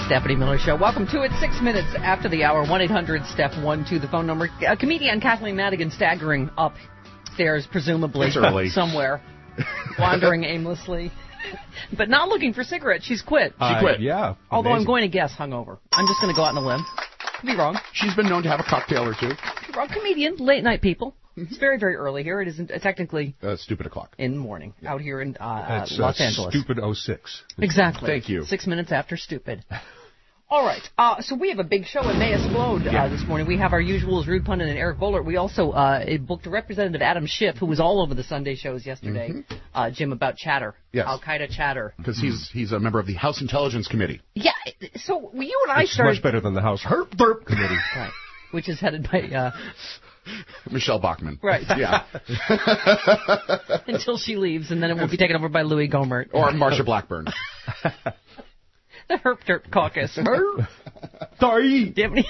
Stephanie Miller Show. Welcome to it. 6 minutes after the hour. 1-800-STEPH-12, the phone number. Comedian Kathleen Madigan staggering upstairs, presumably somewhere, wandering aimlessly, but not looking for cigarettes. She's quit. She quit. Yeah. Although amazing. I'm going to guess hungover. I'm just going to go out on a limb. Could be wrong. She's been known to have a cocktail or two. Wrong. Comedian, late night people. It's very, very early here. It isn't technically stupid o'clock in the morning out here in It's Los Angeles. Stupid 06. Exactly. Thank you. 6 minutes after stupid. All right. So we have a big show in May Explode this morning. We have our usuals, Rude Pundit and Eric Bollert. We also booked Representative Adam Schiff, who was all over the Sunday shows yesterday, Jim, about chatter, Al-Qaeda chatter. Because he's a member of the House Intelligence Committee. Yeah. So you and I it's started... much better than the House Herp Burp Committee. Right. Which is headed by... Michelle Bachmann. Right. Yeah. Until she leaves, and then it will be taken over by Louis Gohmert. Or Marsha Blackburn. The Herp Dirt Caucus. Sorry.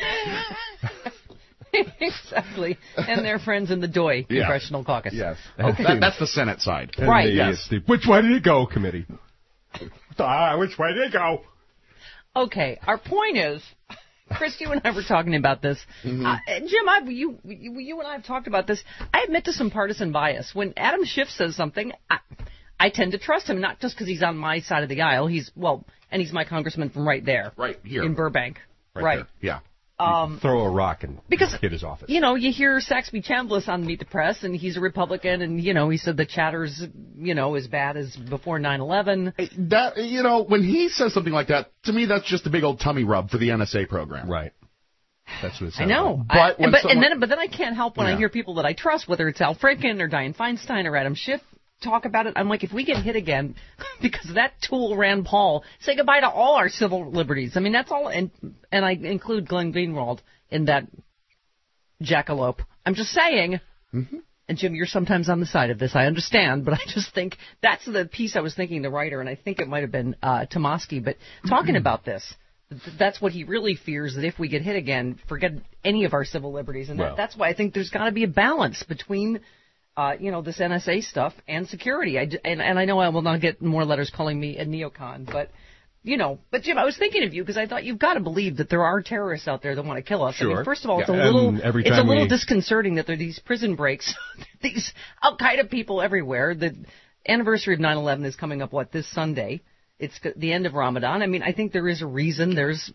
Exactly. And their friends in the DOI Congressional Caucus. Yes. Okay. That's the Senate side. And right. The Which way did it go committee? Which way did it go? Okay. Our point is... Chris, you and I were talking about this. Jim, you and I have talked about this. I admit to some partisan bias. When Adam Schiff says something, I tend to trust him, not just because he's on my side of the aisle. He's my congressman from right there. Right here. In Burbank. Right. There. Yeah. Throw a rock and hit his office. You know, you hear Saxby Chambliss on Meet the Press, and he's a Republican, and, he said the chatter's, as bad as before 9/11. That, when he says something like that, to me, that's just a big old tummy rub for the NSA program. Right. That's what it sounds I know. like. But then I can't help when I hear people that I trust, whether it's Al Franken or Dianne Feinstein or Adam Schiff, talk about it. I'm like, if we get hit again, because that tool Rand Paul, say goodbye to all our civil liberties. I mean, that's all, and I include Glenn Greenwald in that jackalope. I'm just saying, and Jim, you're sometimes on the side of this, I understand, but I just think that's the piece I was thinking, the writer, and I think it might have been Tomasky, but talking about this, that's what he really fears, that if we get hit again, forget any of our civil liberties, and that's why I think there's got to be a balance between this NSA stuff and security. And I know I will not get more letters calling me a neocon, but Jim, I was thinking of you because I thought you've got to believe that there are terrorists out there that want to kill us. Sure. I mean, first of all, it's a little disconcerting that there are these prison breaks, these Al-Qaeda people everywhere. The anniversary of 9/11 is coming up, this Sunday? It's the end of Ramadan. I mean, I think there is a reason. There's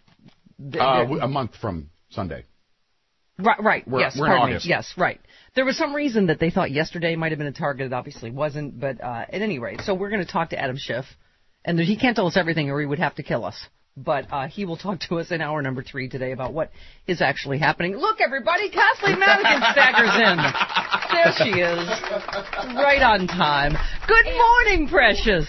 a month from Sunday. Right. We're in August. Yes, right. There was some reason that they thought yesterday might have been a target. It obviously wasn't. But at any rate, so we're going to talk to Adam Schiff. And he can't tell us everything or he would have to kill us. But he will talk to us in hour number 3 today about what is actually happening. Look, everybody, Kathleen Madigan staggers in. There she is. Right on time. Good morning, precious.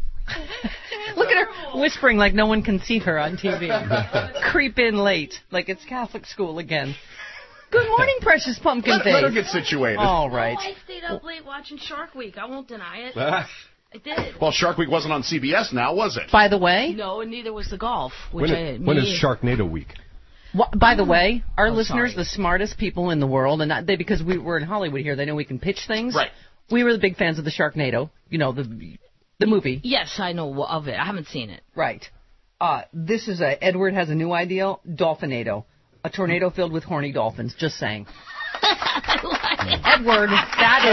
Look at her whispering like no one can see her on TV. Creep in late like it's Catholic school again. Good morning, precious pumpkin face. Let her get situated. All right. I stayed up late watching Shark Week. I won't deny it. I did. Well, Shark Week wasn't on CBS now, was it? By the way? No, and neither was the golf. When is Sharknado Week? By the way, our listeners, the smartest people in the world, and because we're in Hollywood here, they know we can pitch things. Right. We were the big fans of the Sharknado, the movie. Yes, I know of it. I haven't seen it. Right. This is Edward has a new idea, Dolphinado. A tornado filled with horny dolphins. Just saying. Edward, that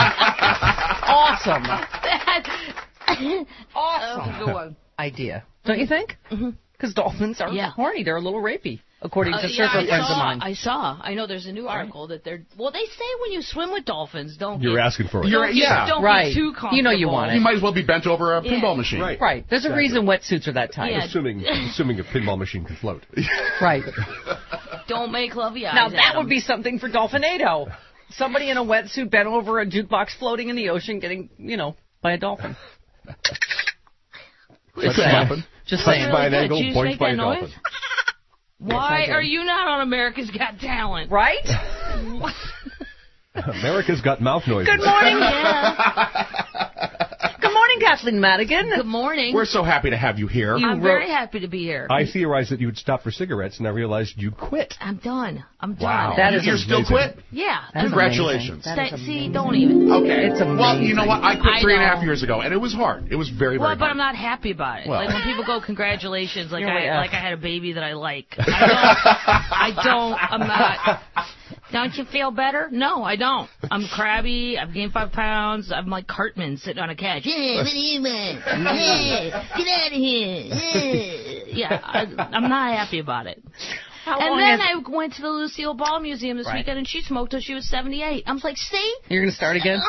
is awesome. Awesome idea. Don't you think? Because dolphins are horny. They're a little rapey, according to surfer friends of mine. I know there's a new article that they're... Well, they say when you swim with dolphins, don't You're asking for it. Don't get too comfortable. You want it. You might as well be bent over a pinball machine. Right. There's a reason wetsuits are that tight. Yeah. Assuming a pinball machine can float. Right. Don't make lovey eyes. Now, that would be something for Dolphinado. Somebody in a wetsuit bent over a jukebox floating in the ocean getting, by a dolphin. Just saying. Just saying. By an angle, Did you boinked make by a that dolphin. noise? Why are you not on America's Got Talent? Right? America's Got Mouth Noises. Good morning. Good morning, Kathleen Madigan. Good morning. We're so happy to have you here. I'm very happy to be here. I theorized that you would stop for cigarettes, and I realized you quit. I'm done. I'm done. Wow. That is You're amazing. still quit? Yeah. That's Congratulations. amazing. That is See, amazing. don't even. Okay. It's amazing. Well, you know what? I quit I 3.5 know. years ago, and it was hard. It was very, very Well, hard. but I'm not happy about it. Well. Like when people go, congratulations, like You're like, I had a baby that I like. I'm not. Don't you feel better? No, I don't. I'm crabby. I've gained 5 pounds. I'm like Cartman sitting on a couch. Hey, what do you want? Hey, get out of here. Hey. Yeah, I'm not happy about it. How And long then has- I went to the Lucille Ball Museum this Right. weekend, and she smoked till she was 78. I was like, see? You're going to start again?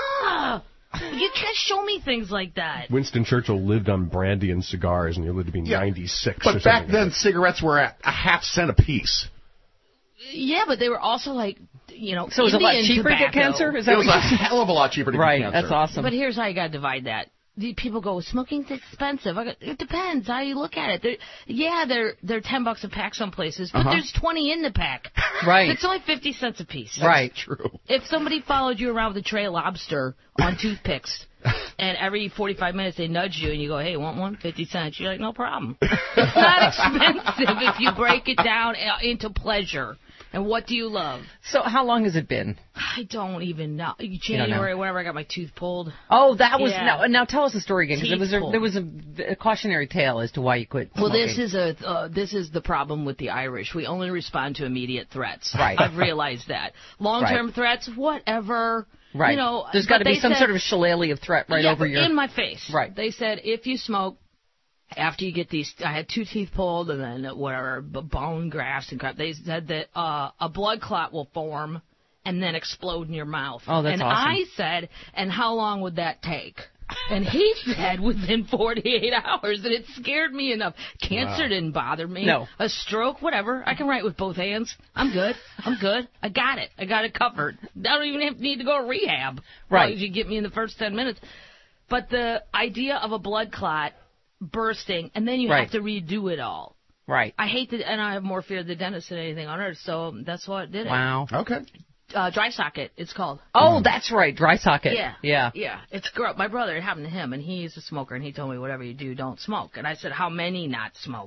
You can't show me things like that. Winston Churchill lived on brandy and cigars, and he lived to be 96 or But something. back then, cigarettes were at a half cent a piece. Yeah, but they were also like, So is it a lot Indian cheaper to get tobacco. cancer? Is It that was what a you're saying? hell of a lot cheaper to Right, get cancer. that's awesome. But here's how you got to divide that. The people go, smoking's expensive. I go, it depends how you look at it. They're $10 a pack some places, but there's 20 in the pack. Right. It's only 50 cents a piece. Right. True. If somebody followed you around with a tray of lobster on toothpicks, and every 45 minutes they nudge you and you go, hey, want one? 50 cents. You're like, no problem. It's not expensive if you break it down into pleasure. And what do you love? So how long has it been? I don't even know. don't January, know. whenever I got my tooth pulled. Oh, that was Yeah. now tell us the story again, because Teeth pulled. there was a cautionary tale as to why you quit. Well, smoking. this is the problem with the Irish. We only respond to immediate threats. Right. I've realized that. Long-term threats, whatever. Right. There's got to be some sort of shillelagh of threat right over your. in my face. Right. They said if you smoke. After you get these, I had 2 teeth pulled and then whatever, bone grafts and crap. They said that a blood clot will form and then explode in your mouth. Oh, that's and awesome. I said, and how long would that take? And he said within 48 hours, and it scared me enough. Cancer didn't bother me. No. A stroke, whatever. I can write with both hands. I'm good. I got it. I got it covered. I don't even need to go to rehab. Right. As long as you get me in the first 10 minutes. But the idea of a blood clot bursting, and then you Right. have to redo it all. Right. I hate that, and I have more fear of the dentist than anything on earth, so that's what did it. Wow. Okay. Dry socket, it's called. Oh, that's right. Dry socket. Yeah. It's my brother. It happened to him, and he's a smoker, and he told me, whatever you do, don't smoke. And I said, how many not smoke?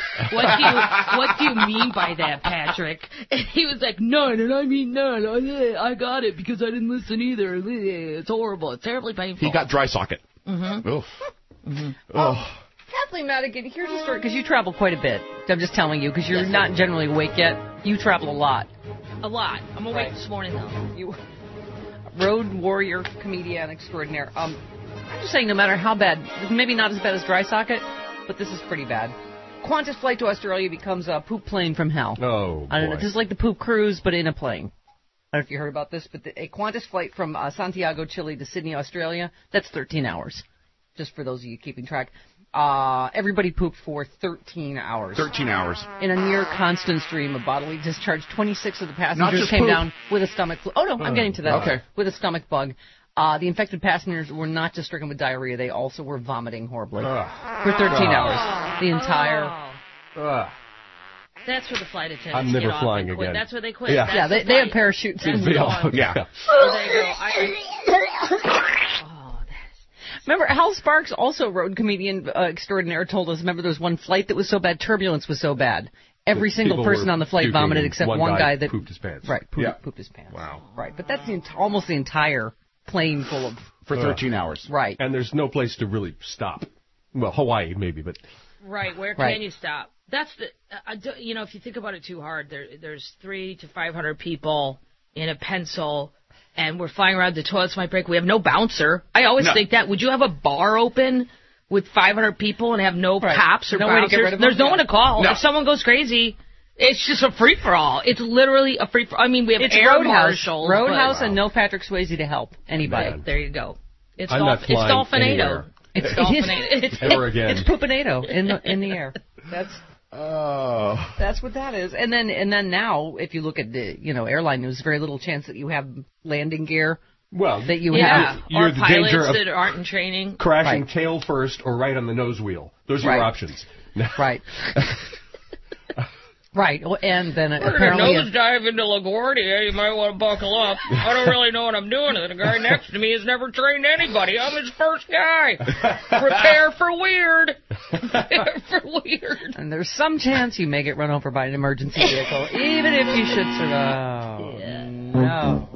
What do you mean by that, Patrick? And he was like, none, and I mean none. I got it because I didn't listen either. It's horrible. It's terribly painful. He got dry socket. Mm-hmm. Oof. Oh. Kathleen Madigan, here's a story, because you travel quite a bit. I'm just telling you, because you're not generally awake yet. You travel a lot. A lot. I'm awake this morning, though. You road warrior, comedian extraordinaire. I'm just saying, no matter how bad, maybe not as bad as dry socket, but this is pretty bad. Qantas flight to Australia becomes a poop plane from hell. Oh, boy. I don't know. This is like the poop cruise, but in a plane. I don't know if you heard about this, but a Qantas flight from Santiago, Chile to Sydney, Australia, that's 13 hours. Just for those of you keeping track. Everybody pooped for 13 hours. 13 hours. In a near constant stream of bodily discharge. 26 of the Not passengers just came poop. down with a stomach flu. Oh, no, I'm getting to that. Okay. With a stomach bug. The infected passengers were not just stricken with diarrhea. They also were vomiting horribly. For 13 hours. The entire... That's where the flight attendants I'm never get off flying and quit. again. That's where they quit. Yeah. That's Yeah, the they have flight. parachutes. That's in the the one. Yeah. There you go. Remember, Hal Sparks, also road comedian extraordinaire, told us, remember there was one flight that was so bad, turbulence was so bad. Every single People person were on the flight puking vomited and except one one guy guy that... pooped his pants. Right, Yeah. pooped his pants. Wow. Right, but that's almost the entire plane full of... For 13 hours. Right. And there's no place to really stop. Well, Hawaii maybe, but Right, where Right. can you stop? That's the, if you think about it too hard, there's 300 to 500 people in a pencil, and we're flying around. The toilets might break. We have no bouncer. I always No. think that. Would you have a bar open with 500 people and have no Right. cops or No way to bouncers? get rid of them? There's no Yeah. one to call. No. If someone goes crazy, it's just a free-for-all. It's literally a free-for-all. I mean, we have It's air Roadhouse. marshals. Roadhouse but- and no Patrick Swayze to help anybody. Man. There you go. It's I'm not it's flying Dolphinado. anywhere. It's Dolphinado. ever again. It's poopinado in the air. That's what that is. And then now, if you look at the airline news, very little chance that you have landing gear well, that you Yeah, have. You're or the pilots danger of that aren't in training. crashing Right. tail first or right on the nose wheel. Those are Right. your options. Right. Right, and then We're apparently... gonna nosedive into LaGuardia. You might want to buckle up. I don't really know what I'm doing. The guy next to me has never trained anybody. I'm his first guy. Prepare for weird. Prepare for weird. And there's some chance you may get run over by an emergency vehicle, even if you should survive. Yeah. No.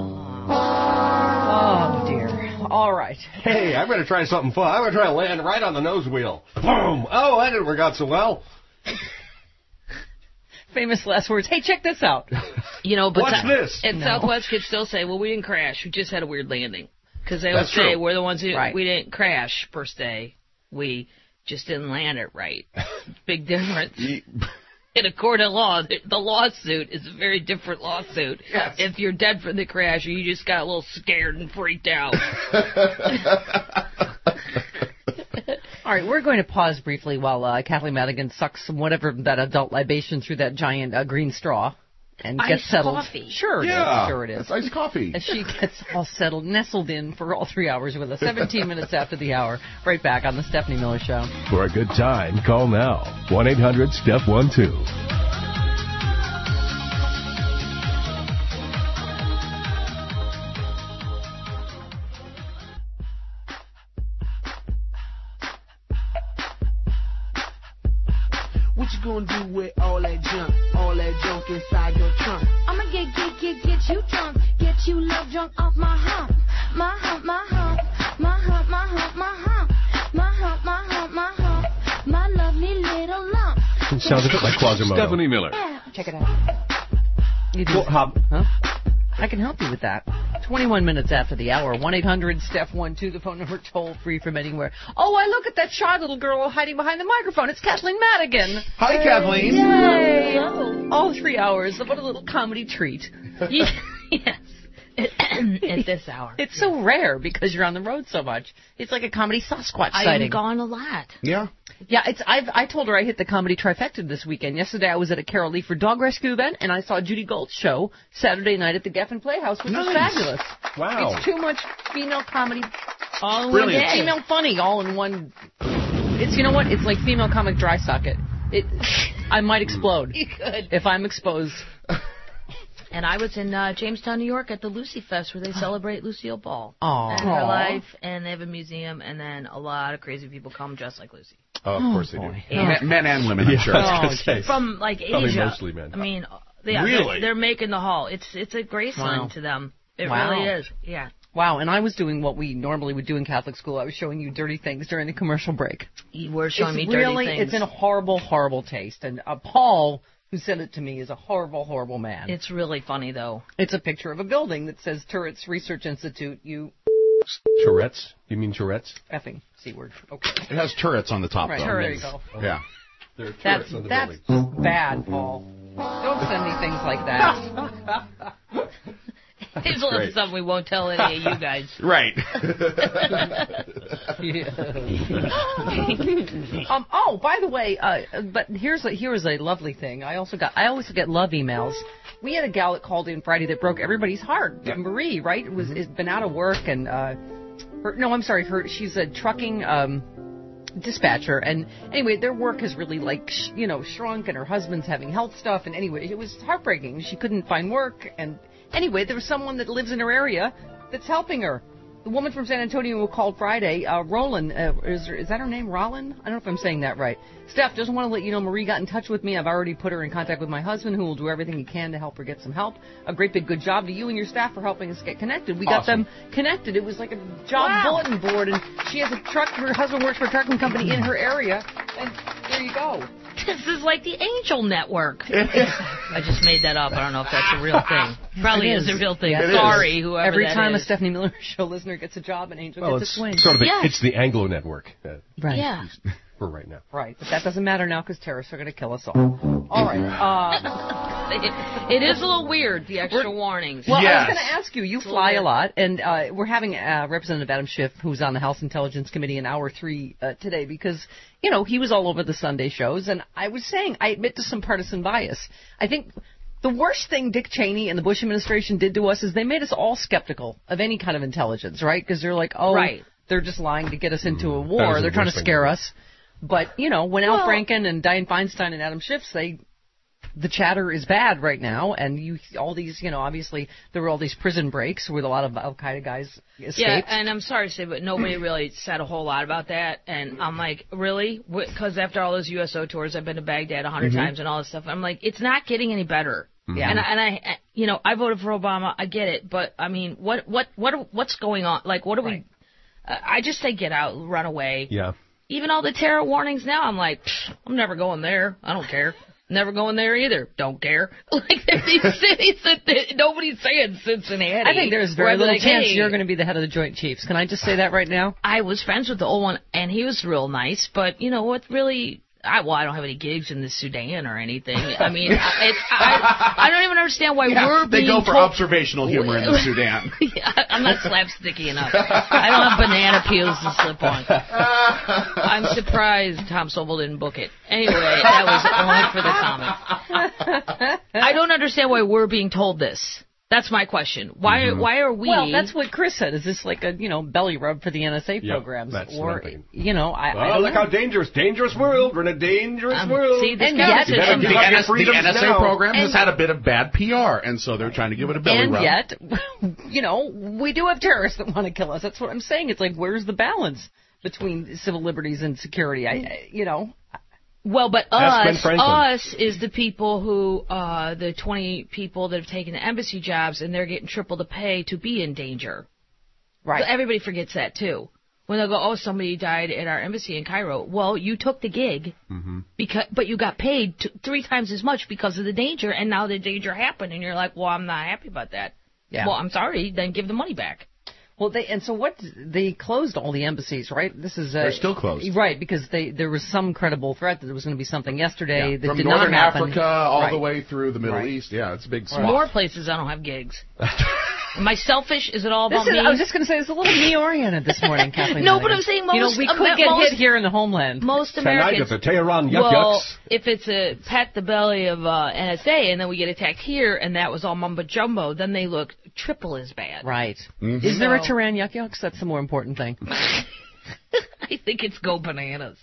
Oh, dear. All right. Hey, I'm going to try something fun. I'm going to try to land right on the nose wheel. Boom! Oh, that didn't work out so well. Famous last words. Hey, check this out. You know, but Watch this. And No. Southwest kids still say, well, we didn't crash. We just had a weird landing. Because they always That's say, true. we're the ones who, Right. we didn't crash per se. We just didn't land it right. Big difference. In a court of law, the lawsuit is a very different lawsuit. Yes. If you're dead from the crash or you just got a little scared and freaked out. All right, we're going to pause briefly while Kathleen Madigan sucks whatever that adult libation through that giant green straw and gets Iced settled. coffee. Sure, Yeah. sure it is. It's iced coffee. As she gets all settled, nestled in for all 3 hours with us. 17 minutes after the hour. Right back on the Stephanie Miller Show. For a good time, call now. 1-800-STEP12. What you gonna do with all that junk inside your trunk? I'ma get you drunk, get you love drunk off my hump, my hump, my hump, my hump, my hump, my hump, my hump, my hump, my hump, my lovely little lump. It sounds a bit like Quasimodo. Stephanie Miller. Check it out. You do. Huh? I can help you with that. 21 minutes after the hour. 1-800-STEP12, the phone number toll free from anywhere. Oh, I look at that shy little girl hiding behind the microphone. It's Kathleen Madigan. Hi, Kathleen. Yay! All 3 hours. What a little comedy treat. Yes. At this hour. It's so rare because you're on the road so much. It's like a comedy Sasquatch I sighting. am gone a lot. Yeah. Yeah, I told her I hit the comedy trifecta this weekend. Yesterday I was at a Carol Leifer dog rescue event, and I saw Judy Gold's show Saturday night at the Geffen Playhouse, which was fabulous. Wow. It's too much female comedy, All in one Brilliant. day. female funny, all in one. It's, you know what? It's like female comic dry socket. I might explode You could. if I'm exposed. And I was in Jamestown, New York at the Lucy Fest where they celebrate Lucille Ball Aw. and her life, and they have a museum, and then a lot of crazy people come dressed like Lucy. Oh, of course they do. Men and women, I'm sure. I was gonna say. From like Probably Asia. mostly men. I mean, yeah, Really? they're making the hall. It's a Graceland Wow. to them. It Wow. really is. Yeah. Wow, and I was doing what we normally would do in Catholic school. I was showing you dirty things during the commercial break. You were showing me It's dirty really, things. it's in a horrible, horrible taste. And Paul, who sent it to me, is a horrible, horrible man. It's really funny though. It's a picture of a building that says Tourette's Research Institute. You Tourette's? You mean Tourette's? effing C word. Okay. It has turrets on the top, Right, though. there you go. Yeah. There are That's Tourette's on the that's building. bad, Paul. Don't send me things like that. It's a little great. something we won't tell any of you guys. Right. Oh, by the way, but here's a lovely thing. I always get love emails. We had a gal that called in Friday that broke everybody's heart. Marie, right? It's been out of work and she's a trucking dispatcher, and anyway, their work has really shrunk, and her husband's having health stuff, and anyway, it was heartbreaking. She couldn't find work, and anyway, there was someone that lives in her area that's helping her. The woman from San Antonio who called Friday, Roland, is that her name, Roland? I don't know if I'm saying that right. Steph, just want to let you know Marie got in touch with me. I've already put her in contact with my husband, who will do everything he can to help her get some help. A great big good job to you and your staff for helping us get connected. We got them connected. It was like a job bulletin board, and she has a truck. Her husband works for a trucking company in her area, and there you go. This is like the Angel Network. I just made that up. I don't know if that's a real thing. Probably It is a is. real thing. Yes, it Sorry, is. whoever Every that time a is. Stephanie Miller Show listener gets a job, an angel Well, gets it's a swing. sort of Yeah. it's the Anglo Network Right. Yeah. for right now. Right, but that doesn't matter now because terrorists are going to kill us all. All right. It is a little weird, the extra warnings. Well, I Yes. was going to ask you. You fly a lot, and we're having Representative Adam Schiff, who's on the House Intelligence Committee in Hour 3 today, because he was all over the Sunday shows, and I was saying I admit to some partisan bias. I think the worst thing Dick Cheney and the Bush administration did to us is they made us all skeptical of any kind of intelligence, right? Because they're like, Right. they're just lying to get us into a That war. is They're the trying to worst thing scare ever. us. But when Al Franken and Dianne Feinstein and Adam Schiff, they the chatter is bad right now, and all these, obviously there were all these prison breaks where a lot of Al Qaeda guys escaped. Yeah, and I'm sorry to say, but nobody really said a whole lot about that. And I'm like, really? Because after all those USO tours, I've been to Baghdad 100 times and all this stuff. I'm like, it's not getting any better. Yeah. And I, I voted for Obama. I get it, but I mean, what's going on? Like, what are we? I just say get out, run away. Yeah. Even all the terror warnings now, I'm like, I'm never going there. I don't care. Never going there either. Don't care. Like, there's these cities that nobody's saying Cincinnati. I think there's very little chance hey, you're going to be the head of the Joint Chiefs. Can I just say that right now? I was friends with the old one, and he was real nice, but you know what really... I don't have any gigs in the Sudan or anything. I mean, I don't even understand why we're being They go for told... observational humor in the Sudan. Yeah, I'm not slapsticky enough. I don't have banana peels to slip on. I'm surprised Tom Sobel didn't book it. Anyway, that was only for the comment. I don't understand why we're being told this. That's my question. Why are we... Well, that's what Chris said. Is this like a, belly rub for the NSA programs? That's or, what I'm I don't look know. how dangerous world. We're in a dangerous world. See, this And guy yet- said The something- NSA program has had a bit of bad PR, and so they're trying to give it a belly And rub. yet, we do have terrorists that want to kill us. That's what I'm saying. It's like, where's the balance between civil liberties and security? Well, but Ask Ben Franklin. us is the people who, the 20 people that have taken the embassy jobs, and they're getting triple the pay to be in danger. Right. So everybody forgets that, too. When they'll go, somebody died at our embassy in Cairo. Well, you took the gig, but you got paid 3 times as much because of the danger, and now the danger happened, and you're like, well, I'm not happy about that. Yeah. Well, I'm sorry, then give the money back. Well, they closed all the embassies, right? This is They're still closed. Right, because there was some credible threat that there was going to be something yesterday that From did Northern not happen. Africa all Right. the way through the Middle Right. East. Yeah, it's a big For swath. more places, I don't have gigs. Am I selfish? Is it all about me? I was just going to say, it's a little me-oriented this morning, Kathleen. No, but Madigan. I'm saying most... we could get hit here in the homeland. Most Tonight Americans... at the Tehran Yuck well, Yucks. if it's a pat the belly of NSA and then we get attacked here and that was all mumbo-jumbo, then they look triple as bad. Right. Mm-hmm. Is there a So- Tehran Yuck Yucks? That's the more important thing. I think it's Go Bananas.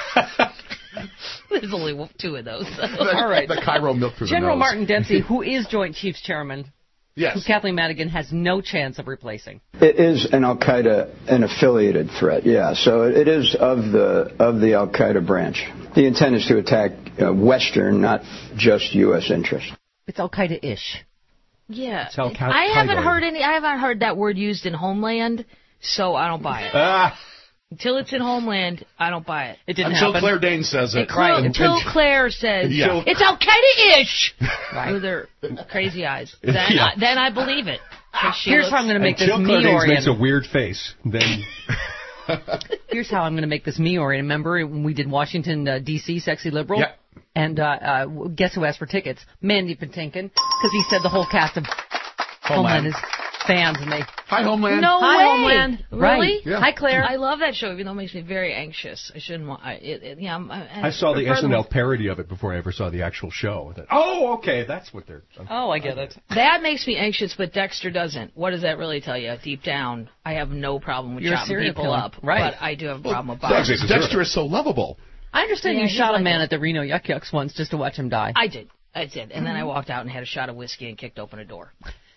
There's only 2 of those. All right. The Cairo milk through General the nose. Martin Dempsey, who is Joint Chiefs Chairman, who Yes. Kathleen Madigan has no chance of replacing. It is an Al Qaeda, an affiliated threat, yeah. So it is of the Al Qaeda branch. The intent is to attack Western, not just U.S. interests. It's Al Qaeda-ish. Yeah. Al Qaeda. I haven't heard that word used in Homeland, so I don't buy it. Until it's in Homeland, I don't buy it. It didn't Until happen. Claire Danes says it. Until Claire says, Yeah. it's Al Qaeda-ish, Right. with her crazy eyes. Then I believe it. 'Cause she Here's looks- how I'm going to make this Until Claire Danes makes a me-oriented. weird face, then Here's how I'm going to make this me-oriented. Remember when we did Washington, D.C., Sexy Liberal? Yeah. And guess who asked for tickets? Mandy Patinkin, because he said the whole cast of Homeland is fans, and they... Hi, Homeland. No Hi, way. Homeland. Really? Right. Yeah. Hi, Claire. I love that show, even though it makes me very anxious. I shouldn't want. I saw the SNL parody of it before I ever saw the actual show. Okay, that's what they're... Oh, I get it. That makes me anxious, but Dexter doesn't. What does that really tell you? Deep down, I have no problem with You're a chopping serial people killer. up, Right. but I do have a problem with violence. Dexter is so lovable. I understand Yeah, you he's shot a like man a- at the Reno Yuck Yucks once just to watch him die. I did. And then I walked out and had a shot of whiskey and kicked open a door.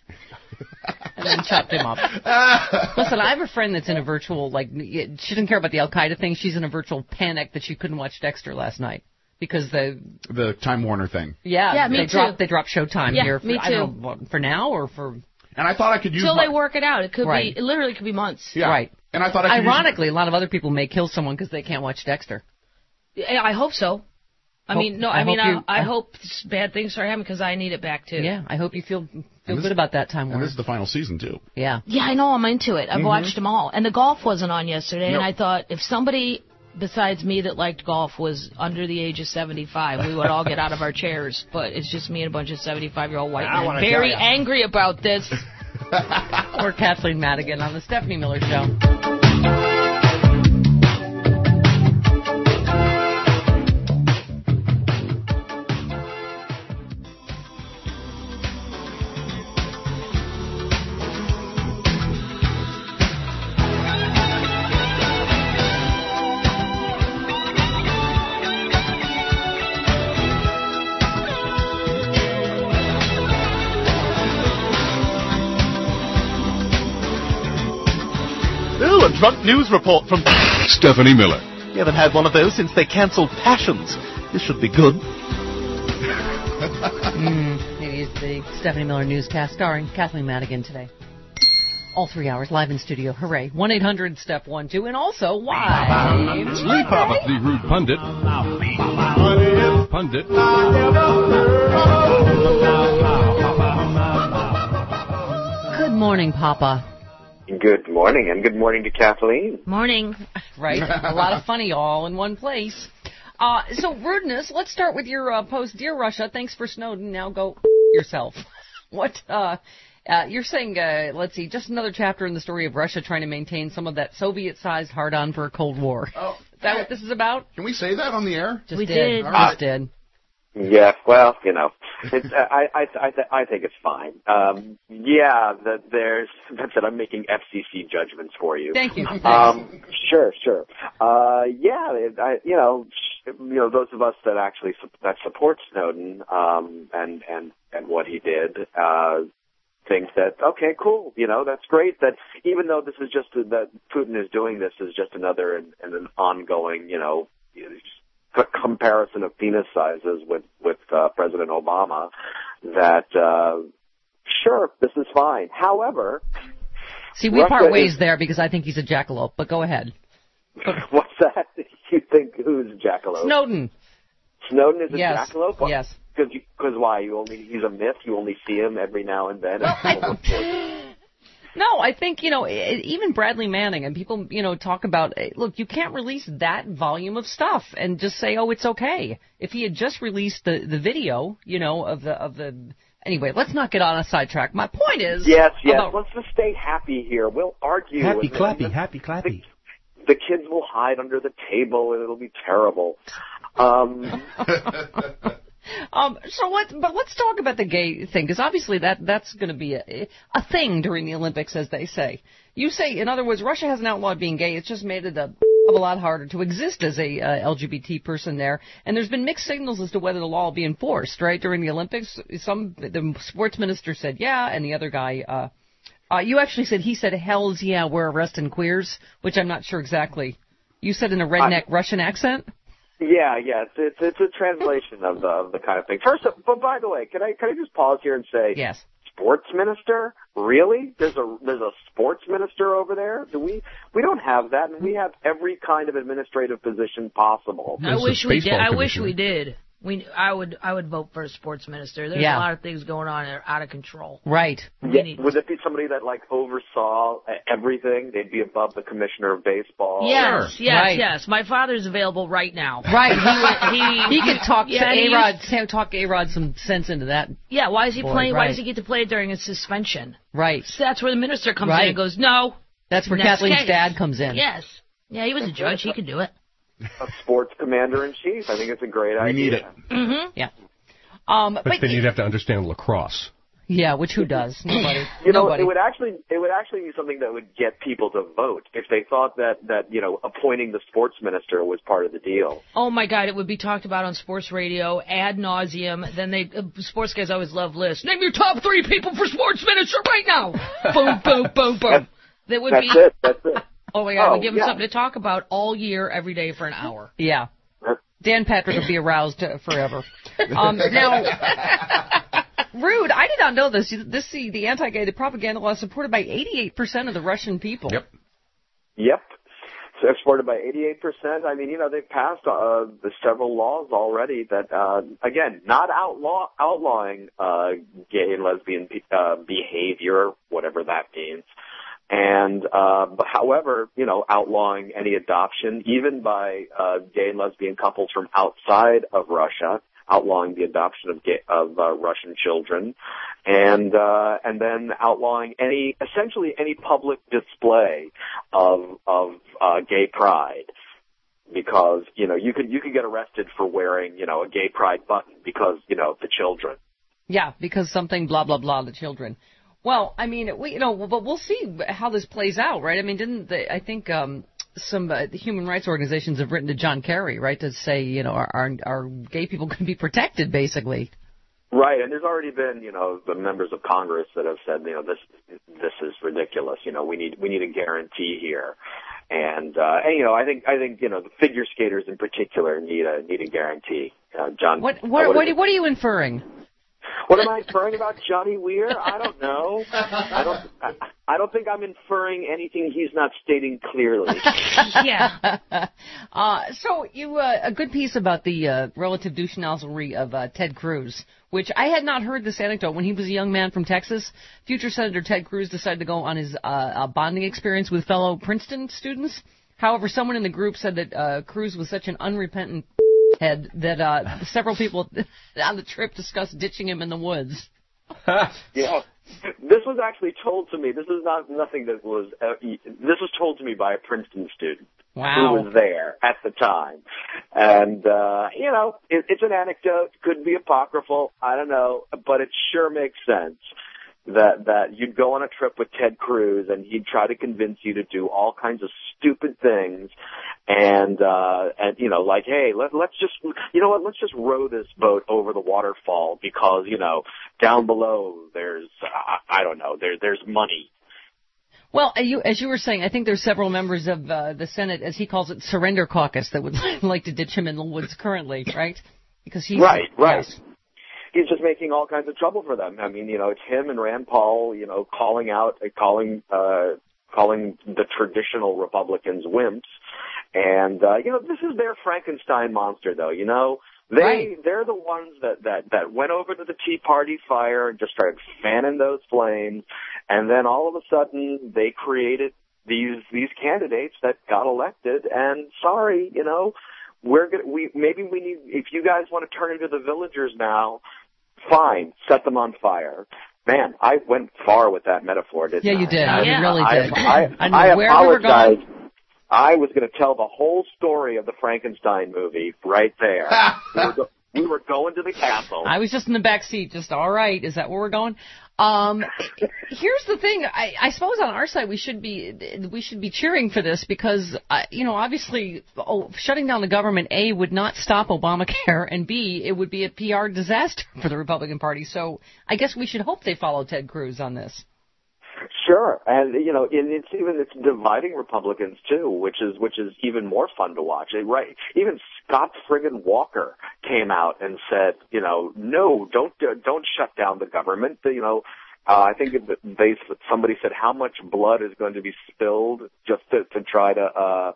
And then chopped him up. Listen, I have a friend that's in a virtual, she doesn't care about the Al-Qaeda thing. She's in a virtual panic that she couldn't watch Dexter last night. Because The Time Warner thing. Yeah, me too. They dropped Showtime Yeah, here. For, me I don't know, for now or for... And I thought I could use Until my... they work it out. It could Right. be, it literally could be months. Yeah. Right. And I thought I could Ironically, a lot of other people may kill someone because they can't watch Dexter. I hope so. I hope bad things start happening because I need it back too. Yeah, I hope you feel good about that Time And Warner. this is the final season, too. Yeah. Yeah, I know. I'm into it. I've watched them all. And the golf wasn't on yesterday, and I thought if somebody besides me that liked golf was under the age of 75, we would all get out of our chairs. But it's just me and a bunch of 75-year-old white I men wanna very tell ya. angry about this. Or Kathleen Madigan on the Stephanie Miller Show. a drunk news report from Stephanie Miller. We haven't had one of those since they cancelled Passions. This should be good. Maybe it's the Stephanie Miller newscast starring Kathleen Madigan today. All 3 hours live in studio. Hooray. 1-800-STEP-1-2. And also, why? Lee Papa, the rude pundit. Good morning, Papa. Good morning, and good morning to Kathleen. Morning. Right? A lot of funny all in one place. So, rudeness, let's start with your post. Dear Russia, thanks for Snowden. Now go yourself. What, you're saying, let's see, just another chapter in the story of Russia trying to maintain some of that Soviet-sized hard-on for a Cold War. Oh, is that what this is about? Can we say that on the air? Just We did. did. Just did. Yeah, well, you know, it's, I think it's fine. Yeah, that's it. I'm making FCC judgments for you. Thank you. Sure. Yeah, you know, those of us that support Snowden, and what he did, think that, okay, cool, you know, that's great that even though this is just, that Putin is doing this is just another and an ongoing, you know, comparison of penis sizes with President Obama, that, sure, this is fine. However, see, we part ways there because I think he's a jackalope, but go ahead. What's that? You think who's a jackalope? Snowden. Snowden is a jackalope? Yes. Because why? He's a myth? You only see him every now and then? No, I think, you know, even Bradley Manning and people, you know, talk about, look, you can't release that volume of stuff and just say, oh, it's okay. If he had just released the video, you know, of the anyway, let's not get on a sidetrack. My point is... Yes, let's just stay happy here. We'll argue. Happy clappy. The kids will hide under the table and it'll be terrible. Let's talk about the gay thing, because obviously that's going to be a thing during the Olympics, as they say. You say, in other words, Russia hasn't outlawed being gay. It's just made it a lot harder to exist as a LGBT person there. And there's been mixed signals as to whether the law will be enforced, right, during the Olympics. The sports minister said yeah, and the other guy, you actually said, he said, hells yeah, we're arresting queers, which I'm not sure exactly. You said in a redneck Russian accent? Yeah, it's a translation of the kind of thing. First, but by the way, can I just pause here and say, yes, sports minister? Really? There's a sports minister over there? We don't have that, and we have every kind of administrative position possible. I wish we did. I would vote for a sports minister. There's a lot of things going on that are out of control. Right. Yeah. Would it be somebody that oversaw everything? They'd be above the commissioner of baseball. Yes. My father's available right now. Right. He could talk A-Rod some sense into that. Yeah. Why is he playing? Right. Why does he get to play it during his suspension? Right. So that's where the minister comes in and goes, no. That's where Kathleen's dad comes in. Yes. Yeah. He was a judge. He could do it. A sports commander-in-chief. I think it's a great idea. We need it. Mm-hmm. Yeah. But then you'd have to understand lacrosse. Yeah, which who does? Nobody. Nobody. It would actually be something that would get people to vote if they thought that appointing the sports minister was part of the deal. Oh my God, it would be talked about on sports radio ad nauseum. Then sports guys always love lists. Name your top 3 people for sports minister right now. Boom, boom, boom, boom. That's it. Oh my God, we give them something to talk about all year, every day for an hour. Yeah. Dan Patrick will be aroused forever. Now, Rude, I did not know this. The anti-gay propaganda law is supported by 88% of the Russian people. Yep. So supported by 88%. I mean, they've passed several laws already that, again, not outlawing gay and lesbian behavior, whatever that means. And, however, outlawing any adoption, even by gay and lesbian couples from outside of Russia, outlawing the adoption of Russian children, and then outlawing essentially any public display of gay pride. Because, you could get arrested for wearing, a gay pride button because, the children. Yeah, because something blah, blah, blah, the children. Well, I mean, but we'll see how this plays out, right? I mean, I think some human rights organizations have written to John Kerry, right, to say, are gay people going to be protected, basically? Right, and there's already been, the members of Congress that have said, this is ridiculous. We need a guarantee here, and I think the figure skaters in particular need a guarantee. John, what are you inferring? What am I inferring about Johnny Weir? I don't know. I don't think I'm inferring anything he's not stating clearly. Yeah. So you a good piece about the relative douche nozzlery of Ted Cruz, which I had not heard this anecdote. When he was a young man from Texas, future Senator Ted Cruz decided to go on his bonding experience with fellow Princeton students. However, someone in the group said that Cruz was such an unrepentant head that several people on the trip discussed ditching him in the woods. This was actually told to me. This is nothing that was. This was told to me by a Princeton student who was there at the time, and it's an anecdote. Could be apocryphal. I don't know, but it sure makes sense that you'd go on a trip with Ted Cruz and he'd try to convince you to do all kinds of stupid things, and like, hey, let's just row this boat over the waterfall because down below there's there's money. Well, as you were saying, I think there's several members of the Senate, as he calls it, surrender caucus, that would like to ditch him in the woods currently, right? Because he's right. Yes. He's just making all kinds of trouble for them. I mean, it's him and Rand Paul, calling the traditional Republicans wimps. And, this is their Frankenstein monster, though, They're the ones that went over to the Tea Party fire and just started fanning those flames. And then all of a sudden they created these candidates that got elected. And sorry, maybe we need, if you guys want to turn into the villagers now, fine, set them on fire. Man, I went far with that metaphor, didn't I? Yeah, you did. You really did. I apologize. I was going to tell the whole story of the Frankenstein movie right there. We were going to the castle. I was just in the back seat, just all right. Is that where we're going? Here's the thing. I suppose on our side we should be cheering for this because obviously shutting down the government would not stop Obamacare, and B, it would be a PR disaster for the Republican Party. So I guess we should hope they follow Ted Cruz on this. Sure, and it's dividing Republicans too, which is even more fun to watch. Right? Even Scott friggin' Walker came out and said, no, don't shut down the government. I think somebody said how much blood is going to be spilled just to try to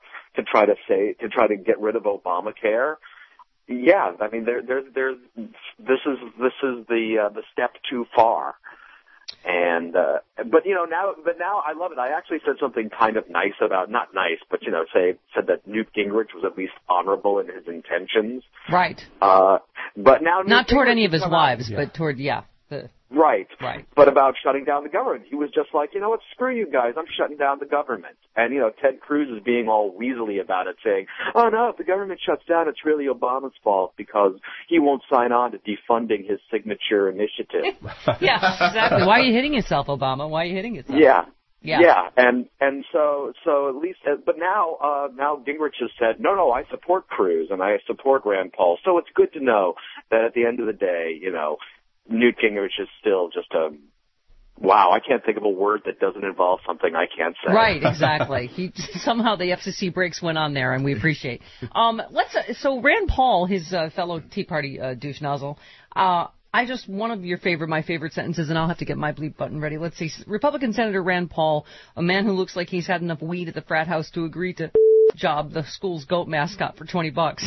get rid of Obamacare. Yeah, I mean this is the step too far. And but now I love it. I actually said something kind of nice about, not nice, but said that Newt Gingrich was at least honorable in his intentions. Right. But now not toward any of his wives, but toward Right. Right. But about shutting down the government, he was just like, what, screw you guys, I'm shutting down the government. And Ted Cruz is being all weaselly about it, saying, oh no, if the government shuts down, it's really Obama's fault because he won't sign on to defunding his signature initiative. Yeah, exactly. Why are you hitting yourself, Obama? Why are you hitting yourself? Yeah, and so at least, but now Gingrich has said, no, I support Cruz and I support Rand Paul. So it's good to know that at the end of the day, Newt Gingrich is still just wow, I can't think of a word that doesn't involve something I can't say. Right, exactly. Somehow the FCC brakes went on there, and we appreciate. So Rand Paul, his fellow Tea Party douche nozzle, one of my favorite sentences, and I'll have to get my bleep button ready. Let's see. Republican Senator Rand Paul, a man who looks like he's had enough weed at the frat house to agree to job the school's goat mascot for $20.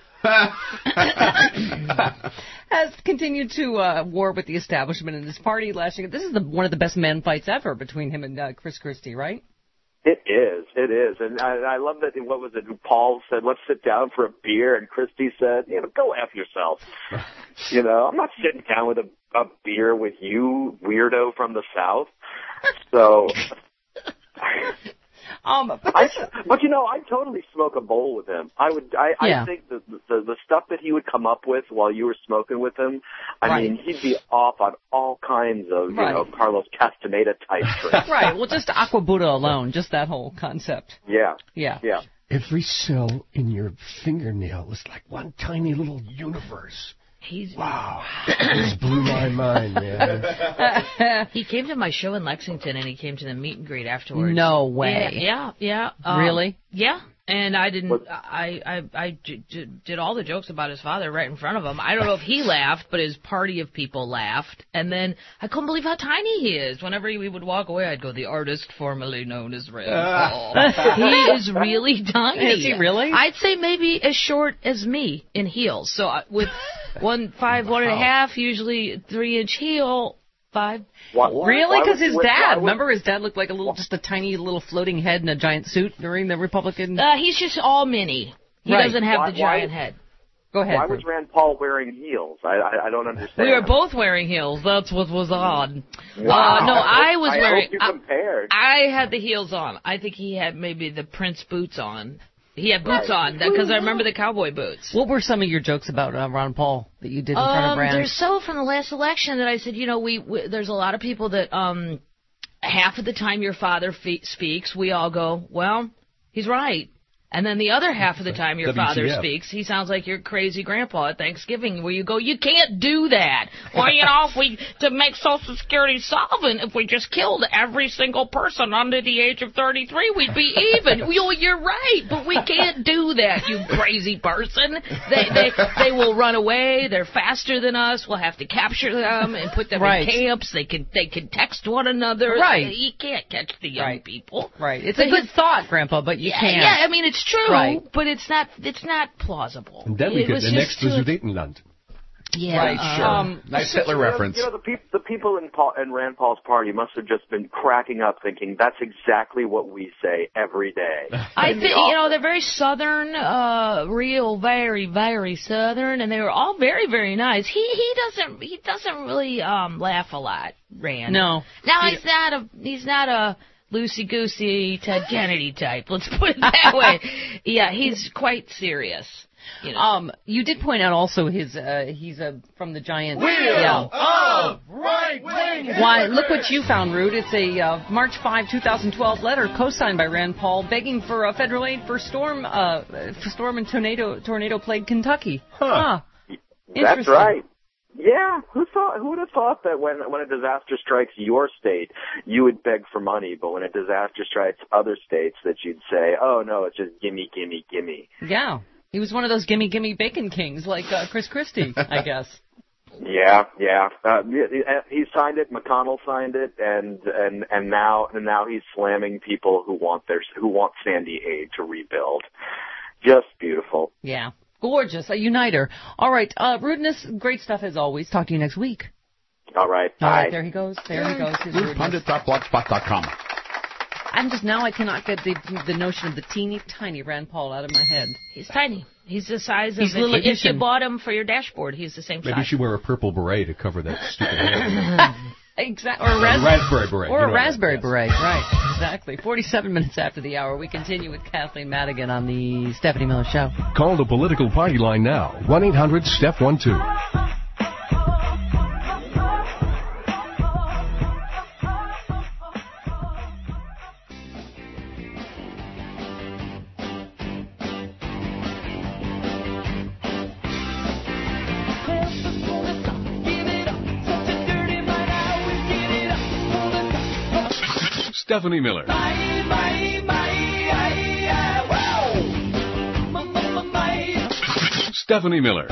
Has continued to war with the establishment in his party, lashing. This is one of the best men fights ever between him and Chris Christie, right? It is, and I love that. What was it? Paul said, "Let's sit down for a beer," and Christie said, "Go F yourself." I'm not sitting down with a beer with you, weirdo from the South. So. I'd totally smoke a bowl with him. I think the stuff that he would come up with while you were smoking with him, I mean, he'd be off on all kinds of, Carlos Castaneda type tricks. Right. Well, just Aqua Buddha alone, just that whole concept. Yeah. Every cell in your fingernail is like one tiny little universe. Wow. This blew my mind, man. He came to my show in Lexington, and he came to the meet and greet afterwards. No way. Yeah. Really? Yeah. And I didn't. I did all the jokes about his father right in front of him. I don't know if he laughed, but his party of people laughed. And then I couldn't believe how tiny he is. Whenever he would walk away, I'd go, "The artist formerly known as Rand Paul." He is really tiny. Is he really? I'd say maybe as short as me in heels. So with 1.5, usually 3-inch heel. 5. Really? Because his dad, remember his dad looked like just a tiny little floating head in a giant suit during the Republican. He's just all mini. He doesn't have the giant head. Go ahead. Why was Rand Paul wearing heels? I don't understand. We were both wearing heels. That's what was odd. Wow. No, I was wearing. Hope you compared. I had the heels on. I think he had maybe the Prince boots on. He had boots on because I remember the cowboy boots. What were some of your jokes about Ron Paul that you did in front of Rand? There's so from the last election that I said, there's a lot of people that half of the time your father speaks, we all go, well, he's right. And then the other half of the time your father speaks, he sounds like your crazy grandpa at Thanksgiving, where you go, you can't do that. Well, to make Social Security solvent, if we just killed every single person under the age of 33, we'd be even. You're right, but we can't do that, you crazy person. They will run away. They're faster than us. We'll have to capture them and put them in camps. They can text one another. Right. You can't catch the young people. Right. It's a good thought, Grandpa, but you can't. Yeah, I mean, it's true, but it's not plausible. And then we get the next to Sudetenland. Yeah, right, sure. Nice Hitler reference. The people in Rand Paul's party must have just been cracking up, thinking that's exactly what we say every day. I think they're very Southern, real, very, very Southern, and they were all very, very nice. He doesn't really laugh a lot, Rand. No. Now he's not a loosey-goosey Ted Kennedy type. Let's put it that way. Yeah, he's quite serious. You did point out also he's from the Giant Wheel of Right Wing. Why? Look what you found, Rude. It's a March 5, 2012 letter co-signed by Rand Paul begging for federal aid for storm and tornado-plagued Kentucky. Huh. That's right. Yeah, who would have thought that when a disaster strikes your state, you would beg for money, but when a disaster strikes other states, that you'd say, "Oh no, it's just gimme, gimme, gimme." Yeah, he was one of those gimme, gimme bacon kings, like Chris Christie, I guess. Yeah. He signed it. McConnell signed it, and now he's slamming people who want Sandy aid to rebuild. Just beautiful. Yeah. Gorgeous, a uniter. All right, Rudeness, great stuff as always. Talk to you next week. All right, bye. All right, there he goes. Pundit.blogspot.com. I cannot get the notion of the teeny tiny Rand Paul out of my head. He's tiny. He's the size of if you bought him for your dashboard, he's the same size. Maybe you should wear a purple beret to cover that stupid head. Exactly. Or a raspberry beret. Or a raspberry beret, right. Exactly. 47 minutes after the hour, we continue with Kathleen Madigan on the Stephanie Miller Show. Call the political party line now. 1-800-STEP12. Stephanie Miller. Stephanie Miller.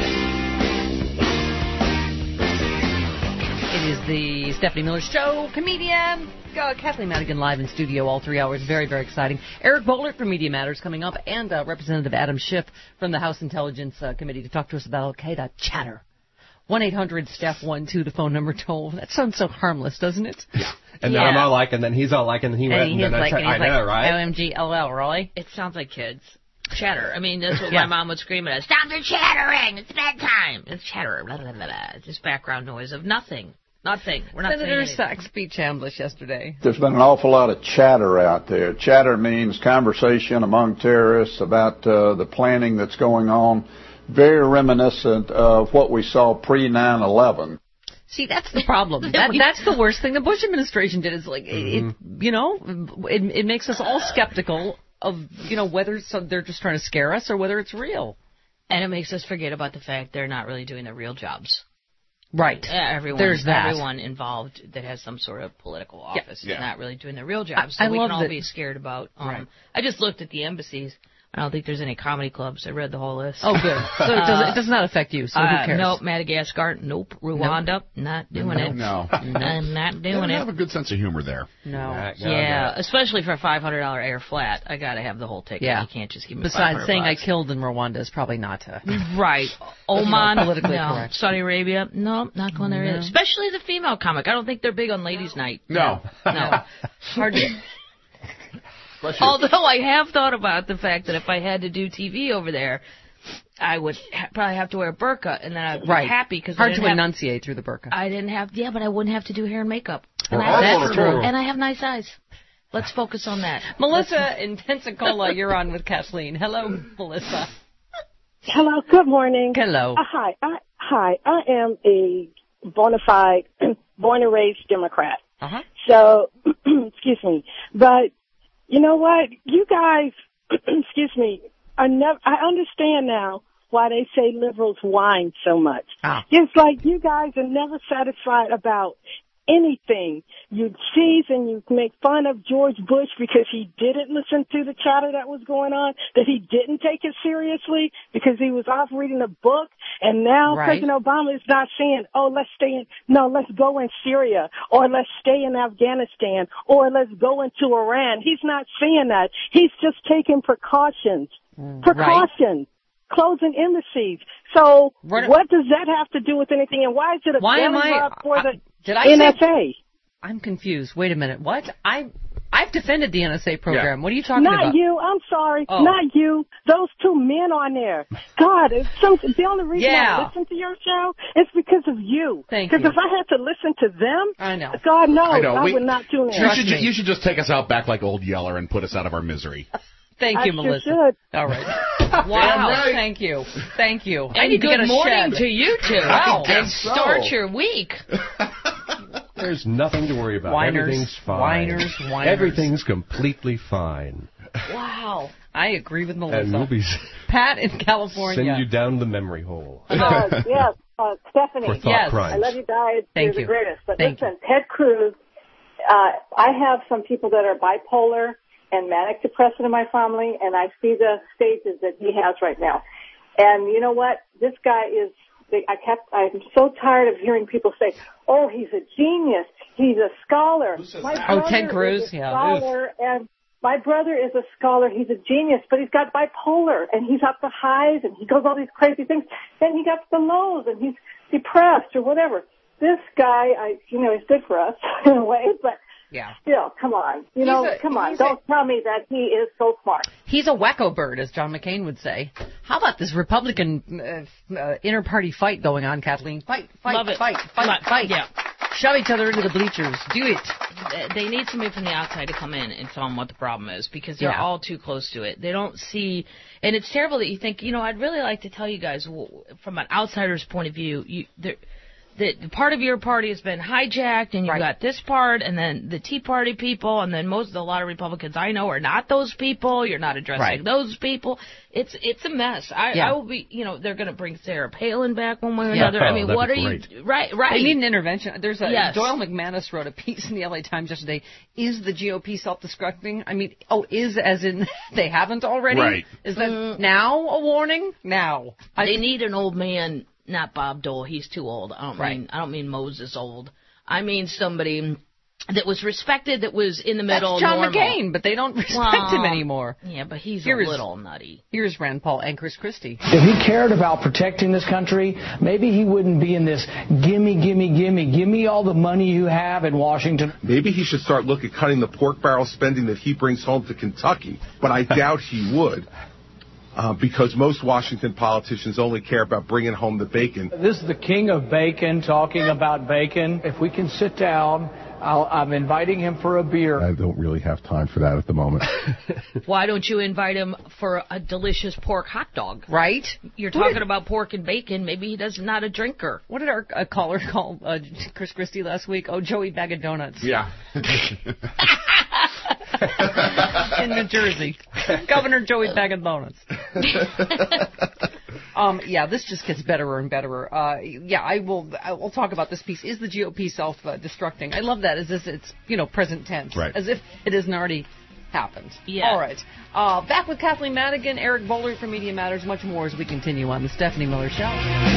It is the Stephanie Miller Show. Comedian Kathleen Madigan live in studio all 3 hours. Very, very exciting. Eric Boehlert from Media Matters coming up, and Representative Adam Schiff from the House Intelligence Committee to talk to us about Al-Qaeda chatter. 1-800-STEP12, the phone number told. That sounds so harmless, doesn't it? Yeah. And then I'm all like, and then he's all like, and then he went, and then I said, I know, right? OMG, really? It sounds like kids. Chatter. I mean, that's what my mom would scream at us. Stop the chattering! It's bedtime! It's chatter. Blah, blah, blah, blah. Just background noise of nothing. Nothing. We're not Senator Sachs beat Chambliss yesterday. There's been an awful lot of chatter out there. Chatter means conversation among terrorists about the planning that's going on. Very reminiscent of what we saw pre-9/11. See, that's the problem. That's the worst thing the Bush administration did. Is like it makes us all skeptical of whether they're just trying to scare us or whether it's real. And it makes us forget about the fact they're not really doing their real jobs. Right. Everyone involved that has some sort of political office is not really doing their real jobs. So we can all be scared about. I just looked at the embassies. I don't think there's any comedy clubs. I read the whole list. Oh, good. So it does not affect you, so who cares? Nope. Madagascar, nope. Rwanda, not doing it. No. I'm not doing it. They have a good sense of humor there. No. Yeah, especially for a $500 air flat. I got to have the whole ticket. Yeah. You can't just give me Besides, $500. saying I killed in Rwanda is probably not right. Oman, politically no. correct. Saudi Arabia, no, not going there either. Especially the female comic. I don't think they're big on ladies' night. No. Hard to... Although I have thought about the fact that if I had to do TV over there, I would probably have to wear a burqa, and then I'd be happy because hard to enunciate through the burqa. I didn't have, but I wouldn't have to do hair and makeup. That's true. And I have nice eyes. Let's focus on that. Melissa in Pensacola, you're on with Kathleen. Hello, Melissa. Hello. Good morning. Hello. Hi. I am a bona fide, born and raised Democrat. So, excuse me, but. You know what? You guys, excuse me, I understand now why they say liberals whine so much. It's like you guys are never satisfied about anything. You tease and you make fun of George Bush because he didn't listen to the chatter that was going on, that he didn't take it seriously because he was off reading a book. And now President Obama is not saying, let's go in Syria, or let's stay in Afghanistan, or let's go into Iran. He's not saying that. He's just taking precautions. Closing embassies. So what does that have to do with anything? And why is it a belly rub for the NSA? I'm confused. Wait a minute. What? I've defended the NSA program. What are you talking about? Not you. I'm sorry. Not you. Those two men on there. God, the only reason I listen to your show is because of you. Thank you. Because if I had to listen to them, I know. God knows I would not tune in. You should just take us out back like Old Yeller and put us out of our misery. Thank you, Melissa. Should. All right. Wow. Thank you. And good morning to you two. Wow. And start your week. There's nothing to worry about. Everything's fine. Whiners. Everything's completely fine. Wow. I agree with Melissa. And we'll be Pat in California. Send you down the memory hole. Yes, Stephanie. For thought crimes. I love you guys. Thank You're you. the greatest. But listen, Ted Cruz, I have some people that are bipolar and manic depressive in my family, and I see the stages that he has right now. And you know what? This guy is, I'm so tired of hearing people say, oh, he's a genius. He's a scholar. Ted Cruz? Scholar, and my brother is a scholar. He's a genius, but he's got bipolar, and he's at the highs, and he goes all these crazy things. Then he got the lows, and he's depressed or whatever. This guy, he's good for us in a way, but still, come on. Don't tell me that he is so smart. He's a wacko bird, as John McCain would say. How about this Republican inter-party fight going on, Kathleen? Fight. Yeah. Shove each other into the bleachers. Do it. They need somebody from the outside to come in and tell them what the problem is, because they're all too close to it. They don't see, and it's terrible that you think, I'd really like to tell you guys, from an outsider's point of view, the part of your party has been hijacked, and you've got this part, and then the Tea Party people, and then a lot of Republicans I know are not those people. You're not addressing those people. It's a mess. I will be, they're going to bring Sarah Palin back one way or another. I mean, what are you? Right. They need an intervention. There's Doyle McManus wrote a piece in the LA Times yesterday. Is the GOP self-destructing? I mean, is as in they haven't already? Right. Is that now a warning? Now. They need an old man. Not Bob Dole. He's too old. I don't mean Moses old. I mean somebody that was respected, that was in the middle. That's John normal. McCain, but they don't respect him anymore. Yeah, but he's a little nutty. Here's Rand Paul and Chris Christie. If he cared about protecting this country, maybe he wouldn't be in this gimme all the money you have in Washington. Maybe he should start looking at cutting the pork barrel spending that he brings home to Kentucky, but I doubt he would. Because most Washington politicians only care about bringing home the bacon. This is the king of bacon talking about bacon. If we can sit down, I'm inviting him for a beer. I don't really have time for that at the moment. Why don't you invite him for a delicious pork hot dog? Right? You're talking about pork and bacon. Maybe he does not a drinker. What did our caller call Chris Christie last week? Oh, Joey Bag of Donuts. Yeah. In New Jersey. Governor Joey Bag of Donuts. Yeah, this just gets better and better. I'll talk about this piece. Is the GOP self-destructing? I love that as if it's, present tense. Right. As if it hasn't already happened. Yeah. All right. Back with Kathleen Madigan, Eric Bollert from Media Matters, much more as we continue on the Stephanie Miller Show.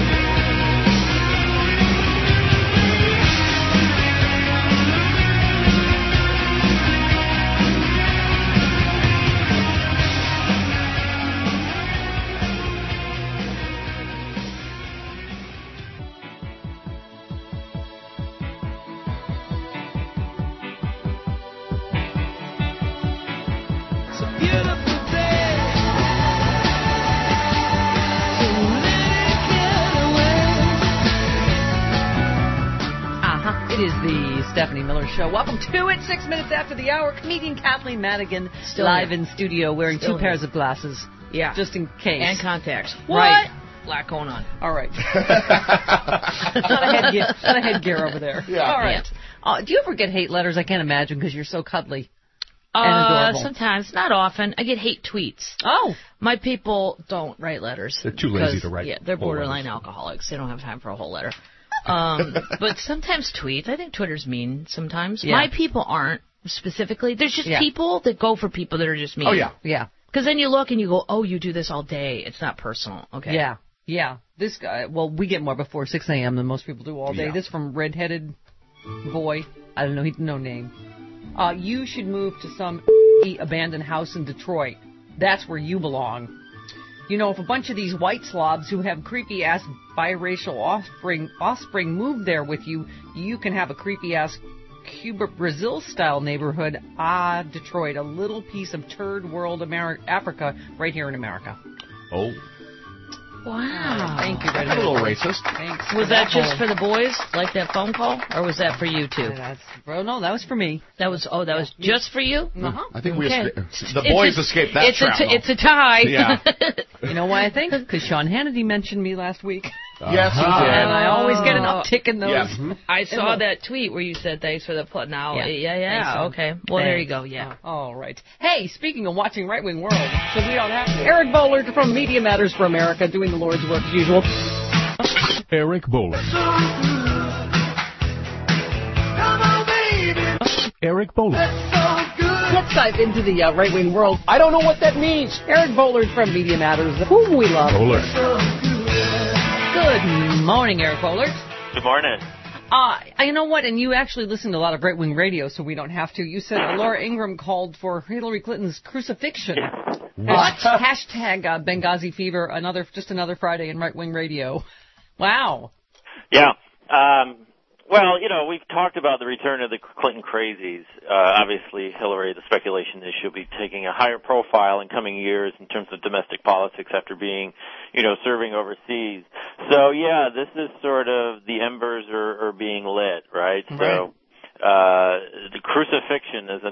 It is the Stephanie Miller Show. Welcome to it. 6 minutes after the hour. Comedian Kathleen Madigan Still live here. in studio wearing Still two pairs of glasses. Yeah. Just in case. And contacts. What? Right. A lot going on. All right. not a headgear over there. Yeah. All right. Do you ever get hate letters? I can't imagine because you're so cuddly and adorable. Sometimes, not often. I get hate tweets. Oh. My people don't write letters. They're too lazy to write. Yeah, they're whole borderline letters. alcoholics. They don't have time for a whole letter. But sometimes tweets. I think Twitter's mean sometimes. Yeah. My people aren't specifically. There's just people that go for people that are just mean. Oh, yeah. Yeah. Because then you look and you go, oh, you do this all day. It's not personal. Okay. Yeah. Yeah. This guy, well, we get more before 6 a.m. than most people do all day. Yeah. This from Redheaded Boy. I don't know. No name. You should move to some abandoned house in Detroit. That's where you belong. If a bunch of these white slobs who have creepy-ass biracial offspring move there with you, you can have a creepy-ass Cuba, Brazil-style neighborhood. Detroit, a little piece of third world Africa right here in America. Oh. Wow. Thank you, That's a little racist. Thanks. Was that just for the boys, like that phone call, or was that for you too? No, that was for me. That was just for you. Uh-huh. I think Okay. the boys escaped that trap. It's a tie. Yeah. You know why I think? Because Sean Hannity mentioned me last week. Yes, he did. And I always get an uptick in those. Yeah. I saw that tweet where you said thanks for the plug. Now, yeah. Okay. Well, there you go. Yeah. All right. Hey, speaking of watching Right Wing World, because we don't have to. Eric Bollert from Media Matters for America doing the Lord's work as usual. Eric Bollert. Eric Bollert. Let's dive into the Right Wing World. I don't know what that means. Eric Bollert from Media Matters, whom we love. Bollert. Good morning, Eric Bollert. Good morning. You know what? And you actually listen to a lot of right-wing radio, so we don't have to. You said Laura Ingraham called for Hillary Clinton's crucifixion. What? Hashtag Benghazi fever. Another Friday in right-wing radio. Wow. Yeah. Well, we've talked about the return of the Clinton crazies. Obviously, Hillary, the speculation is she'll be taking a higher profile in coming years in terms of domestic politics after being, serving overseas. So, yeah, this is sort of the embers are being lit, right? So, the crucifixion is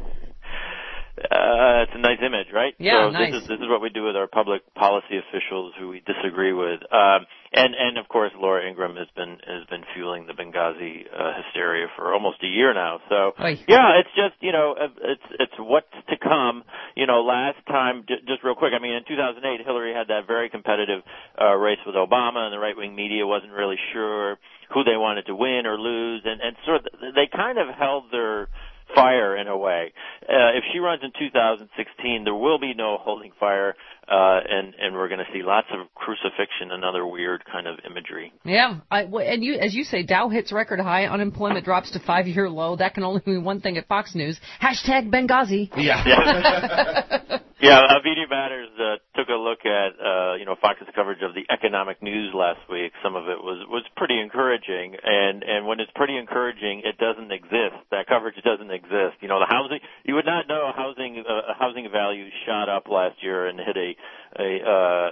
it's a nice image, right? Yeah, so nice. This is what we do with our public policy officials who we disagree with. And of course, Laura Ingraham has been fueling the Benghazi hysteria for almost a year now. So yeah, it's just it's what's to come. Last time, just real quick. I mean, in 2008, Hillary had that very competitive race with Obama, and the right wing media wasn't really sure who they wanted to win or lose, and sort of they kind of held their fire in a way. If she runs in 2016, there will be no holding fire, and we're going to see lots of crucifixion and other weird kind of imagery. Yeah, and as you say, Dow hits record high, unemployment drops to 5-year low. That can only mean one thing at Fox News. Hashtag Benghazi. Yeah. Yeah, Media Matters took a look at Fox's coverage of the economic news last week. Some of it was pretty encouraging, and when it's pretty encouraging, it doesn't exist. That coverage doesn't exist. The housing, you would not know housing values shot up last year and hit a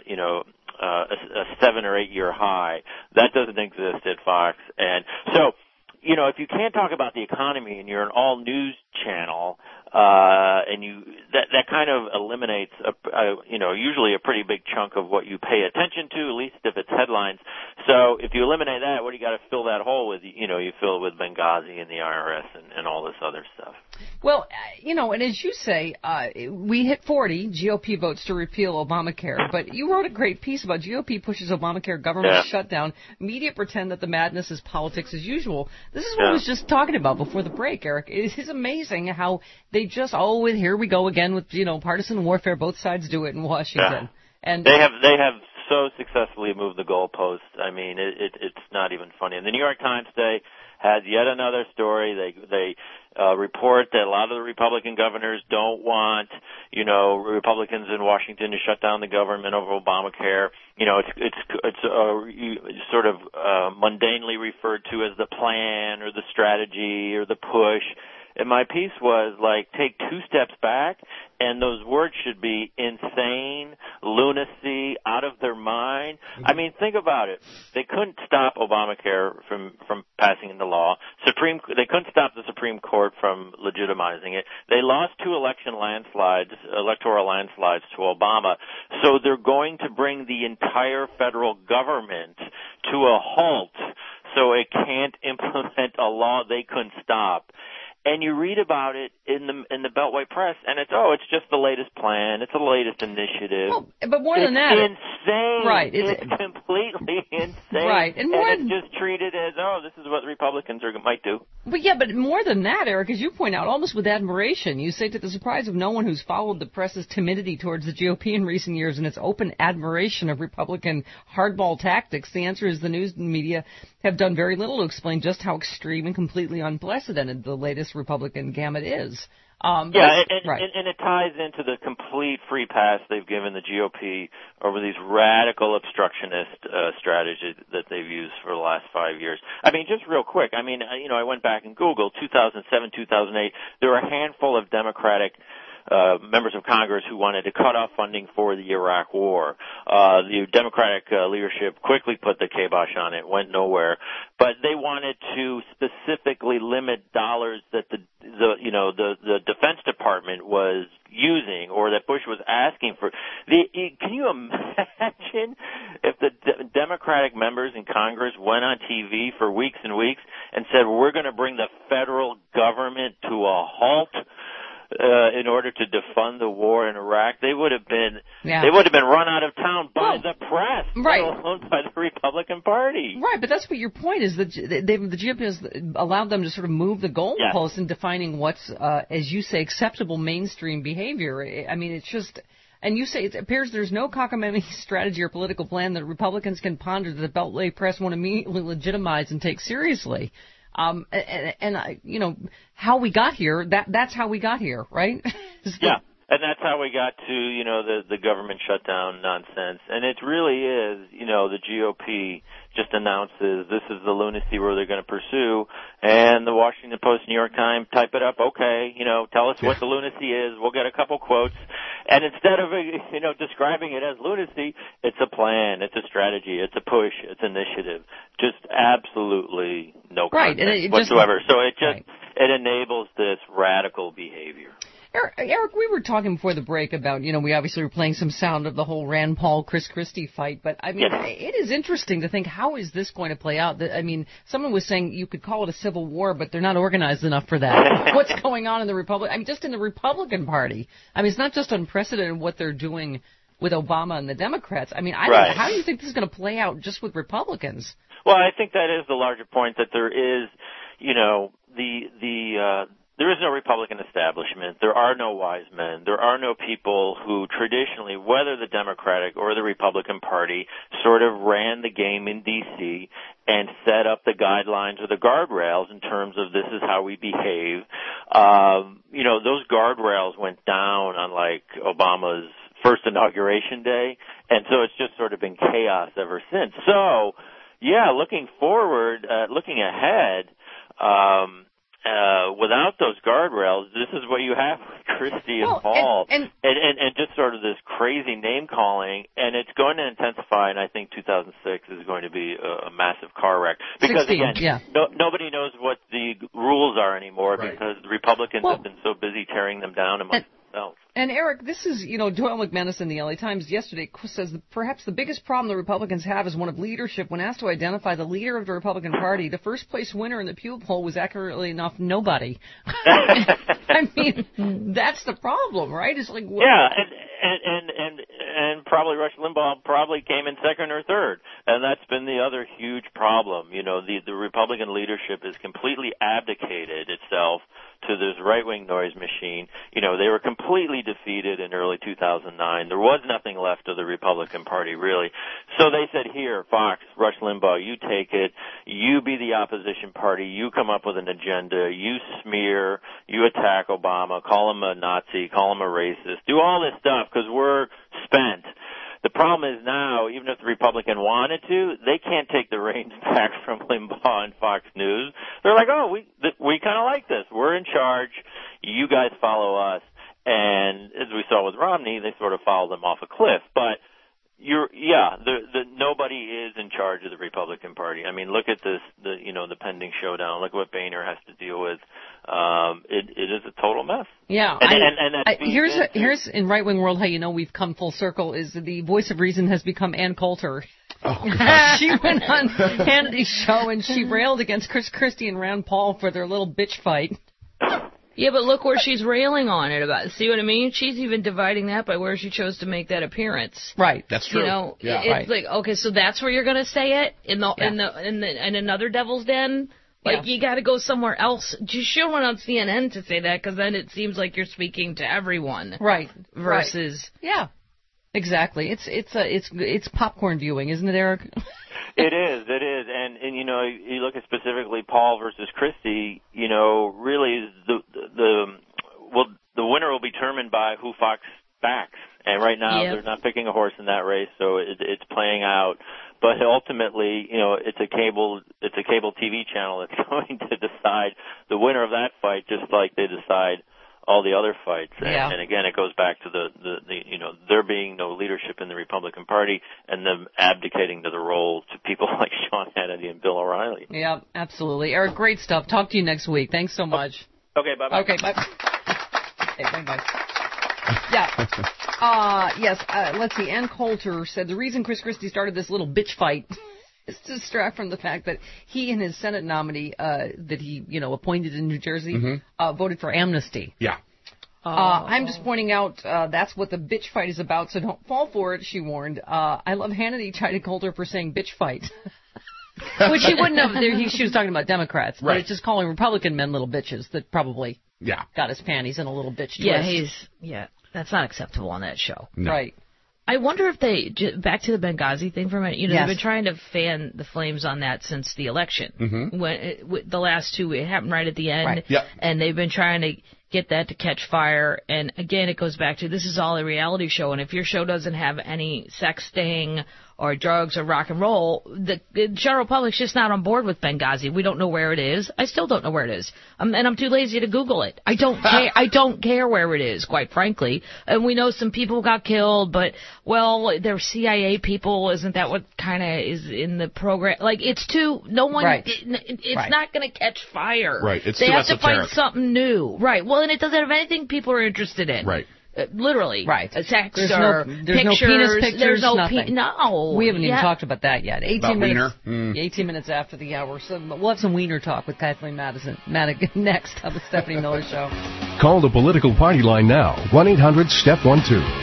7 or 8 year high. That doesn't exist at Fox, and so if you can't talk about the economy and you're an all news channel, and that kind of eliminates usually a pretty big chunk of what you pay attention to, at least if it's headlines. So if you eliminate that, what do you got to fill that hole with? You fill it with Benghazi and the IRS and all this other stuff. Well, and as you say, we hit 40 GOP votes to repeal Obamacare, but you wrote a great piece about GOP pushes Obamacare government shutdown. Media pretend that the madness is politics as usual. This is what I was just talking about before the break, Eric. It is amazing how they just, here we go again with, partisan warfare. Both sides do it in Washington. Yeah. And they have so successfully moved the goalpost. I mean, it's not even funny. And the New York Times today has yet another story. They report that a lot of the Republican governors don't want, Republicans in Washington to shut down the government over Obamacare. It's sort of mundanely referred to as the plan or the strategy or the push. And my piece was take 2 steps back, and those words should be insane, lunacy, out of their mind. I mean, think about it. They couldn't stop Obamacare from passing into law. They couldn't stop the Supreme Court from legitimizing it. They lost 2 electoral landslides to Obama. So they're going to bring the entire federal government to a halt so it can't implement a law they couldn't stop. And you read about it in the Beltway press, and it's just the latest plan. It's the latest initiative. Well, but more than that, it's insane. Right? It's completely insane. Right, and it's just treated as this is what the Republicans might do. But more than that, Eric, as you point out, almost with admiration, you say to the surprise of no one who's followed the press's timidity towards the GOP in recent years and its open admiration of Republican hardball tactics, the answer is the news media have done very little to explain just how extreme and completely unprecedented the latest Republican gamut is. And it ties into the complete free pass they've given the GOP over these radical obstructionist strategies that they've used for the last 5 years. I mean, just real quick, I went back and Googled 2007, 2008. There were a handful of Democratic members of Congress who wanted to cut off funding for the Iraq War. The Democratic leadership quickly put the kibosh on it, went nowhere. But they wanted to specifically limit dollars that the Defense Department was using or that Bush was asking for. Can you imagine if the Democratic members in Congress went on TV for weeks and weeks and said, we're going to bring the federal government to a halt in order to defund the war in Iraq? They would have been run out of town by the press, let alone by the Republican Party. Right, but that's what your point is, that the GOP has allowed them to sort of move the goalposts in defining what's, as you say, acceptable mainstream behavior. I mean, it's just... And you say it appears there's no cockamamie strategy or political plan that Republicans can ponder that the Beltway press won't immediately legitimize and take seriously. How we got here, that's how we got here, right? Yeah, and that's how we got to, the government shutdown nonsense. And it really is, the GOP just announces this is the lunacy where they're going to pursue, and the Washington Post, New York Times type it up, okay, tell us what the lunacy is, we'll get a couple quotes, and instead of, describing it as lunacy, it's a plan, it's a strategy, it's a push, it's initiative. Just absolutely no context whatsoever. So it enables this radical behavior. Eric, we were talking before the break about, we obviously were playing some sound of the whole Rand Paul, Chris Christie fight, but it is interesting to think, how is this going to play out? Someone was saying you could call it a civil war, but they're not organized enough for that. What's going on in the just in the Republican Party? It's not just unprecedented what they're doing with Obama and the Democrats. How do you think this is going to play out just with Republicans? Well, I think that is the larger point, that there is, there is no Republican establishment. There are no wise men. There are no people who traditionally, whether the Democratic or the Republican Party, sort of ran the game in D.C. and set up the guidelines or the guardrails in terms of this is how we behave. Those guardrails went down on Obama's first inauguration day, and so it's just sort of been chaos ever since. So, looking forward, looking ahead, without those guardrails, this is what you have with Christie and Paul, and just sort of this crazy name calling, and it's going to intensify. And I think 2006 is going to be a massive car wreck because 16, again, nobody knows what the rules are anymore because the Republicans have been so busy tearing them down amongst themselves. And Eric, this is, Doyle McManus in the LA Times yesterday says that perhaps the biggest problem the Republicans have is one of leadership. When asked to identify the leader of the Republican Party, the first place winner in the Pew poll was accurately enough nobody. I mean, that's the problem, right? It's like, and probably Rush Limbaugh probably came in second or third, and that's been the other huge problem. The Republican leadership has completely abdicated itself to this right-wing noise machine. They were completely defeated in early 2009. There was nothing left of the Republican Party, really. So they said, here, Fox, Rush Limbaugh, you take it. You be the opposition party. You come up with an agenda. You smear. You attack Obama. Call him a Nazi. Call him a racist. Do all this stuff because we're spent. The problem is now, even if the Republican wanted to, they can't take the reins back from Limbaugh and Fox News. They're like, we kind of like this. We're in charge. You guys follow us. And as we saw with Romney, they sort of followed them off a cliff. But nobody is in charge of the Republican Party. I mean, look at this, the pending showdown. Look what Boehner has to deal with. It is a total mess. Yeah. Here's in right wing world how you know we've come full circle is the voice of reason has become Ann Coulter. She went on Hannity's show and she railed against Chris Christie and Rand Paul for their little bitch fight. Yeah, but look where she's railing on it about. See what I mean? She's even dividing that by where she chose to make that appearance. Right. That's true. It's like, okay, so that's where you're going to say it in another Devil's Den. Like you got to go somewhere else. You should went on CNN to say that because then it seems like you're speaking to everyone. Right. Versus. Yeah. Exactly. It's popcorn viewing, isn't it, Eric? It is, and you look at specifically Paul versus Christie. Really the winner will be determined by who Fox backs, and right now they're not picking a horse in that race, so it's playing out. But ultimately, it's a cable TV channel that's going to decide the winner of that fight, just like they decide all the other fights. And again, it goes back to the there being no leadership in the Republican Party and them abdicating to the role to people like Sean Hannity and Bill O'Reilly. Yeah, absolutely. Eric, great stuff. Talk to you next week. Thanks so much. Okay, bye-bye. Okay, bye. Hey, bye-bye. Yeah. Yes, let's see. Ann Coulter said the reason Chris Christie started this little bitch fight is to distract from the fact that he and his Senate nominee that he, appointed in New Jersey voted for amnesty. Yeah. I'm just pointing out that's what the bitch fight is about, so don't fall for it, she warned. I love Hannity chided Coulter for saying bitch fight. Which he wouldn't have. She was talking about Democrats, but it's just calling Republican men little bitches that probably got his panties in a little bitch twist. That's not acceptable on that show. No. Right. I wonder if back to the Benghazi thing for a minute, they've been trying to fan the flames on that since the election. Mm-hmm. When the last two, it happened right at the end. Right. Yep. And they've been trying to get that to catch fire. And again, it goes back to this is all a reality show. And if your show doesn't have any sexting or drugs or rock and roll, the general public's just not on board with Benghazi. We don't know where it is. I still don't know where it is. And I'm too lazy to Google it. I don't care. I don't care where it is, quite frankly. And we know some people got killed, but, they're CIA people. Isn't that what kind of is in the program? Like, it's too, no one, it's not going to catch fire. Right. It's they too have esoteric. to find something new. Right. Well, and it doesn't have anything people are interested in. Right. Literally. Right. Sex there's or no pictures. Penis pictures. There's no nothing. no. We haven't even talked about that yet. 18 minutes. 18 minutes after the hour. So we'll have some wiener talk with Kathleen Madigan next on the Stephanie Miller Show. Call the political party line now. 1-800-STEP-12.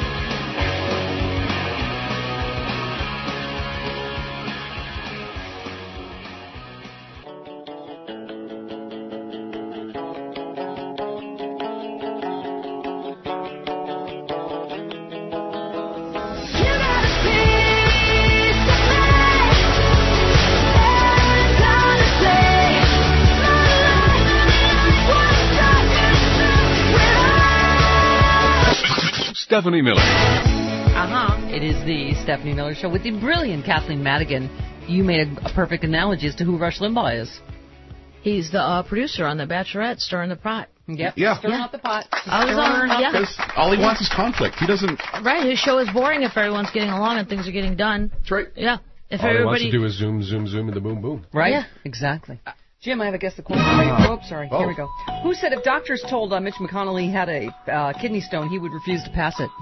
Stephanie Miller. It is the Stephanie Miller Show with the brilliant Kathleen Madigan. You made a perfect analogy as to who Rush Limbaugh is. He's the producer on The Bachelorette, stirring the pot. Yep. Yeah. Stirring up the pot. Because all he wants is conflict. He doesn't. Right. His show is boring if everyone's getting along and things are getting done. That's right. Yeah. If all he wants to do is zoom, zoom, zoom, and the boom, boom. Right. Yeah. Exactly. Jim, I have a guess the question. Oh, sorry. Here we go. Who said if doctors told Mitch McConnell he had a kidney stone, he would refuse to pass it?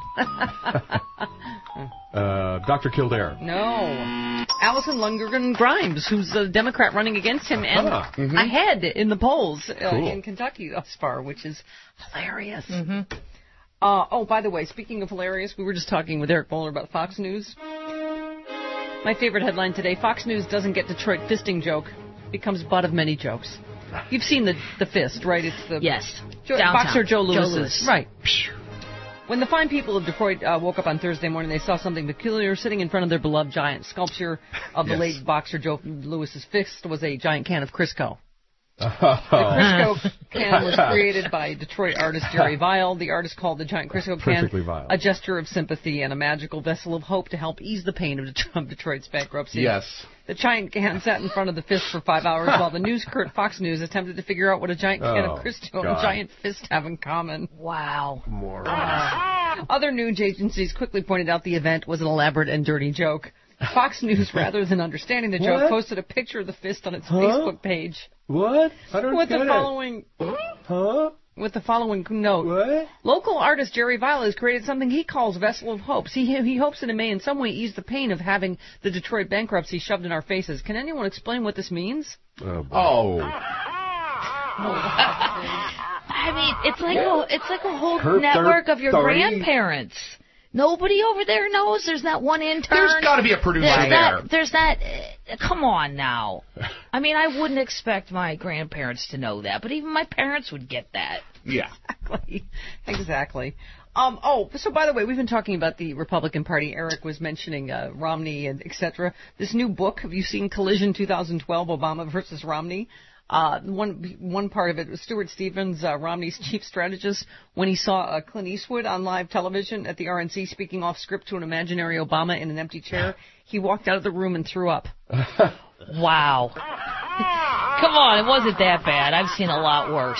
Dr. Kildare. No. Allison Lundgren Grimes, who's a Democrat running against him and ahead in the polls in Kentucky thus far, which is hilarious. By the way, speaking of hilarious, we were just talking with Eric Bowler about Fox News. My favorite headline today, Fox News doesn't get Detroit fisting joke, becomes butt of many jokes. You've seen the fist, right? It's the boxer Joe Louis. Right. When the fine people of Detroit woke up on Thursday morning, they saw something peculiar sitting in front of their beloved giant sculpture of the late boxer Joe Louis's fist was a giant can of Crisco. The Crisco can was created by Detroit artist Jerry Vile. The artist called the giant Crisco can a gesture of sympathy and a magical vessel of hope to help ease the pain of Detroit's bankruptcy. Yes. The giant can sat in front of the fist for 5 hours while the news curt Fox News attempted to figure out what a giant can of Crisco and a giant fist have in common. Wow. Other news agencies quickly pointed out the event was an elaborate and dirty joke. Fox News, rather than understanding the joke, posted a picture of the fist on its Facebook page. What? I don't with get the following. With the following note. What? Local artist Jerry Vile has created something he calls Vessel of Hopes. He hopes that it may in some way ease the pain of having the Detroit bankruptcy shoved in our faces. Can anyone explain what this means? I mean, it's like a whole network of your grandparents. Nobody over there knows. There's not one intern. There's got to be a producer there. There's that. Come on now. I mean, I wouldn't expect my grandparents to know that, but even my parents would get that. Yeah. Exactly. So by the way, we've been talking about the Republican Party. Eric was mentioning Romney and et cetera. This new book, have you seen Collision 2012, Obama versus Romney? One part of it was Stuart Stevens, Romney's chief strategist, when he saw Clint Eastwood on live television at the RNC speaking off script to an imaginary Obama in an empty chair. He walked out of the room and threw up. Wow. Come on, it wasn't that bad. I've seen a lot worse.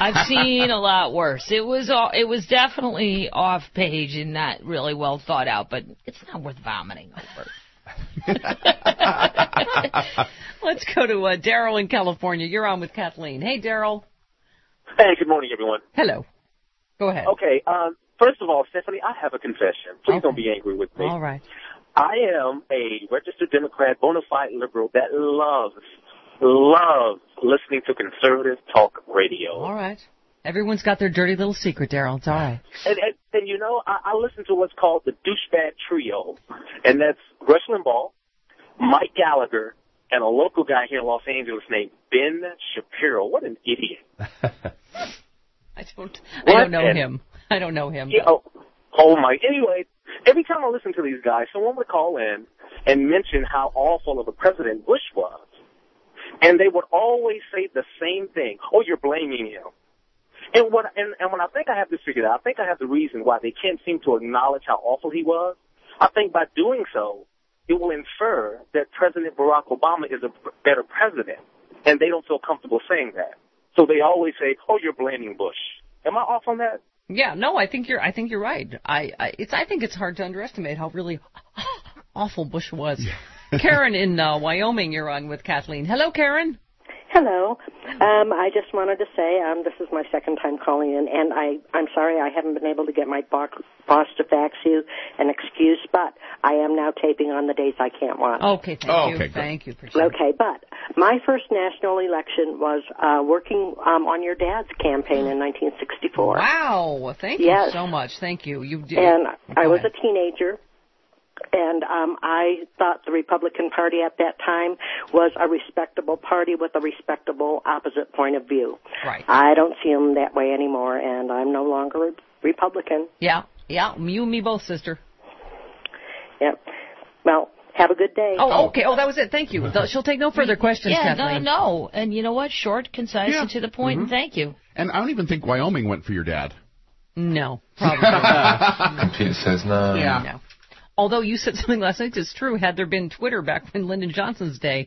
It was definitely off page and not really well thought out, but it's not worth vomiting over. Let's go to Daryl in California. You're on with Kathleen. Hey, Daryl. Hey, good morning, everyone. Hello. Go ahead. Okay, first of all, Stephanie, I have a confession. Please don't be angry with me. All right. I am a registered Democrat, bona fide liberal that loves listening to conservative talk radio. All right. Everyone's got their dirty little secret, Daryl. It's all right. And you know, I listen to what's called the douchebag trio, and that's Rush Limbaugh, Mike Gallagher, and a local guy here in Los Angeles named Ben Shapiro. What an idiot. I don't know him. Yeah, anyway, every time I listen to these guys, someone would call in and mention how awful of a president Bush was. And they would always say the same thing. Oh, you're blaming him. And when I think I have this figured out, I think I have the reason why they can't seem to acknowledge how awful he was. I think by doing so, it will infer that President Barack Obama is a better president, and they don't feel comfortable saying that. So they always say, "Oh, you're blaming Bush." Am I off on that? Yeah, no, I think you're right. I think it's hard to underestimate how really awful Bush was. Yeah. Karen in Wyoming, you're on with Kathleen. Hello, Karen. Hello. I just wanted to say this is my second time calling in, and I'm sorry I haven't been able to get my boss to fax you an excuse, but I am now taping on the days I can't watch. Okay, thank you. Thank you. Okay, but my first national election was working on your dad's campaign in 1964. Wow. Thank you so much. Thank you. You did. And I was a teenager. And I thought the Republican Party at that time was a respectable party with a respectable opposite point of view. Right. I don't see them that way anymore, and I'm no longer a Republican. Yeah, you and me both, sister. Yep. Well, have a good day. Oh, okay. Oh, that was it. Thank you. She'll take no further questions, Kathleen. No. And you know what? Short, concise, and to the point, and thank you. And I don't even think Wyoming went for your dad. No, probably not. Computer says no. Yeah. No. Although you said something last night that's true. Had there been Twitter back in Lyndon Johnson's day,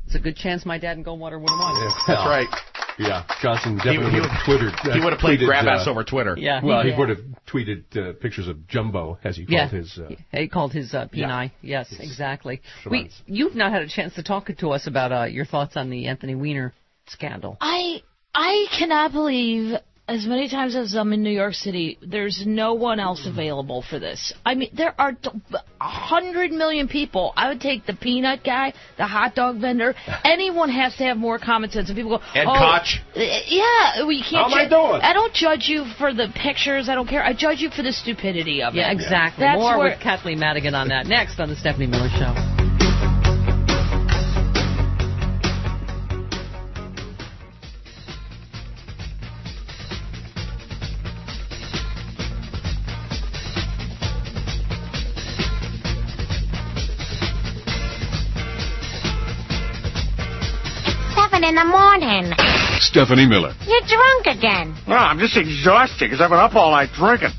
It's a good chance my dad and Goldwater would have won. Yeah, that's right. Yeah. Johnson definitely would have Twittered. He would have played grab ass over Twitter. Yeah. Well, he would have tweeted pictures of Jumbo, as he called his... he called his P9. Yes, exactly. You've not had a chance to talk to us about your thoughts on the Anthony Weiner scandal. I cannot believe, as many times as I'm in New York City, there's no one else available for this. I mean, there are 100 million people. I would take the peanut guy, the hot dog vendor. Anyone has to have more common sense. And people go, Ed Koch. Yeah, we can't. How am I doing? I don't judge you for the pictures. I don't care. I judge you for the stupidity of it. Yeah, exactly. That's More with Kathleen Madigan on that next on the Stephanie Miller Show. In the morning. Stephanie Miller. You're drunk again. No, I'm just exhausted because I've been up all night drinking.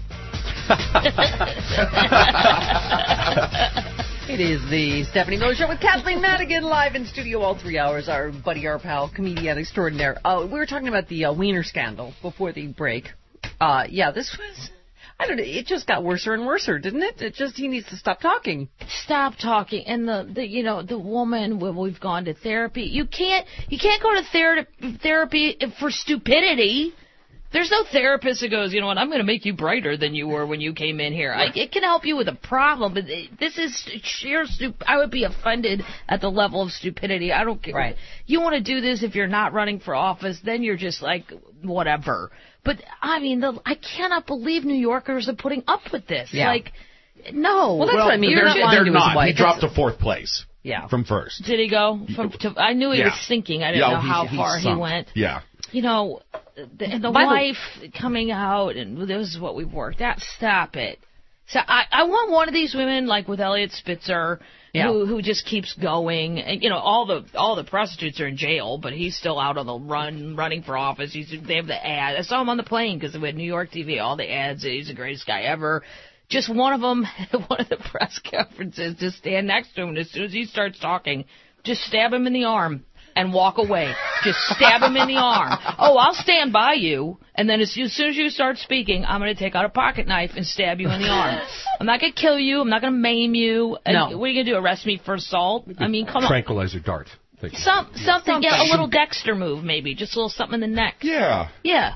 It is the Stephanie Miller Show with Kathleen Madigan live in studio all 3 hours. Our buddy, our pal, comedian extraordinaire. We were talking about the Weiner scandal before the break. This was... I don't know. It just got worse and worse, didn't it? He needs to stop talking. Stop talking. And the woman, when we've gone to therapy, you can't go to therapy for stupidity. There's no therapist that goes, you know what, I'm going to make you brighter than you were when you came in here. It can help you with a problem, but this is sheer I would be offended at the level of stupidity. I don't care. Right. You want to do this if you're not running for office, then you're just like, whatever. But, I mean, I cannot believe New Yorkers are putting up with this. Yeah. Like, no. Well, that's what I mean. They're not. He dropped to fourth place. Yeah. From first. Did he go? I knew he was sinking. I didn't know how far he went. Yeah. You know, the wife coming out, and this is what we've worked out. Stop it. So I want one of these women, like with Elliot Spitzer, who just keeps going. And, you know, all the prostitutes are in jail, but he's still out on the running for office. They have the ad. I saw him on the plane because we had New York TV, all the ads. He's the greatest guy ever. Just one of them, one of the press conferences, just stand next to him, and as soon as he starts talking, just stab him in the arm and walk away. Just stab him in the arm. Oh, I'll stand by you, and then as soon as you start speaking, I'm going to take out a pocket knife and stab you in the arm. I'm not going to kill you. I'm not going to maim you. And no. What are you going to do, arrest me for assault? I mean, come on. Tranquilizer dart. Something, a little Dexter move, maybe. Just a little something in the neck. Yeah. Yeah.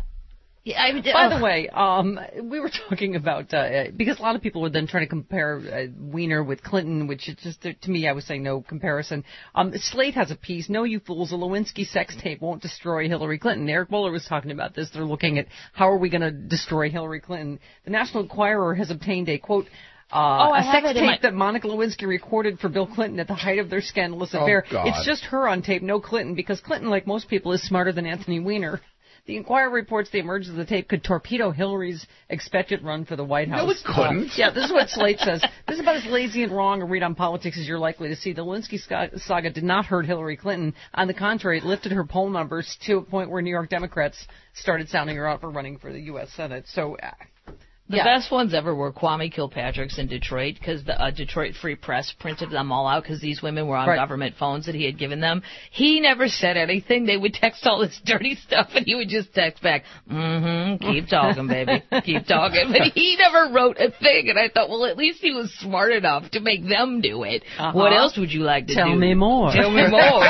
By the way, we were talking about, because a lot of people were then trying to compare Weiner with Clinton, which is just, to me, I was saying no comparison. Slate has a piece, "No, you fools, a Lewinsky sex tape won't destroy Hillary Clinton." Eric Bowler was talking about this. They're looking at how are we going to destroy Hillary Clinton. The National Enquirer has obtained a, quote, a sex tape that Monica Lewinsky recorded for Bill Clinton at the height of their scandalous affair. God. It's just her on tape, no Clinton, because Clinton, like most people, is smarter than Anthony Weiner. The Enquirer reports the emergence of the tape could torpedo Hillary's expected run for the White House. No, it couldn't. This is what Slate says. This is about as lazy and wrong a read on politics as you're likely to see. The Lewinsky saga did not hurt Hillary Clinton. On the contrary, it lifted her poll numbers to a point where New York Democrats started sounding her out for running for the U.S. Senate. So... The best ones ever were Kwame Kilpatrick's in Detroit, because the Detroit Free Press printed them all out because these women were on government phones that he had given them. He never said anything. They would text all this dirty stuff, and he would just text back, keep talking, baby, keep talking. But he never wrote a thing, and I thought, well, at least he was smart enough to make them do it. What else would you like to do? Tell me more. Tell me more,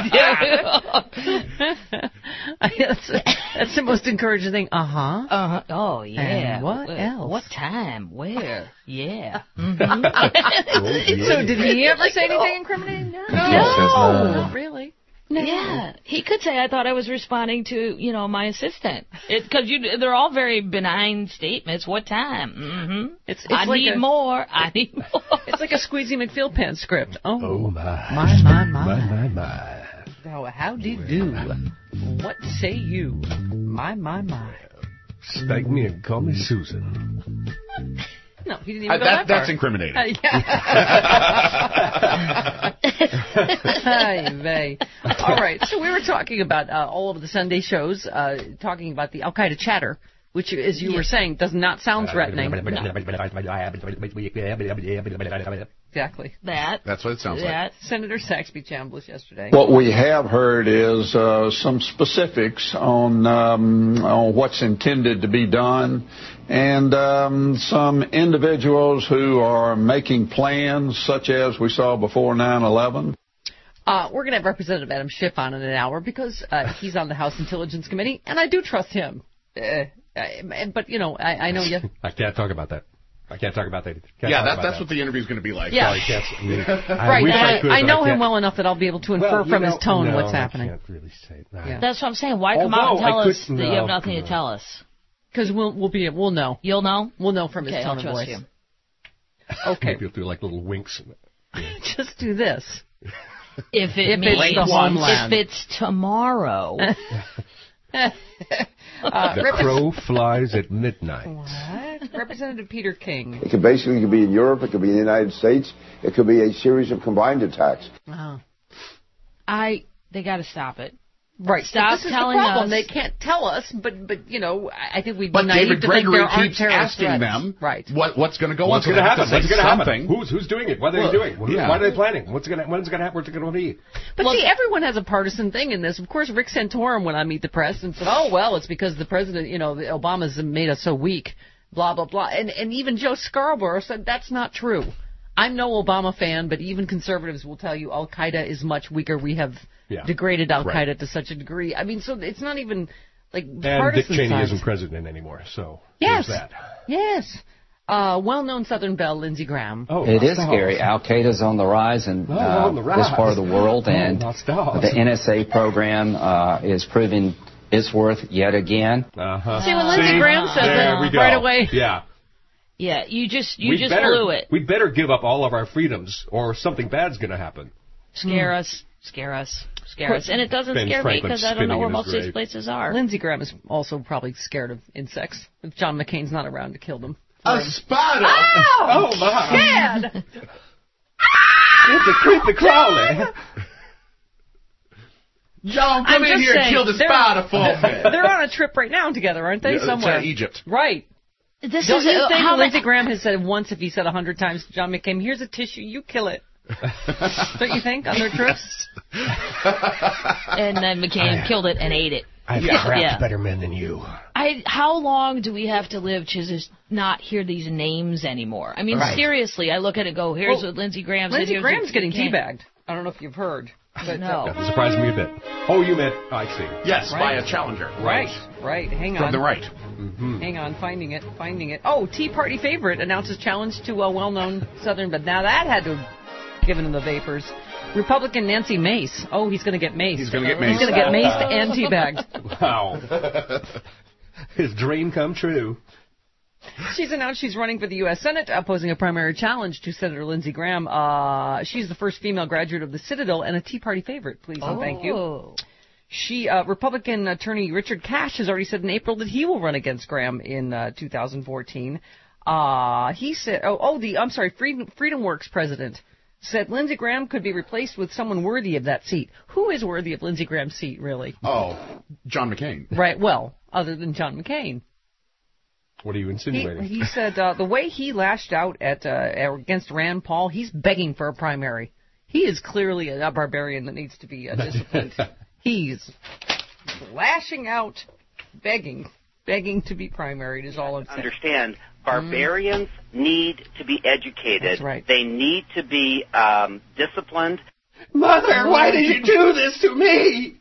baby. That's the most encouraging thing. Oh, yeah. And what else? What time? Where? Yeah. So did he ever say anything incriminating? No, not really. No. Yeah, he could say, I thought I was responding to, my assistant. Because they're all very benign statements. What time? I need more. It's like a Squeezy McFieldpan script. Oh my. My. Oh, howdy do. What say you? My. Spank me and call me Susan. No, he didn't even go that far. That's incriminating. All right, so we were talking about all of the Sunday shows, talking about the Al-Qaeda chatter which, as you were saying, does not sound threatening. Exactly. That's what it sounds like. Senator Saxby Chambliss yesterday. What we have heard is some specifics on what's intended to be done, and some individuals who are making plans, such as we saw before 9/11. We're going to have Representative Adam Schiff on in an hour because he's on the House Intelligence Committee, and I do trust him. But, you know, I know you... I can't talk about that. I can't talk about that. That's what the interview's going to be like. Yeah. I know him well enough that I'll be able to infer from his tone what's happening. I can't really say that. Yeah. That's what I'm saying. Why come out and tell us that you have nothing to tell us? Because we'll know. You'll know? We'll know from his tone of voice. You. Okay. Maybe you'll do like little winks. Just do this. If it's homeland. If it's tomorrow. The crow flies at midnight. What? Representative Peter King. It could basically be in Europe. It could be in the United States. It could be a series of combined attacks. Wow. They got to stop it. Right. Stop this is telling the problem. us. They can't tell us, but you know, I think we'd be But naive David to think Gregory there aren't keeps terrorist asking threats. them right. what's going to go on. What's going to happen? What's going to happen? Who's doing it? What are they doing? Yeah. What are they planning? When's it going to happen? What's it going to be? But see, everyone has a partisan thing in this. Of course, Rick Santorum went on Meet the Press and said, "Oh well, it's because the president, you know, Obama's made us so weak." Blah blah blah. And even Joe Scarborough said that's not true. I'm no Obama fan, but even conservatives will tell you Al Qaeda is much weaker. We have degraded Al Qaeda to such a degree. I mean, so it's not even like and partisan. Dick Cheney sides. isn't president anymore, so yes, there's that. Yes. Well-known Southern belle Lindsey Graham. Oh, it is scary. Al Qaeda's on the rise in this part of the world, and the NSA program is proving its worth yet again. See, when Lindsey Graham says it right away. Yeah. Yeah, you just blew it. We'd better give up all of our freedoms, or something bad's going to happen. Scare us. And it doesn't scare me because I don't know where most of these places are. Lindsey Graham is also probably scared of insects if John McCain's not around to kill them. A spider! Oh my! Scared! It's a creepy crawly. John, come in here and kill the spider for me. They're on a trip right now together, aren't they? Somewhere. To Egypt. Right. Don't you think Lindsey Graham has said once, if he said 100 times to John McCain, here's a tissue, you kill it. Don't you think, on their trips? And then McCain killed it and ate it. I've trapped better men than you. How long do we have to live to just not hear these names anymore? I mean, seriously, I look at it and go, here's what Lindsey Graham said. Lindsey Graham's getting teabagged. I don't know if you've heard. But no. That surprised me a bit. Oh, you meant, I see. Yes, by a challenger. Right. Hang on. From the right. Mm-hmm. Hang on, finding it. Oh, Tea Party favorite announces challenge to a well-known Southern, but now that had to have given him the vapors. Republican Nancy Mace. Oh, he's going to get maced. He's going to get maced. He's going to get maced and teabagged. Wow. His dream come true. She's announced she's running for the U.S. Senate, opposing a primary challenge to Senator Lindsey Graham. She's the first female graduate of the Citadel and a Tea Party favorite. Please and thank you. Republican attorney Richard Cash has already said in April that he will run against Graham in 2014. He said, Freedom Works president said Lindsey Graham could be replaced with someone worthy of that seat. Who is worthy of Lindsey Graham's seat, really? Oh, John McCain. Right, well, other than John McCain. What are you insinuating? He said the way he lashed out against Rand Paul, he's begging for a primary. He is clearly a barbarian that needs to be disciplined. He's lashing out, begging to be primaried is all I'm saying. Understand, barbarians need to be educated. That's right. They need to be disciplined. Mother, why did you do this to me?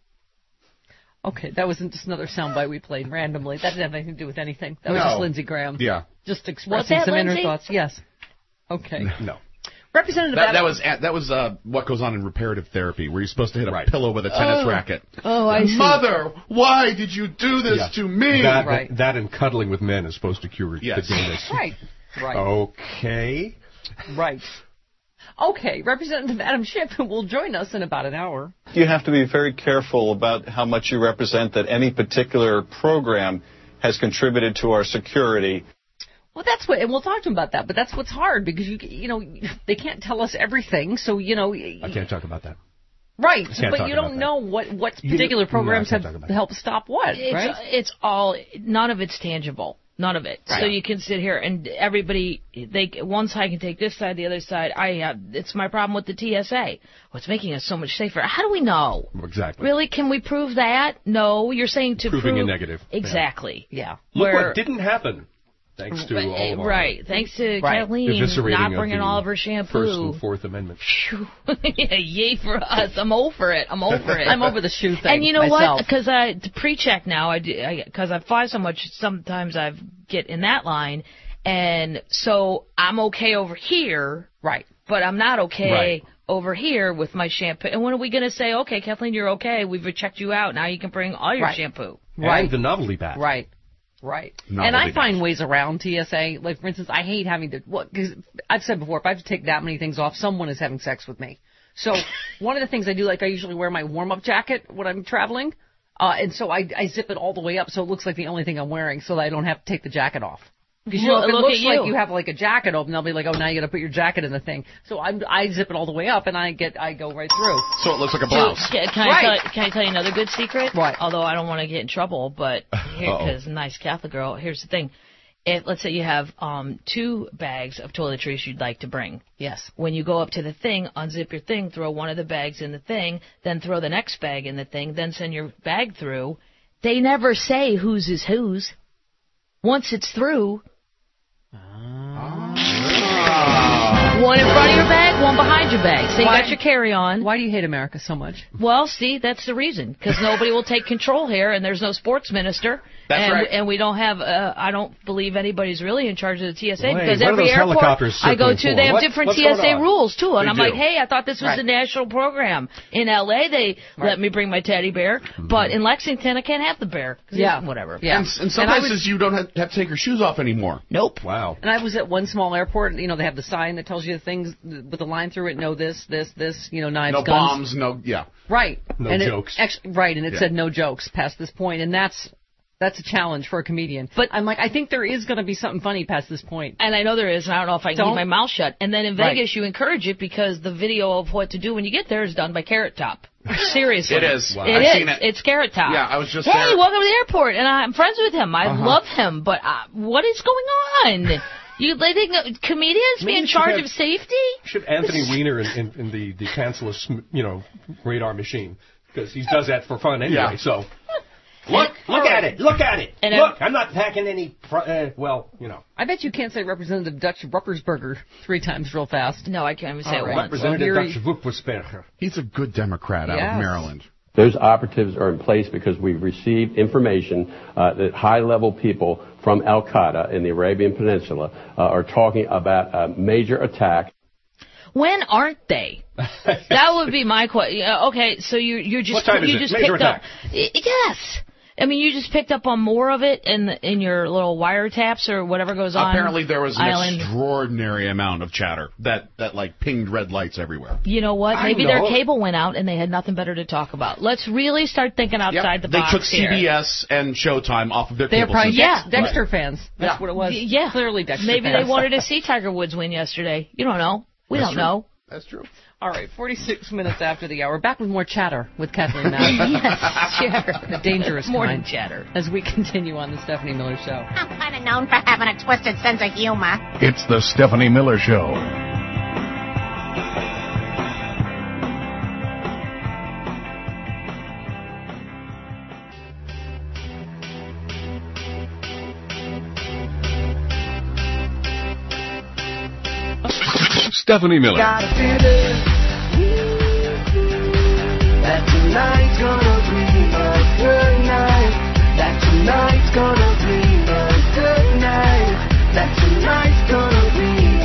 Okay, that wasn't just another soundbite we played randomly. That didn't have anything to do with anything. That was just Lindsey Graham. Yeah. Just expressing some inner thoughts. Yes. Okay. No. Representative that was what goes on in reparative therapy, where you're supposed to hit a pillow with a tennis racket. Oh, I see. Mother, why did you do this to me? That and cuddling with men is supposed to cure the illness. Right. Okay. Right. Okay, Representative Adam Schiff will join us in about an hour. You have to be very careful about how much you represent that any particular program has contributed to our security. Well, that's what, and we'll talk to him about that, but that's what's hard because, you know, they can't tell us everything, so, you know. I can't talk about that. Right, but you don't know what particular programs have helped stop what, right? It's all, none of it's tangible. None of it. Right. So you can sit here and everybody, one side can take this side, the other side. It's my problem with the TSA. What's making us so much safer? How do we know? Exactly. Really? Can we prove that? No. You're saying to Proving a negative. Exactly. Yeah. Look what didn't happen. Thanks to all of our... Right. Thanks to Kathleen not bringing all of her shampoo. First and Fourth Amendment. Yeah, yay for us. I'm over it. I'm over the shoe thing. And you know myself. what? Because to pre-check now, because I fly so much, sometimes I get in that line, and so I'm okay over here. Right. But I'm not okay over here with my shampoo. And when are we going to say, okay, Kathleen, you're okay. We've checked you out. Now you can bring all your shampoo. Right. And the novelty pack. Right. And I find ways around TSA. Like, for instance, I hate having to, because I've said before, if I have to take that many things off, someone is having sex with me. So one of the things I do, like I usually wear my warm-up jacket when I'm traveling, and so I zip it all the way up so it looks like the only thing I'm wearing so that I don't have to take the jacket off. Because if it looks like you have like a jacket open, they'll be like, oh, now you got to put your jacket in the thing. So I zip it all the way up and I go right through. So it looks like a blouse. Can I tell you another good secret? Right. Although I don't want to get in trouble, but because nice Catholic girl, here's the thing. Let's say you have 2 bags of toiletries you'd like to bring. Yes. When you go up to the thing, unzip your thing, throw one of the bags in the thing, then throw the next bag in the thing, then send your bag through. They never say whose is whose. Once it's through... One in front of your bag, one behind your bag. So you got your carry-on. Why do you hate America so much? Well, see, that's the reason. Because nobody will take control here, and there's no sports minister. That's right. And we don't have, I don't believe anybody's really in charge of the TSA. Wait, because every airport I go to, they have different TSA rules, too. And I'm like, hey, I thought this was a national program. In L.A., they let me bring my teddy bear. But in Lexington, I can't have the bear. Yeah. Whatever. Yeah. And some places you don't have to take your shoes off anymore. Nope. Wow. And I was at one small airport, they have the sign that tells you the things with the line through it, no this, knives, no guns. Bombs, Right. No jokes. And it said no jokes past this point, and that's a challenge for a comedian. But I'm like, I think there is going to be something funny past this point. And I know there is, and I don't know if I can keep my mouth shut. And then in Vegas, you encourage it because the video of what to do when you get there is done by Carrot Top. Seriously. It is. Wow. I've seen it. It's Carrot Top. Yeah, I was just Hey, there. welcome to the airport. And I'm friends with him. I love him. But what is going on? They think comedians be in charge of safety? Should Anthony Weiner in the pantsless, radar machine, because he does that for fun anyway. Yeah. So look at it, look at it. And look, I'm not packing any. I bet you can't say Representative Dutch Ruppersberger 3 times real fast. No, I can't even say it once. Representative Dutch Ruppersberger. He's a good Democrat out of Maryland. Those operatives are in place because we've received information that high-level people from Al-Qaeda in the Arabian Peninsula are talking about a major attack. When aren't they? That would be my question. Okay, so you just what time is it? Just major picked attack. up. Yes. I mean, you just picked up on more of it in your little wiretaps or whatever goes on. Apparently, there was an extraordinary amount of chatter that pinged red lights everywhere. You know what? Maybe their cable went out and they had nothing better to talk about. Let's really start thinking outside the box. They took CBS and Showtime off of their They're cable probably system. Dexter fans. That's what it was. Yeah, clearly Dexter. Maybe fans. they wanted to see Tiger Woods win yesterday. You don't know. We don't know. That's true. All right, 46 minutes after the hour. Back with more chatter with Kathleen Mack. Yes, chatter. The dangerous more kind. Than chatter. As we continue on the Stephanie Miller Show. I'm kind of known for having a twisted sense of humor. It's the Stephanie Miller Show. Stephanie Miller. Got a feeling that tonight's gonna be a good night. That tonight's gonna be a good night. That tonight's gonna be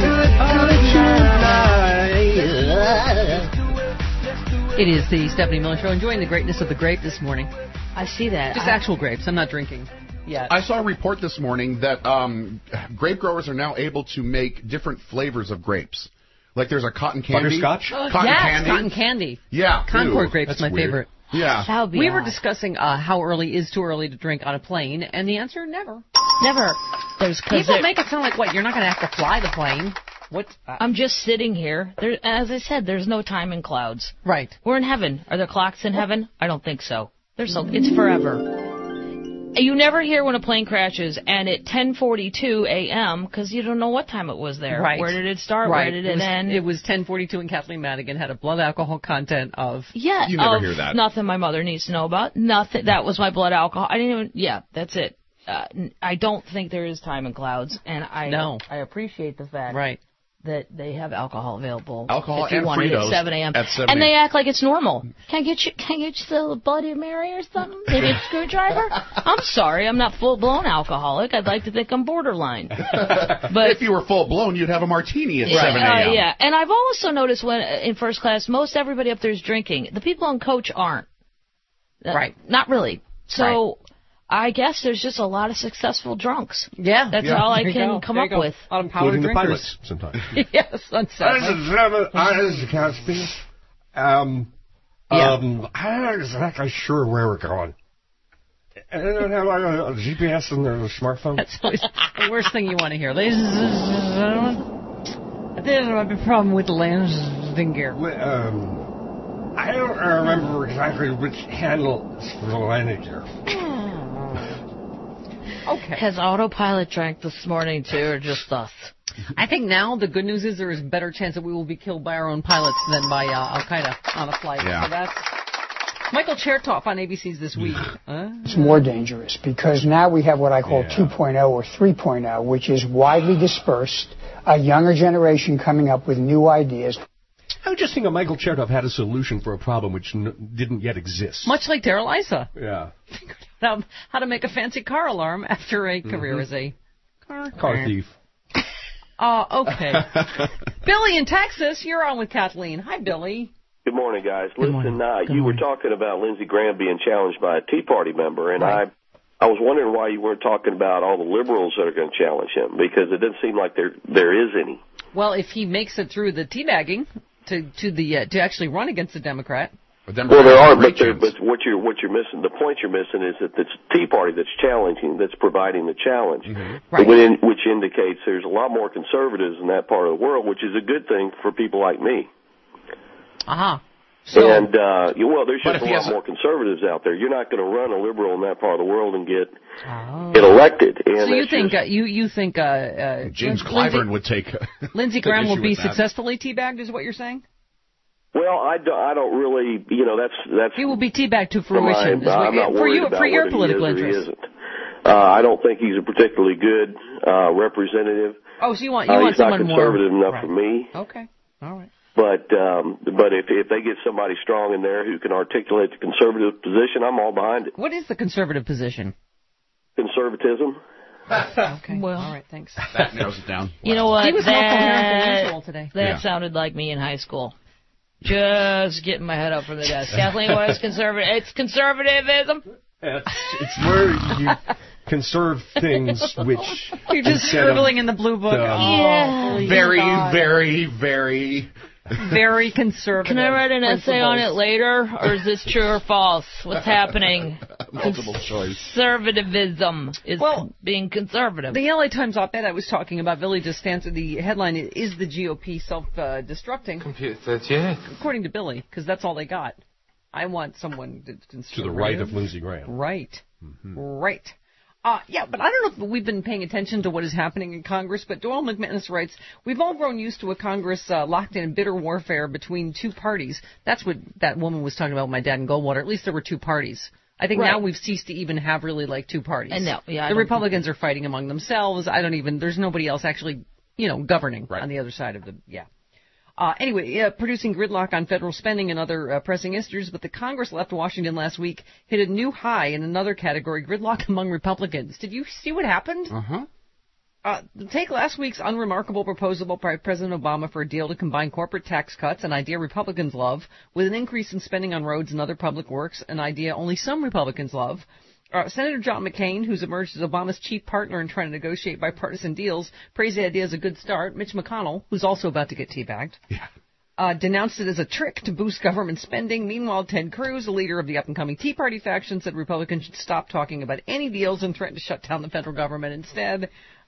a good night. It is the Stephanie Miller Show. Enjoying the greatness of the grape this morning. I see that. Just actual grapes. I'm not drinking. Yeah. I saw a report this morning that grape growers are now able to make different flavors of grapes. Like there's a cotton candy. Butterscotch? Cotton candy. Yeah. Concord grape's my weird. favorite. Yeah. That would be we were discussing how early is too early to drink on a plane, and the answer, never. Never. People make it sound like, what, you're not going to have to fly the plane? What? I'm just sitting here. There, as I said, there's no time in clouds. Right. We're in heaven. Are there clocks in heaven? I don't think so. It's forever. You never hear when a plane crashes and at 10:42 a.m. because you don't know what time it was there. Right. Where did it start? Right. Where did it end? It was 10:42 and Kathleen Madigan had a blood alcohol content of... Yeah. You never hear that. Nothing my mother needs to know about. Nothing. That was my blood alcohol. I didn't even... Yeah, that's it. I don't think there is time in clouds, and I appreciate the fact that they have alcohol available. Alcohol if you and want it Fritos at 7 a.m. at 7 And they act like it's normal. Can I get you a Bloody Mary or something? Maybe a screwdriver? I'm sorry, I'm not full-blown alcoholic. I'd like to think I'm borderline. But if you were full-blown, you'd have a martini at 7 a.m. Yeah, and I've also noticed when in first class, most everybody up there is drinking. The people on coach aren't. Right. Not really. So... I guess there's just a lot of successful drunks. Yeah. That's all I can come up with. A lot of power Including the drinkers. pilots sometimes. Yes, on Ladies and gentlemen, this is the captain. I'm not exactly sure where we're going. Anyone have a GPS in their smartphone? That's always the worst thing you want to hear. Ladies and gentlemen, I think I have a problem with the landing gear. I don't remember exactly which handle is for the landing gear. Okay. Has autopilot drank this morning, too, or just us? I think now the good news is there is a better chance that we will be killed by our own pilots than by Al-Qaeda on a flight. Yeah. So that's Michael Chertoff on ABC's This Week. It's more dangerous because now we have what I call 2.0 or 3.0, which is widely dispersed, a younger generation coming up with new ideas. I was just thinking Michael Chertoff had a solution for a problem which didn't yet exist. Much like Daryl Issa. Yeah. How to make a fancy car alarm after a career as a car thief. Okay. Billy in Texas, you're on with Kathleen. Hi, Billy. Good morning, guys. Good Listen, morning. you were talking about Lindsey Graham being challenged by a Tea Party member, and I was wondering why you weren't talking about all the liberals that are going to challenge him, because it doesn't seem like there is any. Well, if he makes it through the teabagging to actually run against a Democrat. Well, there are, but what you're missing, the point you're missing is that it's Tea Party that's challenging, that's providing the challenge, which indicates there's a lot more conservatives in that part of the world, which is a good thing for people like me. And there's just a lot more conservatives out there. You're not going to run a liberal in that part of the world and get elected. And so you think James Clyburn would take Lindsey Graham will be successfully teabagged? Is what you're saying? Well, I don't really, that's he will be teabagged to fruition. I'm not worried about for your whether political he is or interest. he isn't. I don't think he's a particularly good representative. Oh, so you want he's someone not conservative more enough for me. Okay, all right. But if they get somebody strong in there who can articulate the conservative position, I'm all behind it. What is the conservative position? Conservatism. Okay. Well, all right. Thanks. That narrows it down. You know what? He was more coherent than usual today. That sounded like me in high school. Just getting my head up from the desk. Kathleen, what is conservative? It's conservatism. It's where you conserve things which... You're just scribbling in the blue book. Very conservative. Can I write an essay on it later, or is this true or false? What's happening? Multiple choice. Conservatism is being conservative. The LA Times op-ed I was talking about, Billy just answered the headline, is the GOP self-destructing? According to Billy, because that's all they got. I want someone that's conservative. To the right of Lindsey Graham. Right. Right. But I don't know if we've been paying attention to what is happening in Congress, but Doyle McManus writes, we've all grown used to a Congress locked in bitter warfare between two parties. That's what that woman was talking about with my dad in Goldwater. At least there were two parties. I think now we've ceased to even have really like two parties. And the Republicans are fighting among themselves. There's nobody else actually, governing on the other side of the, producing gridlock on federal spending and other pressing issues, but the Congress left Washington last week hit a new high in another category, gridlock among Republicans. Did you see what happened? Take last week's unremarkable proposal by President Obama for a deal to combine corporate tax cuts, an idea Republicans love, with an increase in spending on roads and other public works, an idea only some Republicans love. Senator John McCain, who's emerged as Obama's chief partner in trying to negotiate bipartisan deals, praised the idea as a good start. Mitch McConnell, who's also about to get teabagged, denounced it as a trick to boost government spending. Meanwhile, Ted Cruz, the leader of the up-and-coming Tea Party faction, said Republicans should stop talking about any deals and threatened to shut down the federal government instead.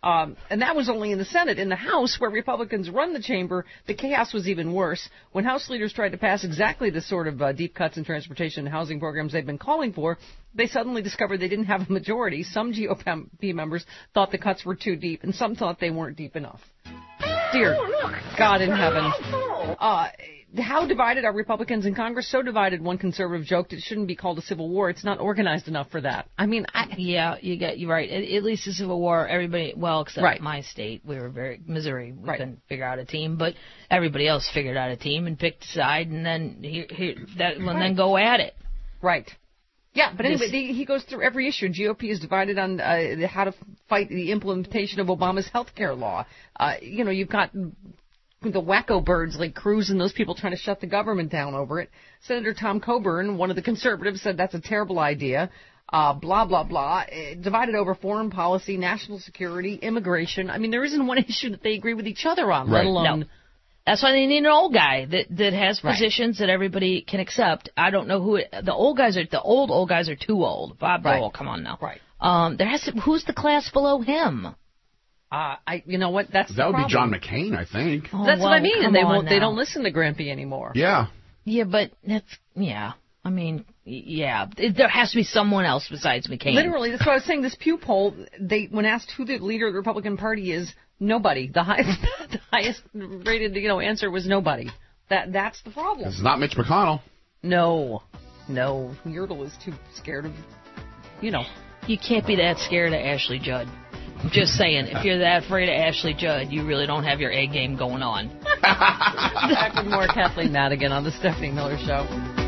And that was only in the Senate. In the House, where Republicans run the chamber, the chaos was even worse. When House leaders tried to pass exactly the sort of deep cuts in transportation and housing programs they've been calling for, they suddenly discovered they didn't have a majority. Some GOP members thought the cuts were too deep, and some thought they weren't deep enough. Dear God in heaven. How divided are Republicans in Congress? So divided, one conservative joked, it shouldn't be called a civil war. It's not organized enough for that. I mean, yeah, you're right. At least the Civil War, everybody, well, except my state, we were Missouri, we couldn't figure out a team, but everybody else figured out a team and picked a side, and then then go at it. Right. Yeah, but anyway, he goes through every issue. GOP is divided on how to fight the implementation of Obama's health care law. You've got the wacko birds like Cruz and those people trying to shut the government down over it. Senator Tom Coburn, one of the conservatives, said that's a terrible idea. Blah, blah, blah. Divided over foreign policy, national security, immigration. I mean, there isn't one issue that they agree with each other on, let alone... No. That's why they need an old guy that has positions that everybody can accept. I don't know who the old guys are. The old guys are too old. Bob Dole, come on now. Right. Who's the class below him? You know what? That would be John McCain, I think. That's what I mean. And they don't listen to Grampy anymore. Yeah. Yeah, but I mean, there has to be someone else besides McCain. Literally, that's what I was saying. This Pew poll, when asked who the leader of the Republican Party is, nobody. The highest rated answer was nobody. That's the problem. It's not Mitch McConnell. No. Yertle is too scared of, You can't be that scared of Ashley Judd. I'm just saying, if you're that afraid of Ashley Judd, you really don't have your A game going on. Back with more Kathleen Madigan on the Stephanie Miller Show.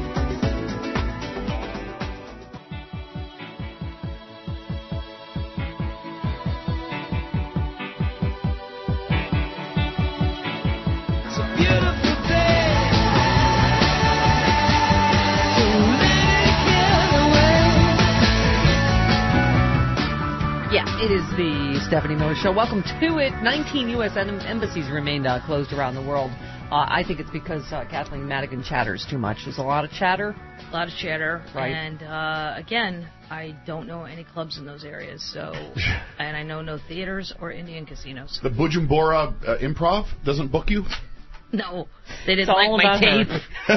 It is the Stephanie Miller Show. Welcome to it. 19 U.S. embassies remained closed around the world. I think it's because Kathleen Madigan chatters too much. There's a lot of chatter. Right. And, again, I don't know any clubs in those areas. And I know no theaters or Indian casinos. The Bujumbura Improv doesn't book you? No, they didn't like my tape.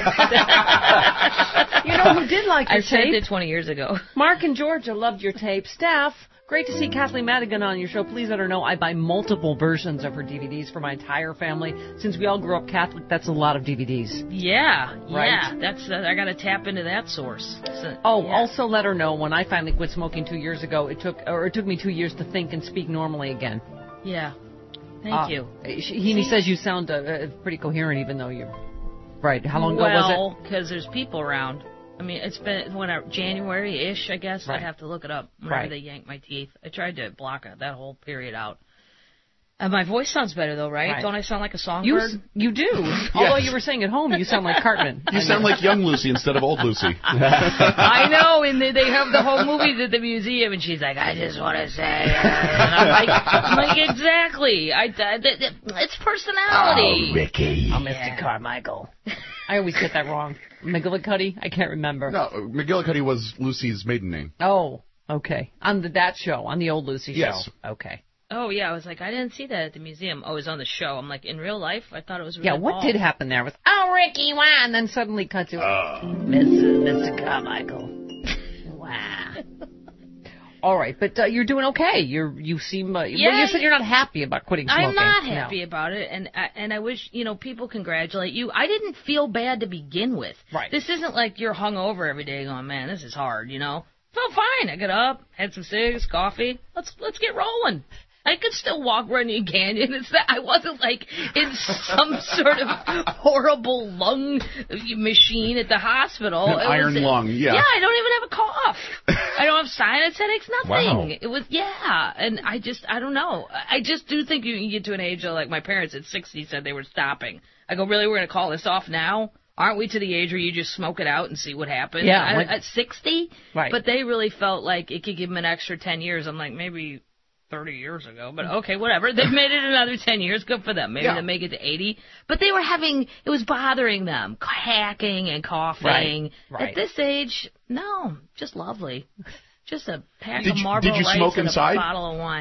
You know who did like your tape? I sent it 20 years ago. Mark and Georgia loved your tape. Staff, great to see Kathleen Madigan on your show. Please let her know I buy multiple versions of her DVDs for my entire family. Since we all grew up Catholic, that's a lot of DVDs. Yeah, right? Yeah. I got to tap into that source. Also let her know when I finally quit smoking 2 years ago, it took me 2 years to think and speak normally again. Yeah. Thank you. He says you sound pretty coherent, even though you're... Right. How long ago was it? Well, because there's people around. I mean, it's been January-ish, I guess. Right. I'd have to look it up whenever they yank my teeth. I tried to block that whole period out. My voice sounds better, though, right? Don't I sound like a songbird? You do. Yes. Although you were saying at home, you sound like Cartman. You sound like young Lucy instead of old Lucy. I know, and they have the whole movie at the museum, and she's like, I just want to say, and I'm like, exactly. It's personality. Oh, Ricky. Oh, Mr. Carmichael. I always get that wrong. McGillicuddy? I can't remember. No, McGillicuddy was Lucy's maiden name. Oh, okay. On that show, on the old Lucy show. Yes. Okay. Oh, yeah, I was like, I didn't see that at the museum. Oh, it was on the show. I'm like, in real life, I thought it was really what did happen there was, oh, Ricky, wow, and then suddenly cut to Mr. Carmichael. Wow. All right, but you're doing okay. You seem, you said you're not happy about quitting smoking. I'm not happy about it, and I wish, people congratulate you. I didn't feel bad to begin with. Right. This isn't like you're hungover every day going, man, this is hard, Felt fine. I got up, had some cigs, coffee. Let's get rolling. I could still walk Runyon Canyon. It's that I wasn't like in some sort of horrible lung machine at the hospital. An iron lung, yeah. Yeah, I don't even have a cough. I don't have sinus headaches, nothing. Wow. It was, and I don't know. I just do think you can get to an age of, like my parents at 60 said they were stopping. I go, really, we're going to call this off now? Aren't we to the age where you just smoke it out and see what happens? Yeah. At 60? Right. But they really felt like it could give them an extra 10 years. I'm like, maybe 30 years ago, but okay, whatever. They've made it another 10 years. Good for them. Maybe they'll make it to 80. But they were it was bothering them, hacking and coughing. Right. At this age, no, just lovely. Just a pack of Marlboro Did you Lights smoke and inside? a bottle of wine.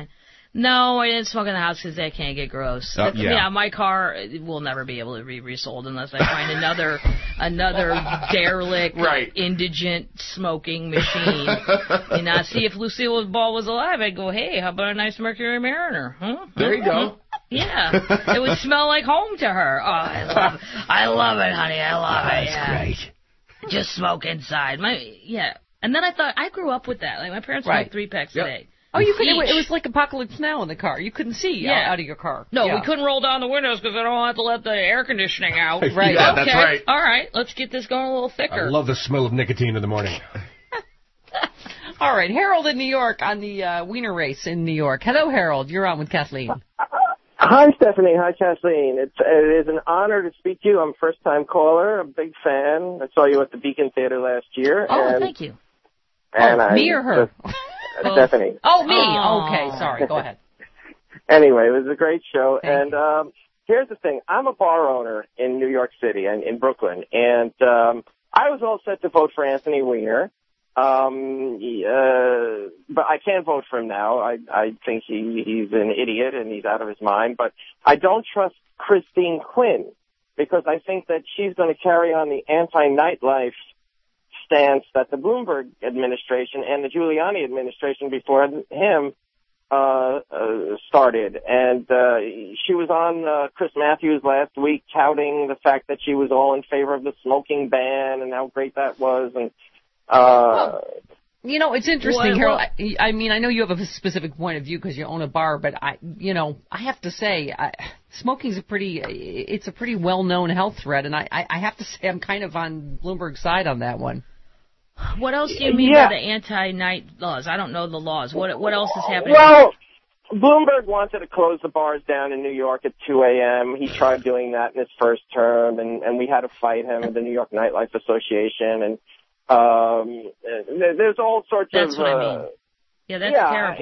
No, I didn't smoke in the house because I can't get gross. Yeah, my car will never be able to be resold unless I find another derelict, indigent smoking machine. See if Lucille Ball was alive, I'd go, hey, how about a nice Mercury Mariner? Huh? There you go. Yeah, it would smell like home to her. Oh, I love it, honey. I love it. That's great. Just smoke inside. And then I thought I grew up with that. Like my parents smoked 3 packs a day. Oh, you couldn't. It was like Apocalypse Now in the car. You couldn't see out of your car. No, we couldn't roll down the windows because I don't have to let the air conditioning out. Right. Yeah, okay. that's right. All right, let's get this going a little thicker. I love the smell of nicotine in the morning. All right, Harold in New York on the Wiener race in New York. Hello, Harold. You're on with Kathleen. Hi, Stephanie. Hi, Kathleen. It is an honor to speak to you. I'm a first-time caller. I'm a big fan. I saw you at the Beacon Theater last year. Oh, thank you. And me or her? Stephanie. Oh, me. Okay, sorry. Go ahead. Anyway, it was a great show. Thank you. Here's the thing. I'm a bar owner in New York City and in Brooklyn, and I was all set to vote for Anthony Weiner. But I can't vote for him now. I think he's an idiot and he's out of his mind. But I don't trust Christine Quinn because I think that she's going to carry on the anti-nightlife stance that the Bloomberg administration and the Giuliani administration before him started. And she was on Chris Matthews last week touting the fact that she was all in favor of the smoking ban and how great that was. And it's interesting, Harold. I mean, I know you have a specific point of view because you own a bar, but I have to say, smoking's a pretty well-known health threat, and I have to say I'm kind of on Bloomberg's side on that one. What else do you mean by the anti-night laws? I don't know the laws. What else is happening? Well, Bloomberg wanted to close the bars down in New York at 2 a.m. He tried doing that in his first term, and we had to fight him at the New York Nightlife Association, and there's all sorts That's of. What I mean. Yeah, that's terrible.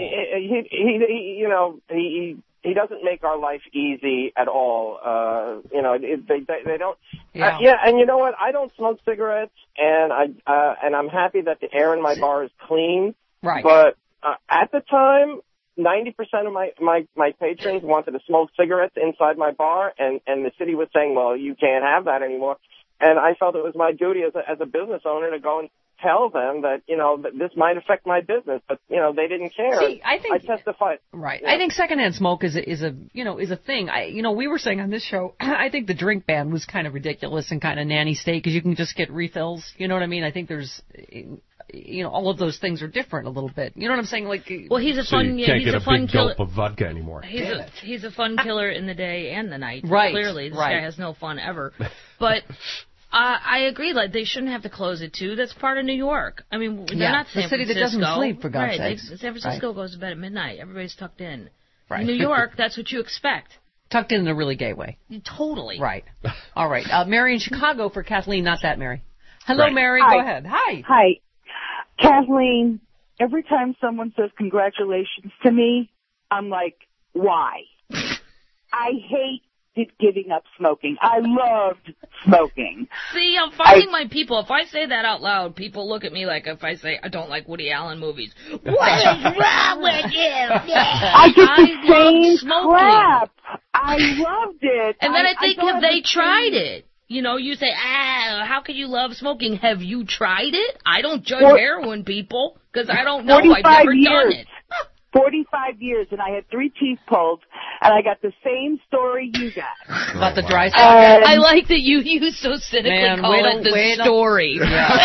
He doesn't make our life easy at all. They don't. Yeah. And you know what? I don't smoke cigarettes, and I'm happy that the air in my bar is clean. Right. But at the time, 90% of my patrons wanted to smoke cigarettes inside my bar, and the city was saying, well, you can't have that anymore. And I felt it was my duty as a business owner to go and tell them that, that this might affect my business, but, they didn't care. See, I testified. Right. Yeah. I think secondhand smoke is a thing. We were saying on this show, I think the drink ban was kind of ridiculous and kind of nanny state because you can just get refills. You know what I mean? I think there's, all of those things are different a little bit. You know what I'm saying? Like, well, he's a fun, you can't he's get a fun big killer. gulp of vodka anymore. He's a fun killer in the day and the night. Right. Clearly, this guy has no fun ever. But I agree. Like they shouldn't have to close it too. That's part of New York. I mean, they're not San Francisco. The city that doesn't sleep, for God's sakes. San Francisco goes to bed at midnight. Everybody's tucked in. Right. In New York, that's what you expect. Tucked in a really gay way. Totally. Right. All right. Mary in Chicago for Kathleen, not that Mary. Hello, Mary. Hi. Go ahead. Hi. Hi. Kathleen, every time someone says congratulations to me, I'm like, why? I hate giving up smoking. I loved smoking. See, I'm finding my people. If I say that out loud, people look at me like if I say I don't like Woody Allen movies. What is wrong with you? I get the same crap. I loved it. And then I think, have they tried it? You say, how could you love smoking? Have you tried it? I don't judge heroin people because I don't know. I've never done it. 45 years, and I had 3 teeth pulled, and I got the same story you got. About the dry socket? I like that you so cynically call it the story.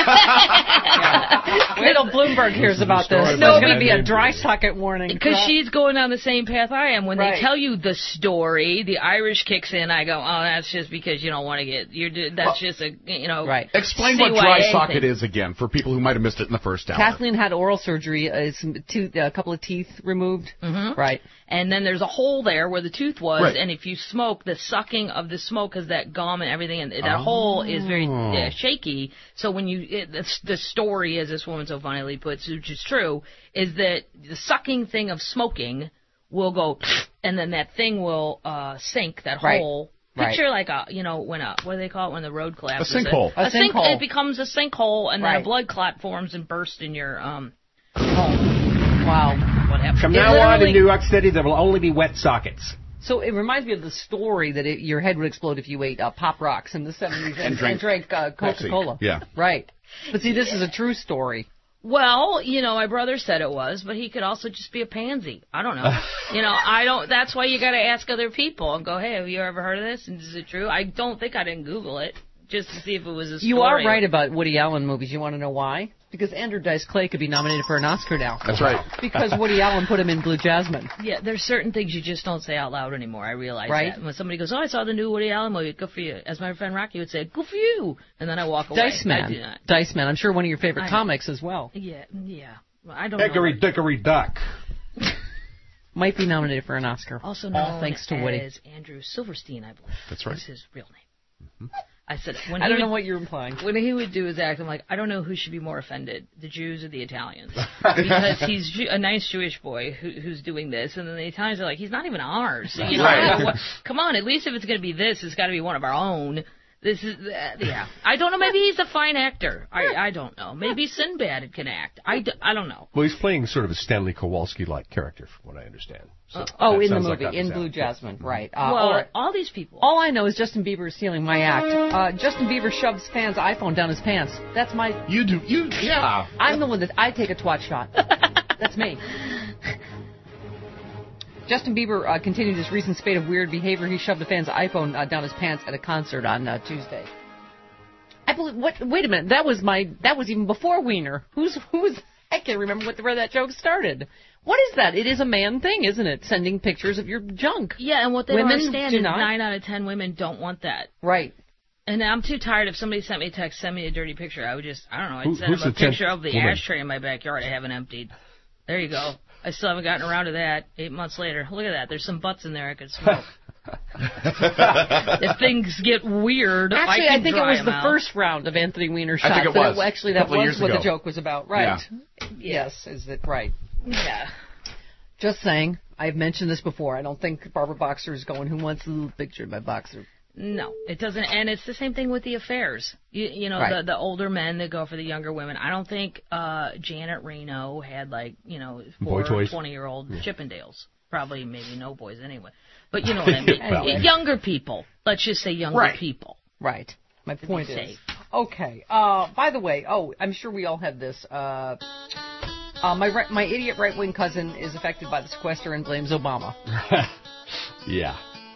Wait till Bloomberg hears about this. There's going to be a dry socket warning. Because she's going down the same path I am. When they tell you the story, the Irish kicks in. I go, oh, that's just because you don't want to get. That's just a Right. Explain what dry socket is again for people who might have missed it in the first hour. Kathleen had oral surgery, a couple of teeth removed. Mm-hmm. Right. And then there's a hole there where the tooth was, right. And if you smoke, the sucking of the smoke has that gum and everything, and that hole is very shaky. So when the story, as this woman so funnily puts, which is true, is that the sucking thing of smoking will go, and then that thing will sink, that hole. Picture like what do they call it when the road collapses? A sinkhole. A sinkhole. It becomes a sinkhole, and then a blood clot forms and bursts in your home. Wow. what happened. From now on in New York City, there will only be wet sockets. So it reminds me of the story that your head would explode if you ate Pop Rocks in the 70s and drank Coca-Cola. Yeah. Right. But see, this is a true story. Well, my brother said it was, but he could also just be a pansy. I don't know. That's why you got to ask other people and go, hey, have you ever heard of this? And is it true? I don't think I didn't Google it just to see if it was a story. You are right about Woody Allen movies. You want to know why? Because Andrew Dice Clay could be nominated for an Oscar now. That's right. Because Woody Allen put him in Blue Jasmine. Yeah, there's certain things you just don't say out loud anymore. I realize right? that. When somebody goes, I saw the new Woody Allen movie, good for you. As my friend Rocky would say, good for you. And then I walk away. Dice Man. I'm sure one of your favorite comics as well. Yeah. Well, I don't Hickory Dickory Duck. Might be nominated for an Oscar. Also known thanks to Woody. as Andrew Silverstein, I believe. That's right. That's his real name. Mm-hmm. I said, I don't know what you're implying. When he would do his act, I'm like, I don't know who should be more offended, the Jews or the Italians. Because he's a nice Jewish boy who's doing this, and then the Italians are like, he's not even ours. Right. Come on, at least if it's going to be this, it's got to be one of our own. This is, yeah. I don't know, maybe he's a fine actor. I don't know. Maybe Sinbad can act. I don't know. Well, he's playing sort of a Stanley Kowalski-like character, from what I understand. So in the movie, in Blue Jasmine, right. All these people. All I know is Justin Bieber is stealing my act. Justin Bieber shoves fans' iPhone down his pants. That's my... Yeah. I'm the one that... I take a twat shot. That's me. Justin Bieber continued his recent spate of weird behavior. He shoved a fan's iPhone down his pants at a concert on Tuesday. I believe... Wait a minute. That was even before Wiener. Who's... I can't remember where that joke started. What is that? It is a man thing, isn't it? Sending pictures of your junk. Yeah, and what they don't understand is 9 out of 10 women don't want that. Right. And I'm too tired. If somebody sent me a text, send me a dirty picture, I would just, I don't know, I'd send them a picture of the ashtray in my backyard I haven't emptied. There you go. I still haven't gotten around to that 8 months later. Look at that. There's some butts in there I could smoke. If things get weird, actually, I think it was the first round of Anthony Weiner shots. I think it was. Actually, that was what the joke was about. Right. Yeah. Yes, is it right? Yeah. Just saying. I've mentioned this before. I don't think Barbara Boxer is going, who wants a little picture of my boxer? No, it doesn't. And it's the same thing with the affairs. Right. The older men that go for the younger women. I don't think Janet Reno had, 4 20-year-old Chippendales. Probably, maybe no boys anyway. But you know what I mean. Anyway. Younger people. Let's just say younger people. Right. My point is. Okay. By the way, I'm sure we all have this. My idiot right-wing cousin is affected by the sequester and blames Obama. Yeah.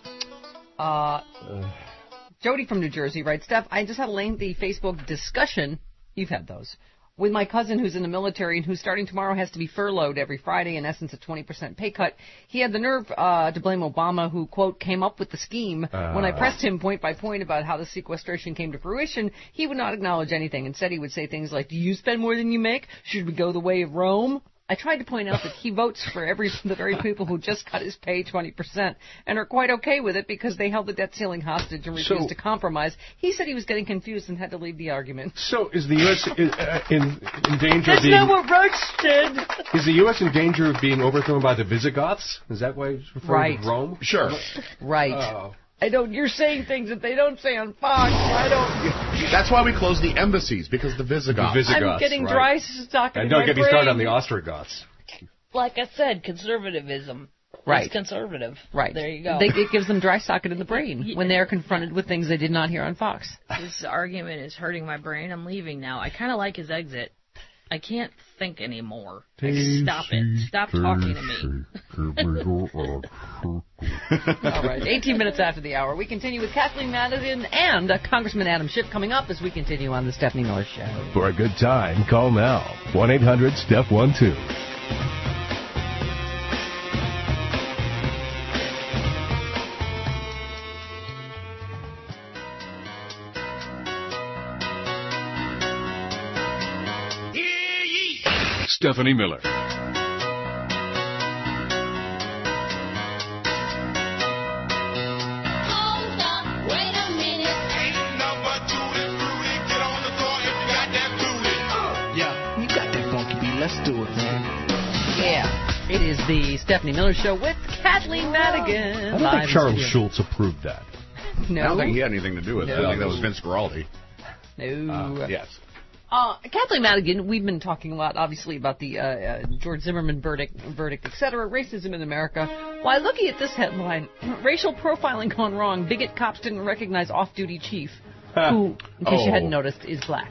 Jody from New Jersey writes, Steph, I just had a lengthy Facebook discussion. You've had those. With my cousin who's in the military and who starting tomorrow has to be furloughed every Friday, in essence a 20% pay cut. He had the nerve to blame Obama, who, quote, came up with the scheme. When I pressed him point by point about how the sequestration came to fruition, he would not acknowledge anything. Instead, he would say things like, do you spend more than you make? Should we go the way of Rome? I tried to point out that he votes for the very people who just cut his pay 20% and are quite okay with it because they held the debt ceiling hostage and refused to compromise. He said he was getting confused and had to leave the argument. So is the U.S. in danger of being... That's not what Roach did. Is the U.S. in danger of being overthrown by the Visigoths? Is that why he's referring to Rome? Sure. Right. You're saying things that they don't say on Fox. That's why we closed the embassies, because the Visigoths. I'm getting dry stock in and my don't get me brain. started on the Ostrogoths. Like I said, conservatism. Right. It's conservative. Right. There you go. It gives them dry socket in the brain when they are confronted with things they did not hear on Fox. This argument is hurting my brain. I'm leaving now. I kind of like his exit. I can't think anymore. Stop it. Stop talking to me. All right. 18 minutes after the hour, we continue with Kathleen Madigan and Congressman Adam Schiff coming up as we continue on the Stephanie Miller Show. For a good time, call now. 1-800-STEPH12. Stephanie Miller. Yeah, you got that funky beat. Let's do it, man. Yeah. It is the Stephanie Miller Show with Kathleen Madigan. I don't think Charles Schultz approved that. No. I don't think he had anything to do with it. I think that was Vince Guaraldi. No. Yes. Kathleen Madigan, we've been talking a lot, obviously, about the George Zimmerman verdict, etc., racism in America. While looking at this headline, racial profiling gone wrong, bigot cops didn't recognize off-duty chief, who, in case you hadn't noticed, is black.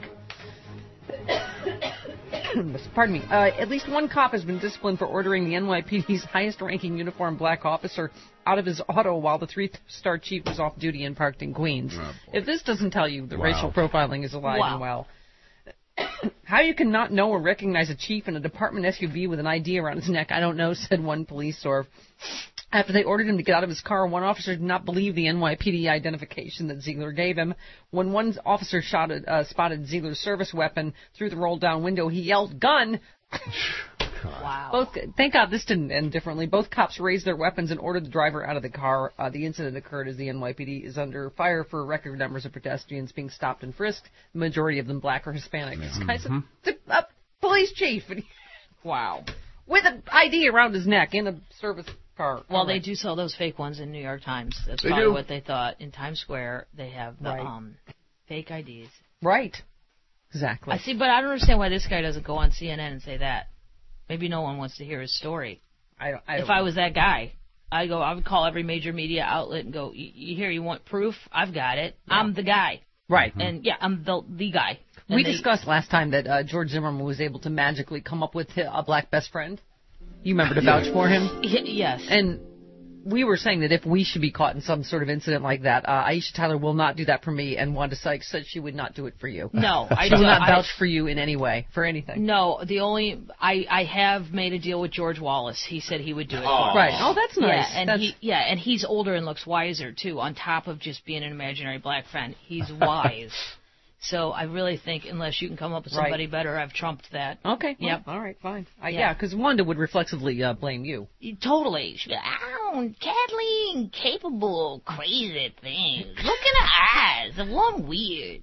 Pardon me. At least one cop has been disciplined for ordering the NYPD's highest-ranking uniformed black officer out of his auto while the 3-star chief was off duty and parked in Queens. If this doesn't tell you that racial profiling is alive and well. How you can not know or recognize a chief in a department SUV with an ID around his neck, I don't know, said one police source. After they ordered him to get out of his car, one officer did not believe the NYPD identification that Ziegler gave him. When one officer spotted Ziegler's service weapon through the rolled-down window, he yelled, "Gun!" Wow. Thank God this didn't end differently. Both cops raised their weapons and ordered the driver out of the car. The incident occurred as the NYPD is under fire for record numbers of pedestrians being stopped and frisked, the majority of them black or Hispanic. This guy's a police chief. Wow. With an ID around his neck in a service car. Well, they do sell those fake ones in New York Times. That's probably what they thought. In Times Square, they have the fake IDs. Right. Exactly. I see, but I don't understand why this guy doesn't go on CNN and say that. Maybe no one wants to hear his story. If I was that guy, I would call every major media outlet and go, you want proof? I've got it. Yeah. I'm the guy. Right. And, I'm the guy. And we discussed last time that George Zimmerman was able to magically come up with a black best friend. You remember to vouch for him? Yes. And we were saying that if we should be caught in some sort of incident like that, Aisha Tyler will not do that for me, and Wanda Sykes said she would not do it for you. No, I will not vouch for you in any way, for anything. No, I have made a deal with George Wallace. He said he would do it for me. Right. Oh, that's nice. Yeah, and he's older and looks wiser, too, on top of just being an imaginary black friend. He's wise. So I really think unless you can come up with somebody better, I've trumped that. Okay. Well, all right, fine. Yeah, because Wanda would reflexively blame you. Totally. She'd be like, Kathleen, capable, crazy thing. Look in her eyes. The one weird.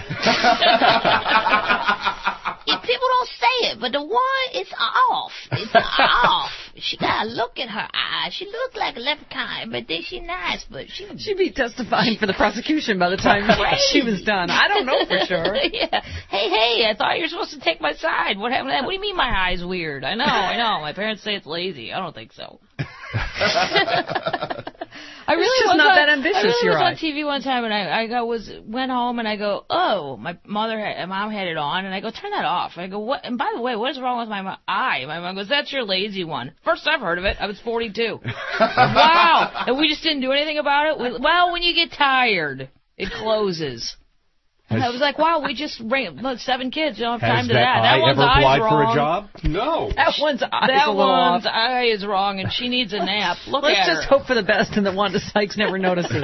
People don't say it, but the one, it's off. It's off. She got a look in her eyes. She looked like a leprechaun, but then she's nice. But she'd be testifying for the prosecution by the time she was done. I don't know for sure. Yeah. Hey, I thought you were supposed to take my side. What happened to that? What do you mean my eye's weird? I know. My parents say it's lazy. I don't think so. I really was not that ambitious. I was on TV one time, and I went home, and I go, oh, my mom had it on, and I go, turn that off. I go, what? And by the way, what is wrong with my eye? My mom goes, that's your lazy one. First I've heard of it. I was 42. Wow. And we just didn't do anything about it. Well, when you get tired, it closes. And I was like, wow, we just raised 7 kids. You don't have time to that. That one's ever applied for a job? No. That one's eye is wrong, and she needs a nap. Let's just hope for the best and that Wanda Sykes never notices.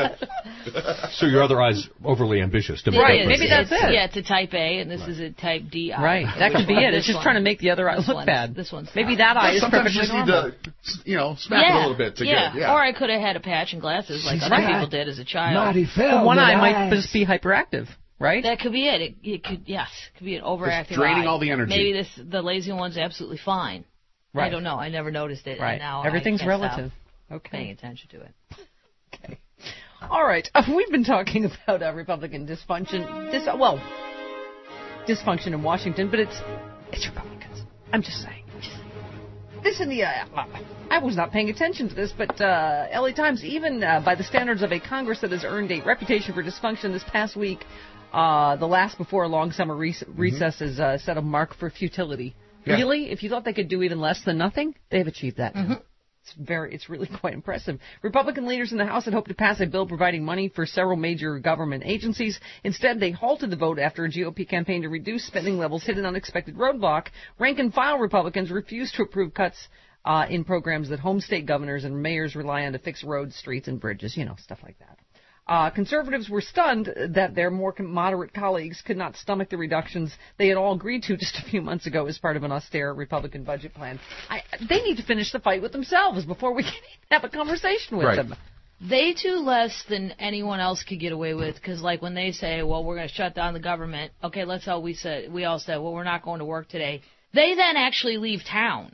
So your other eye's overly ambitious. Right, maybe that's it. Yeah, it's a type A, and this is a type D eye. Right, that could be it. It's just trying to make the other eye look bad. This one's maybe that eye is perfectly normal. Sometimes you need to, smack it a little bit to get. Yeah, or I could have had a patch and glasses like other people did as a child. One eye might just be hyperactive. Right? That could be it. It could be an overactive draining eye. all the energy. Maybe the lazy one's absolutely fine. Right. I don't know. I never noticed it. Right. And now everything's relative. Okay. Paying attention to it. Okay. All right. We've been talking about Republican dysfunction. Dysfunction in Washington, but it's Republicans. I'm just saying. This in the I was not paying attention to this, but LA Times, even by the standards of a Congress that has earned a reputation for dysfunction this past week, the last before a long summer recess is set a mark for futility. Yeah. Really? If you thought they could do even less than nothing, they've achieved that. Mm-hmm. It's really quite impressive. Republican leaders in the House had hoped to pass a bill providing money for several major government agencies. Instead, they halted the vote after a GOP campaign to reduce spending levels hit an unexpected roadblock. Rank-and-file Republicans refused to approve cuts in programs that home state governors and mayors rely on to fix roads, streets, and bridges, stuff like that. Conservatives were stunned that their more moderate colleagues could not stomach the reductions they had all agreed to just a few months ago as part of an austere Republican budget plan. They need to finish the fight with themselves before we can have a conversation with them. They do less than anyone else could get away with, because like when they say, well, we're going to shut down the government, okay, we all said, well, we're not going to work today. They then actually leave town.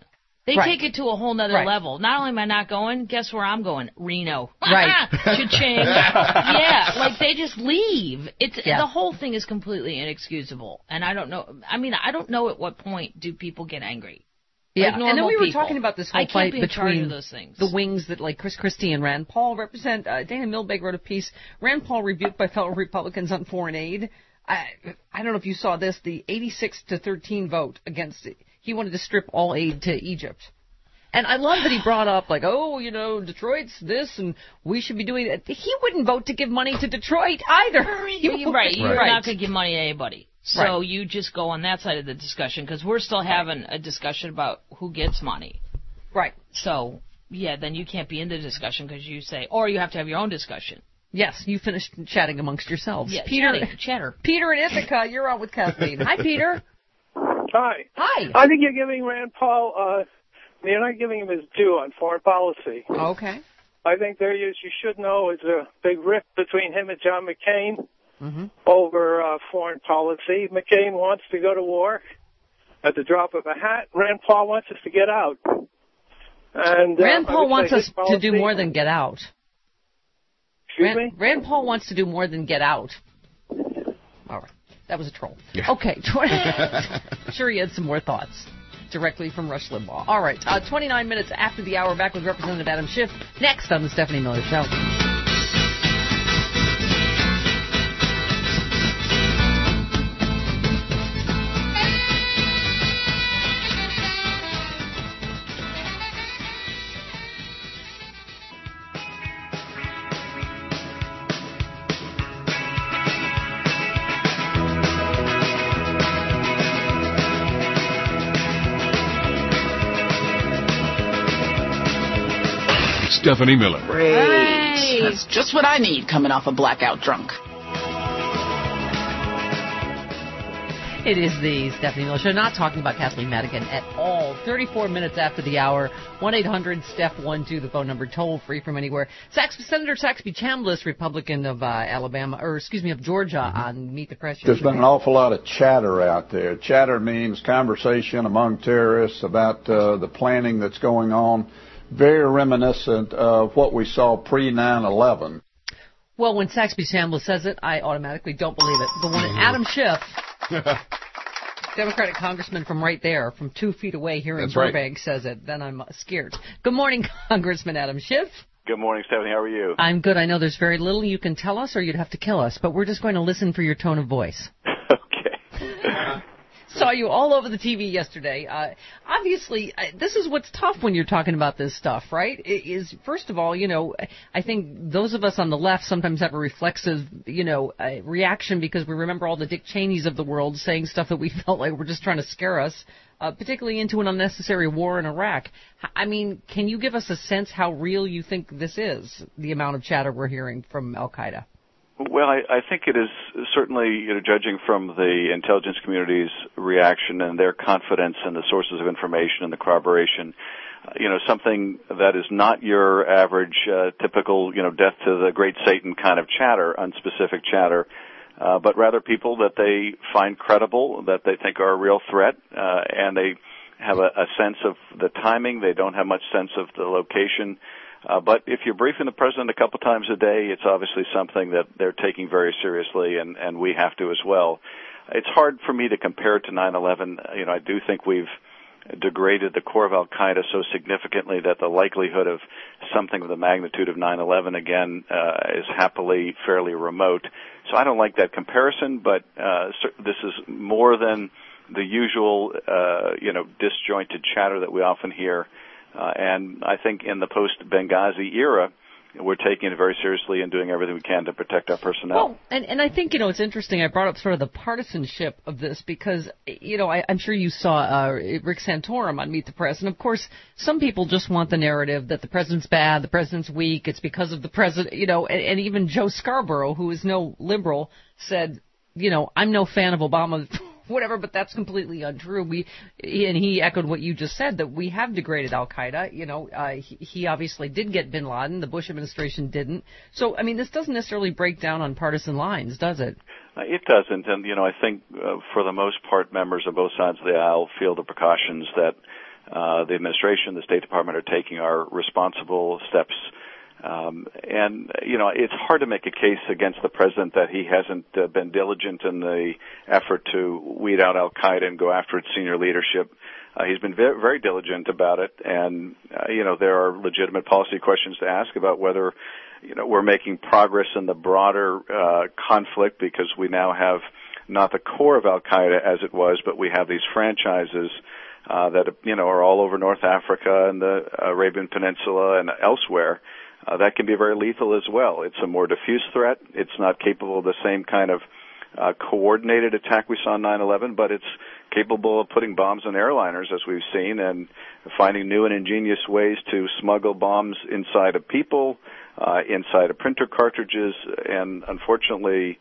They take it to a whole nother level. Not only am I not going, guess where I'm going? Reno. Right. Cha-ching. Yeah, like they just leave. The whole thing is completely inexcusable. And I don't know. I mean, I don't know at what point do people get angry. Yeah, like and then we were people. talking about this whole I can't fight be in charge between of those things. the wings that, like, Chris Christie and Rand Paul represent. Dana Milbank wrote a piece, Rand Paul rebuked by fellow Republicans on foreign aid. I don't know if you saw this, the 86-13 vote against it. He wanted to strip all aid to Egypt. And I love that he brought up, like, Detroit's this, and we should be doing it. He wouldn't vote to give money to Detroit either. Right, you're not going to give money to anybody. So you just go on that side of the discussion, because we're still having a discussion about who gets money. Right. So, yeah, then you can't be in the discussion because you say, or you have to have your own discussion. Yes, you finished chatting amongst yourselves. Yeah, chatter. Peter in Ithaca, you're on with Kathleen. Hi, Peter. Hi. Hi. I think you're giving Rand Paul, you're not giving him his due on foreign policy. Okay. I think there is, you should know, is a big rift between him and John McCain over foreign policy. McCain wants to go to war at the drop of a hat. Rand Paul wants us to get out. And Rand Paul wants us to do more than get out. Excuse me? Rand Paul wants to do more than get out. All right. That was a troll. Yeah. Okay. Sure he had some more thoughts. Directly from Rush Limbaugh. All right. 29 minutes after the hour, back with Representative Adam Schiff. Next on the Stephanie Miller Show. Stephanie Miller. Great. That's just what I need coming off a blackout drunk. It is the Stephanie Miller Show. Not talking about Kathleen Madigan at all. 34 minutes after the hour. 1-800-STEPH-12, the phone number, toll free from anywhere. Senator Saxby Chambliss, Republican of of Georgia, on Meet the Press. There's been an awful lot of chatter out there. Chatter means conversation among terrorists about the planning that's going on. Very reminiscent of what we saw pre-9/11. Well, when Saxby Chambliss says it, I automatically don't believe it. But when Adam Schiff, Democratic congressman from right there, from 2 feet away here in Burbank, says it, then I'm scared. Good morning, Congressman Adam Schiff. Good morning, Stephanie. How are you? I'm good. I know there's very little you can tell us or you'd have to kill us, but we're just going to listen for your tone of voice. Saw you all over the TV yesterday. Obviously, this is what's tough when you're talking about this stuff, right? First of all, I think those of us on the left sometimes have a reflexive, reaction because we remember all the Dick Cheneys of the world saying stuff that we felt like were just trying to scare us, particularly into an unnecessary war in Iraq. I mean, can you give us a sense how real you think this is, the amount of chatter we're hearing from Al-Qaeda? Well, I think it is certainly, judging from the intelligence community's reaction and their confidence in the sources of information and the corroboration, something that is not your average, typical, death to the great Satan kind of chatter, unspecific chatter, but rather people that they find credible, that they think are a real threat, and they have a sense of the timing. They don't have much sense of the location. But if you're briefing the president a couple times a day, it's obviously something that they're taking very seriously, and we have to as well. It's hard for me to compare it to 9/11. I do think we've degraded the core of Al-Qaeda so significantly that the likelihood of something of the magnitude of 9/11 again is happily fairly remote. So I don't like that comparison, but this is more than the usual, disjointed chatter that we often hear. And I think in the post-Benghazi era, we're taking it very seriously and doing everything we can to protect our personnel. Well, and I think, it's interesting. I brought up sort of the partisanship of this because, I'm sure you saw Rick Santorum on Meet the Press. And, of course, some people just want the narrative that the president's bad, the president's weak, it's because of the president, and even Joe Scarborough, who is no liberal, said, I'm no fan of Obama. Whatever, but that's completely untrue. And he echoed what you just said, that we have degraded Al-Qaeda. He obviously did get bin Laden. The Bush administration didn't. So, this doesn't necessarily break down on partisan lines, does it? It doesn't. And, I think for the most part, members of both sides of the aisle feel the precautions that the administration, the State Department are taking are responsible steps. And, it's hard to make a case against the president that he hasn't been diligent in the effort to weed out al-Qaeda and go after its senior leadership. He's been very, very diligent about it, and, there are legitimate policy questions to ask about whether, we're making progress in the broader conflict, because we now have not the core of al-Qaeda as it was, but we have these franchises that, are all over North Africa and the Arabian Peninsula and elsewhere. That can be very lethal as well. It's a more diffuse threat. It's not capable of the same kind of coordinated attack we saw on 9/11, but it's capable of putting bombs on airliners, as we've seen, and finding new and ingenious ways to smuggle bombs inside of people, inside of printer cartridges, and unfortunately,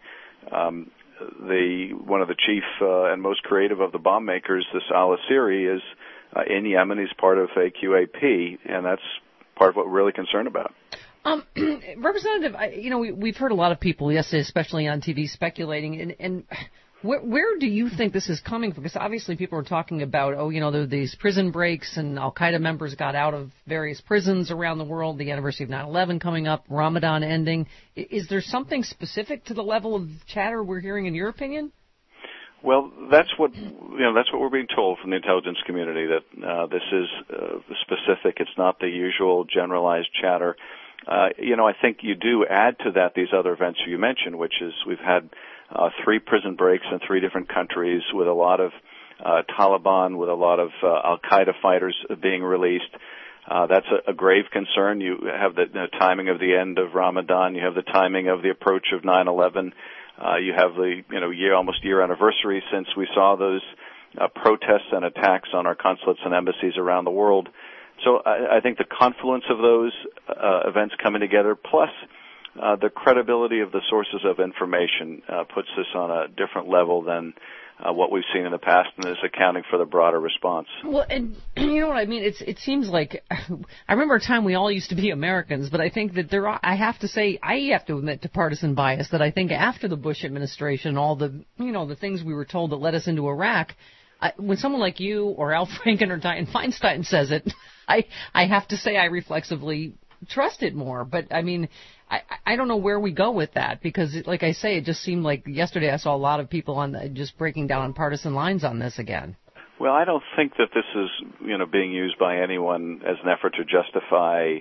one of the chief and most creative of the bomb makers, this al-Asiri, is in Yemen. He's part of a QAP, and that's part of what we're really concerned about. Representative, we've heard a lot of people yesterday, especially on TV, speculating, and where do you think this is coming from? Because obviously people are talking about, there are these prison breaks and al-Qaeda members got out of various prisons around the world, the anniversary of 9/11 coming up, Ramadan ending. Is there something specific to the level of chatter we're hearing, in your opinion? Well, that's what we're being told from the intelligence community, that this is specific. It's not the usual generalized chatter. I think you do add to that these other events you mentioned, which is we've had 3 prison breaks in 3 different countries with a lot of Taliban, with a lot of al-Qaeda fighters being released. That's a grave concern. You have the timing of the end of Ramadan. You have the timing of the approach of 9/11. You have the almost year anniversary since we saw those protests and attacks on our consulates and embassies around the world. So I think the confluence of those events coming together, plus the credibility of the sources of information, puts this on a different level than what we've seen in the past, and is accounting for the broader response. Well, and you know what I mean? It seems like, I remember a time we all used to be Americans, but I think that I have to admit to partisan bias, that I think after the Bush administration, all the, the things we were told that led us into Iraq, when someone like you or Al Franken or Dianne Feinstein says it, I have to say I reflexively trust it more. But, I mean, I don't know where we go with that, because, like I say, it just seemed like yesterday I saw a lot of people just breaking down on partisan lines on this again. Well, I don't think that this is, being used by anyone as an effort to justify,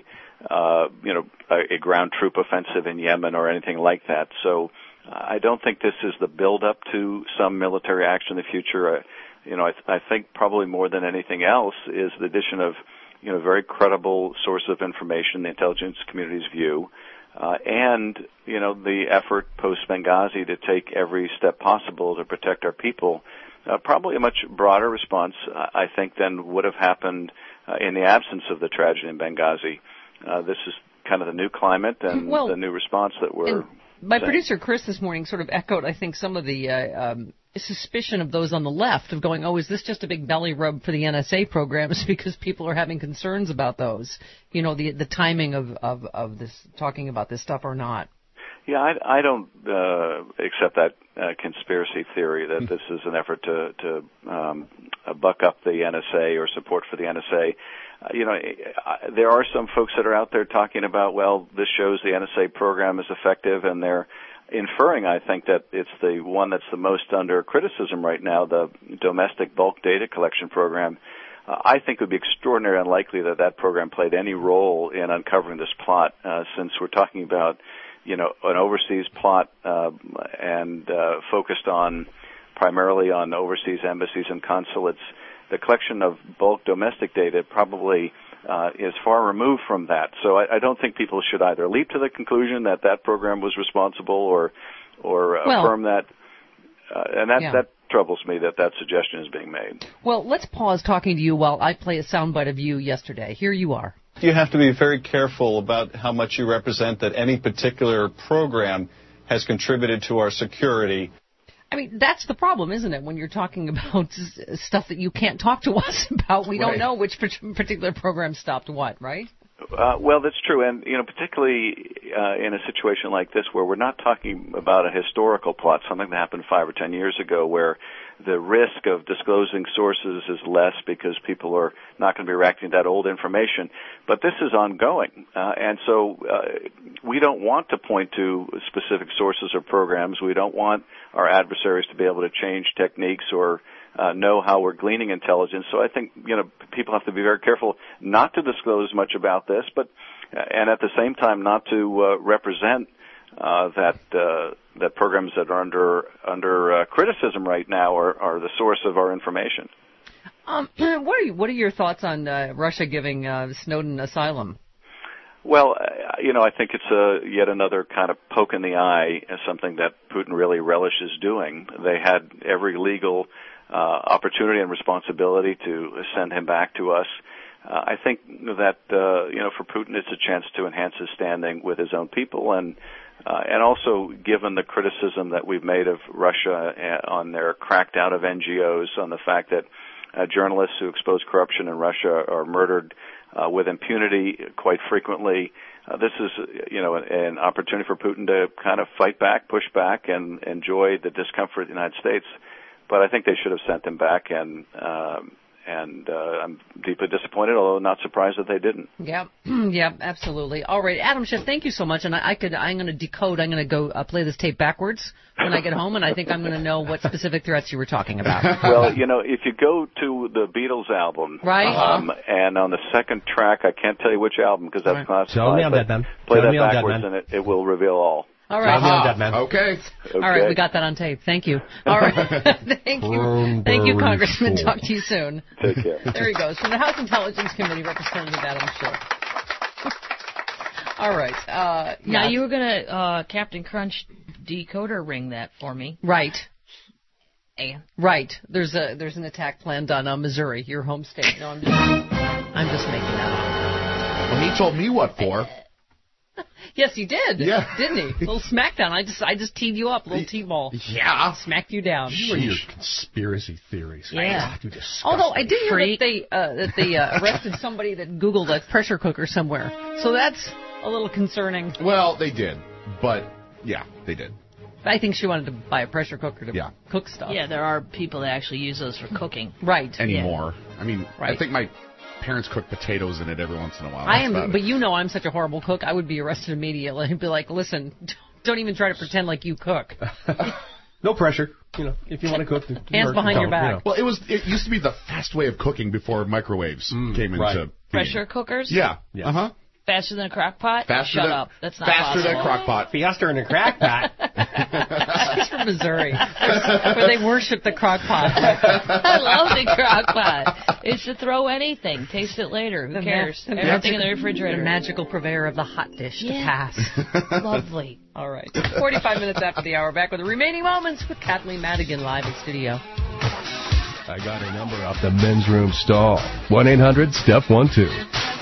a ground troop offensive in Yemen or anything like that. So I don't think this is the build-up to some military action in the future. I think probably more than anything else is the addition of, very credible source of information, the intelligence community's view, and, the effort post-Benghazi to take every step possible to protect our people. Probably a much broader response, I think, than would have happened in the absence of the tragedy in Benghazi. This is kind of the new climate and the new response that we're My producer, Chris, this morning sort of echoed, I think, some of the suspicion of those on the left of going, is this just a big belly rub for the NSA programs because people are having concerns about those, the timing of this, talking about this stuff or not? Yeah, I don't accept that conspiracy theory that this is an effort to buck up the NSA or support for the NSA. There are some folks that are out there talking about, this shows the NSA program is effective, and they're inferring, I think, that it's the one that's the most under criticism right now, the domestic bulk data collection program. I think it would be extraordinarily unlikely that program played any role in uncovering this plot, since we're talking about, an overseas plot and focused primarily on overseas embassies and consulates. The collection of bulk domestic data probably is far removed from that. So I don't think people should either leap to the conclusion that program was responsible or affirm that. That troubles me that suggestion is being made. Well, let's pause talking to you while I play a soundbite of you yesterday. Here you are. You have to be very careful about how much you represent that any particular program has contributed to our security. I mean, that's the problem, isn't it, when you're talking about stuff that you can't talk to us about? We don't know which particular program stopped what, right? Well, that's true, and particularly in a situation like this where we're not talking about a historical plot, something that happened 5 or 10 years ago, where the risk of disclosing sources is less because people are not going to be reacting to that old information. But this is ongoing, and so we don't want to point to specific sources or programs. We don't want our adversaries to be able to change techniques or know how we're gleaning intelligence. So I think, people have to be very careful not to disclose much about this, and at the same time not to represent that programs that are under criticism right now are the source of our information. What are your thoughts on Russia giving Snowden asylum? Well, I think it's yet another kind of poke in the eye, something that Putin really relishes doing. They had every legal opportunity and responsibility to send him back to us. I think that for Putin, it's a chance to enhance his standing with his own people, and also given the criticism that we've made of Russia on their crackdown of NGOs, on the fact that journalists who expose corruption in Russia are murdered with impunity quite frequently. This is, an opportunity for Putin to kind of fight back, push back, and enjoy the discomfort of the United States. But I think they should have sent him back, and I'm deeply disappointed, although not surprised that they didn't. Yeah, yeah, absolutely. All right, Adam Schiff, thank you so much. And I'm going to decode. I'm going to go play this tape backwards when I get home, and I think I'm going to know what specific threats you were talking about. Well, if you go to the Beatles album, right, and on the second track, I can't tell you which album because that's classified. Tell me on that, man. Play that backwards, and it will reveal all. All right. Okay. All right, we got that on tape. Thank you. All right. Thank you, Congressman. Talk to you soon. Take care. There he goes. From the House Intelligence Committee, Representative Adam Schiff. All right. Now, you were going to Captain Crunch decoder ring that for me. Right. And? Right. There's an attack planned on Missouri, your home state. No, I'm just making that up. Well, he told me what for. Yes, he did. Yeah. Didn't he? A little smackdown. I just teed you up, a little T-ball. Yeah. Smacked you down. You and your conspiracy theories. Yeah. You disgust Although I me. did hear that they arrested somebody that Googled a pressure cooker somewhere. So that's a little concerning. Well, they did. But, yeah, they did. I think she wanted to buy a pressure cooker to cook stuff. Yeah, there are people that actually use those for cooking. Right. Anymore. Yeah. I mean, right. I think my parents cook potatoes in it every once in a while. But I'm such a horrible cook. I would be arrested immediately and be like, listen, don't even try to pretend like you cook. No pressure. If you want to cook, hands behind your back. Well, it used to be the fast way of cooking before microwaves came into being. Pressure cookers. Yeah. Uh-huh. Faster than a crock pot? Shut up. That's not faster possible. than a crock pot. Faster than a crock pot. She's from Missouri, where they worship the crock pot. I love the crock pot. It should throw anything. Taste it later. Who cares? Everything in the refrigerator. The magical purveyor of the hot dish to pass. Lovely. All right. 45 minutes after the hour. Back with the remaining moments with Kathleen Madigan live in studio. I got a number off the men's room stall. 1-800-STEP-12.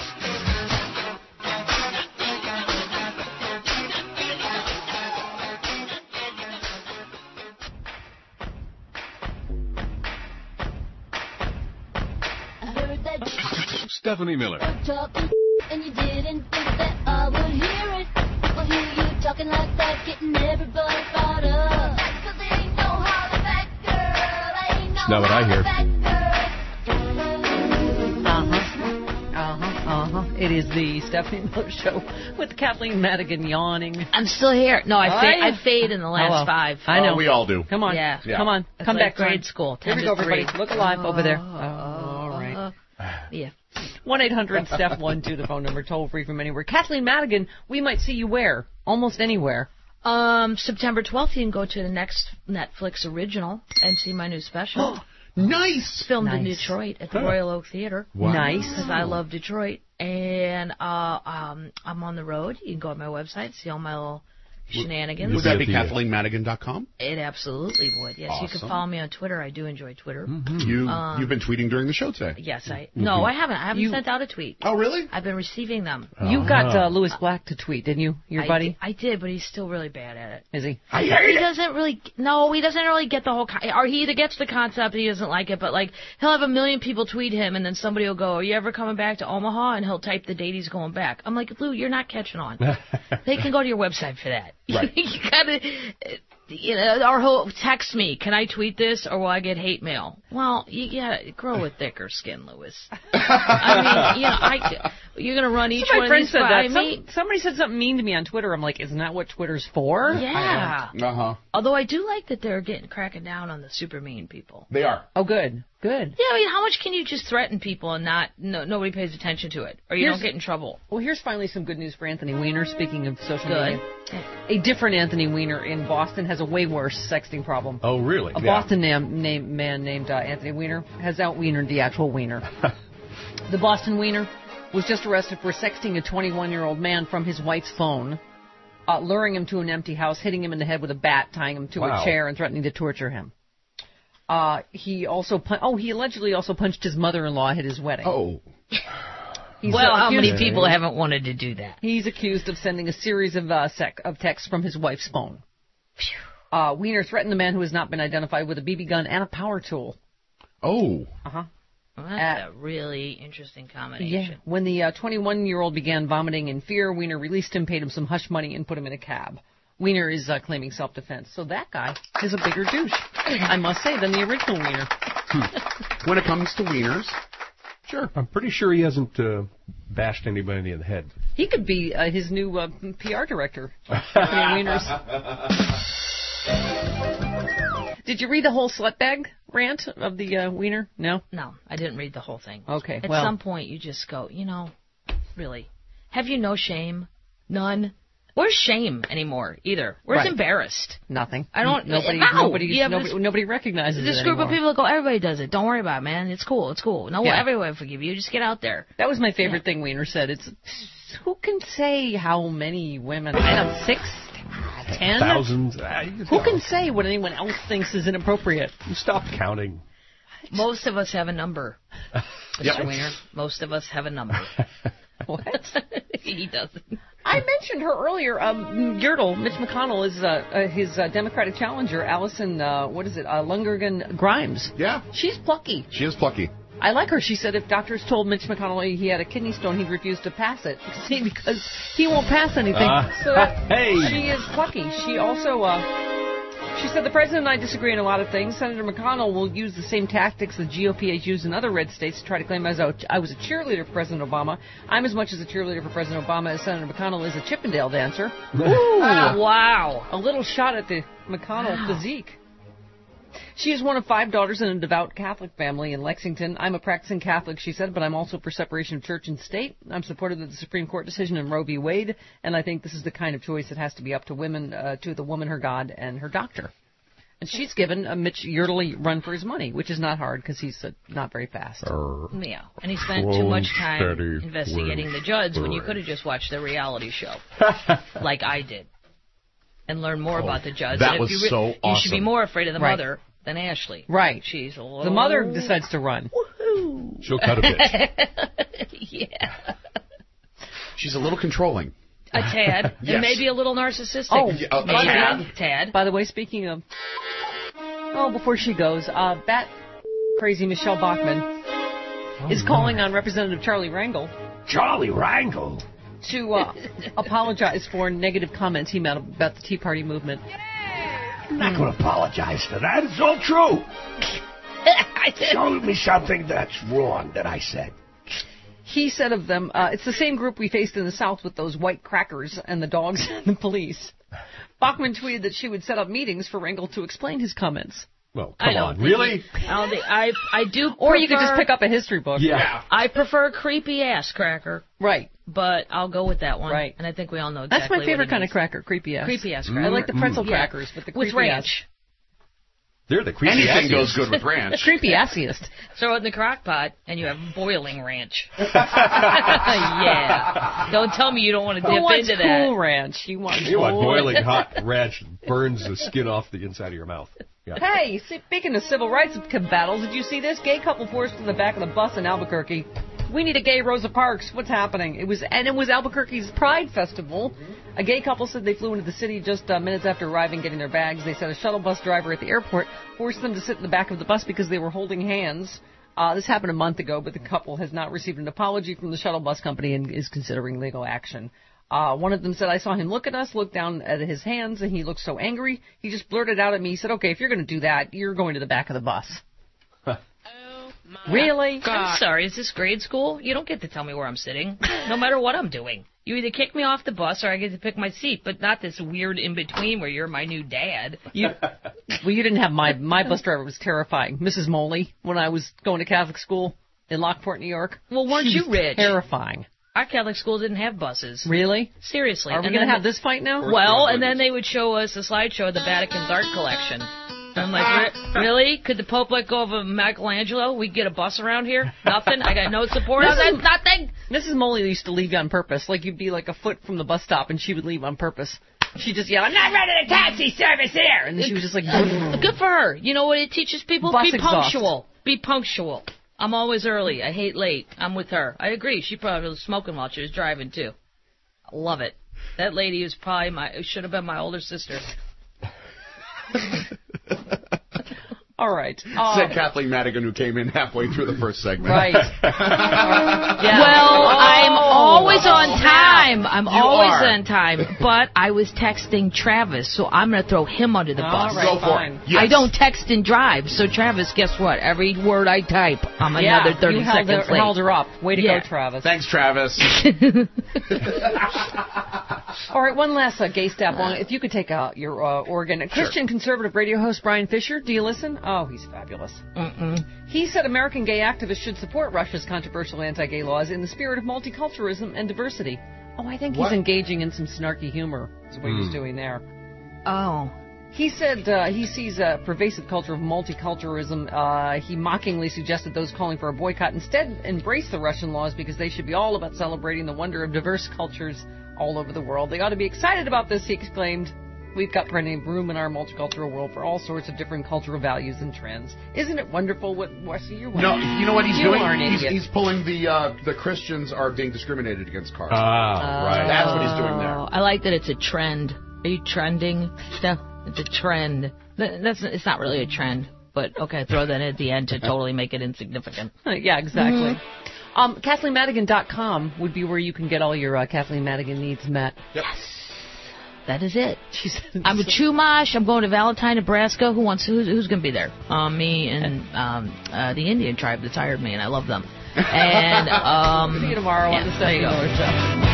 Stephanie Miller. And you didn't think that I would hear it. Well, hear you talking like that, getting everybody fired up. That's 'cause there ain't no holler back girl. Ain't no not what I hear. It is the Stephanie Miller Show with Kathleen Madigan yawning. I'm still here. No, I fade in the last 5. I know. We all do. Come on. Yeah. Come on. It's Come like back. grade school. Here we go, everybody. Look alive over there. All right. Yeah. 1-800-STEP-12, the phone number, toll free from anywhere. Kathleen Madigan, we might see you where? Almost anywhere. September 12th, you can go to the next Netflix original and see my new special. Nice! Filmed in Detroit at the Royal Oak Theater. Wow. Nice. Because I love Detroit. And I'm on the road. You can go on my website, see all my little shenanigans. Would that be KathleenMadigan.com? It absolutely would. Yes, you can Awesome. follow me on Twitter. I do enjoy Twitter. You've been tweeting during the show today. Yes, No, I haven't. I haven't sent out a tweet. Oh, really? I've been receiving them. You got Lewis Black to tweet, didn't you? Your buddy? I did, but he's still really bad at it. Is he? He doesn't really. No, he doesn't really get the whole. Or he either gets the concept, or he doesn't like it. But like, he'll have a million people tweet him, and then somebody will go, "Are you ever coming back to Omaha?" And he'll type the date he's going back. I'm like, Lou, you're not catching on. They can go to your website for that. Right. You gotta. Or he'll text me, can I tweet this or will I get hate mail? Well, you gotta grow a thicker skin, Lewis. I mean, you're gonna run each one of these by me. Somebody said something mean to me on Twitter. I'm like, isn't that what Twitter's for? Yeah. Uh-huh. Although I do like that they're cracking down on the super mean people. They are. Oh, good. Good. Yeah, I mean, how much can you just threaten people and nobody pays attention to it, or you don't get in trouble? Well, here's finally some good news for Anthony Weiner. Speaking of social media, a different Anthony Weiner in Boston has a way worse sexting problem. Oh, really? A Boston man named Anthony Weiner has out-Weinered the actual Weiner. The Boston Weiner was just arrested for sexting a 21-year-old man from his wife's phone, luring him to an empty house, hitting him in the head with a bat, tying him to a chair, and threatening to torture him. He allegedly also punched his mother-in-law at his wedding. Oh. How many people haven't wanted to do that? He's accused of sending a series of texts from his wife's phone. Weiner threatened the man who has not been identified with a BB gun and a power tool. Oh. Uh-huh. Well, that's a really interesting combination. Yeah. When the 21-year-old began vomiting in fear, Weiner released him, paid him some hush money, and put him in a cab. Weiner is claiming self-defense. So that guy is a bigger douche, I must say, than the original Weiner. When it comes to Wieners, sure. I'm pretty sure he hasn't bashed anybody in the head. He could be his new PR director. Wieners. Did you read the whole slutbag rant of the Weiner? No? No, I didn't read the whole thing. Okay, At some point, you just go, really. Have you no shame? None? Where's shame anymore, either? Where's embarrassed? Nothing. I don't... Nobody recognizes this it group anymore. of people that go, everybody does it. Don't worry about it, man. It's cool. No, everyone will forgive you. Just get out there. That was my favorite thing Weiner said. It's, who can say how many women... I don't know, 6? 10? Thousands. Who can say what anyone else thinks is inappropriate? You stopped counting. Most of us have a number, Mr. Weiner. Most of us have a number. What? He doesn't. I mentioned her earlier. Yertle, Mitch McConnell, is his Democratic challenger, Allison, Lungergan Grimes. Yeah. She's plucky. She is plucky. I like her. She said if doctors told Mitch McConnell he had a kidney stone, he'd refuse to pass it. See, because he won't pass anything. She is plucky. She also... She said, the president and I disagree on a lot of things. Senator McConnell will use the same tactics the GOP has used in other red states to try to claim I was a cheerleader for President Obama. I'm as much as a cheerleader for President Obama as Senator McConnell is a Chippendale dancer. Ooh, wow. A little shot at the McConnell physique. She is one of 5 daughters in a devout Catholic family in Lexington. I'm a practicing Catholic, she said, but I'm also for separation of church and state. I'm supportive of the Supreme Court decision in Roe v. Wade, and I think this is the kind of choice that has to be up to women, to the woman, her God, and her doctor. And she's given Mitch Yertle a run for his money, which is not hard because he's not very fast. Yeah, and he spent too much time investigating the judge when you could have just watched the reality show, like I did, and learn more about the judge. That was so awesome. You should be more afraid of the mother than Ashley. Right. She's a little... The mother decides to run. Woohoo! She'll cut a bit. Yeah. She's a little controlling. A tad. Yes. And maybe a little narcissistic. Oh, a tad. By the way, speaking of... before she goes, that crazy Michelle Bachmann is calling on Representative Charlie Rangel. Charlie Rangel? To apologize for negative comments he made about the Tea Party movement. I'm not going to apologize for that. It's all true. Show me something that's wrong that I said. He said of them, it's the same group we faced in the South with those white crackers and the dogs and the police. Bachmann tweeted that she would set up meetings for Rangel to explain his comments. Well, come on, really? I do. Or you could just pick up a history book. Yeah. I prefer creepy ass cracker. Right. But I'll go with that one. Right. And I think we all know exactly That's my favorite what kind of cracker, creepy ass. Creepy ass cracker. I like the pretzel crackers, but the creepy with ranch. Ass. They're the creepy Anything assiest. goes good with ranch. Creepy assiest. Throw it in the crock pot, and you have boiling ranch. Yeah. Don't tell me you don't want to dip into that. Cool ranch. You want boiling hot ranch burns the skin off the inside of your mouth. Yeah. Hey, speaking of civil rights battles, did you see this? Gay couple forced to the back of the bus in Albuquerque. We need a gay Rosa Parks. What's happening? It was Albuquerque's Pride Festival. A gay couple said they flew into the city just minutes after arriving, getting their bags. They said a shuttle bus driver at the airport forced them to sit in the back of the bus because they were holding hands. This happened a month ago, but the couple has not received an apology from the shuttle bus company and is considering legal action. One of them said, I saw him look at us, look down at his hands, and he looked so angry. He just blurted out at me. He said, okay, if you're going to do that, you're going to the back of the bus. Really? I'm sorry, is this grade school? You don't get to tell me where I'm sitting, no matter what I'm doing. You either kick me off the bus or I get to pick my seat, but not this weird in-between where you're my new dad. You didn't have my bus driver was terrifying. Mrs. Moley, when I was going to Catholic school in Lockport, New York. Well, weren't you rich? Terrifying. Our Catholic school didn't have buses. Really? Seriously. Are we going to have this fight now? Well, and then they would show us a slideshow of the Vatican's art collection. I'm like, really? Could the Pope let go of a Michelangelo? We get a bus around here? Nothing? I got no support on that? Nothing? Mrs. Moley used to leave you on purpose. Like, you'd be like a foot from the bus stop, and she would leave on purpose. She'd just yell, I'm not running a taxi service here! And then she was just like... Good for her. You know what it teaches people? Bus Be exhaust. punctual. Be punctual. I'm always early. I hate late. I'm with her. I agree. She probably was smoking while she was driving, too. I love it. That lady is probably should have been my older sister. All right. Said Kathleen Madigan, who came in halfway through the first segment. Right. Yeah. Well, I'm always on time. I'm always on time. But I was texting Travis, so I'm going to throw him under the bus. Right, Go for it. Yes. I don't text and drive. So, Travis, guess what? Every word I type, I'm another 30 seconds late. You held her up. Way to go, Travis. Thanks, Travis. All right, one last gay stab on. If you could take out your organ. Christian conservative radio host Brian Fisher, do you listen? Oh, he's fabulous. He said American gay activists should support Russia's controversial anti-gay laws in the spirit of multiculturalism and diversity. Oh, I think he's engaging in some snarky humor. Is what he's doing there. Oh. He said he sees a pervasive culture of multiculturalism. He mockingly suggested those calling for a boycott instead embrace the Russian laws because they should be all about celebrating the wonder of diverse cultures all over the world. They ought to be excited about this, he exclaimed. We've got plenty of room in our multicultural world for all sorts of different cultural values and trends. Isn't it wonderful what you're No, you know what he's doing? Are an idiot. He's pulling the Christians are being discriminated against cards. Right. That's what he's doing there. I like that it's a trend. Are you trending stuff? It's a trend. It's not really a trend, but okay, throw that at the end to totally make it insignificant. Yeah, exactly. KathleenMadigan.com would be where you can get all your Kathleen Madigan needs met. Yep. Yes. That is it. I'm a Chumash. I'm going to Valentine, Nebraska. Who's going to be there? Me and the Indian tribe that's hired me, and I love them. And see you tomorrow on the $7 show.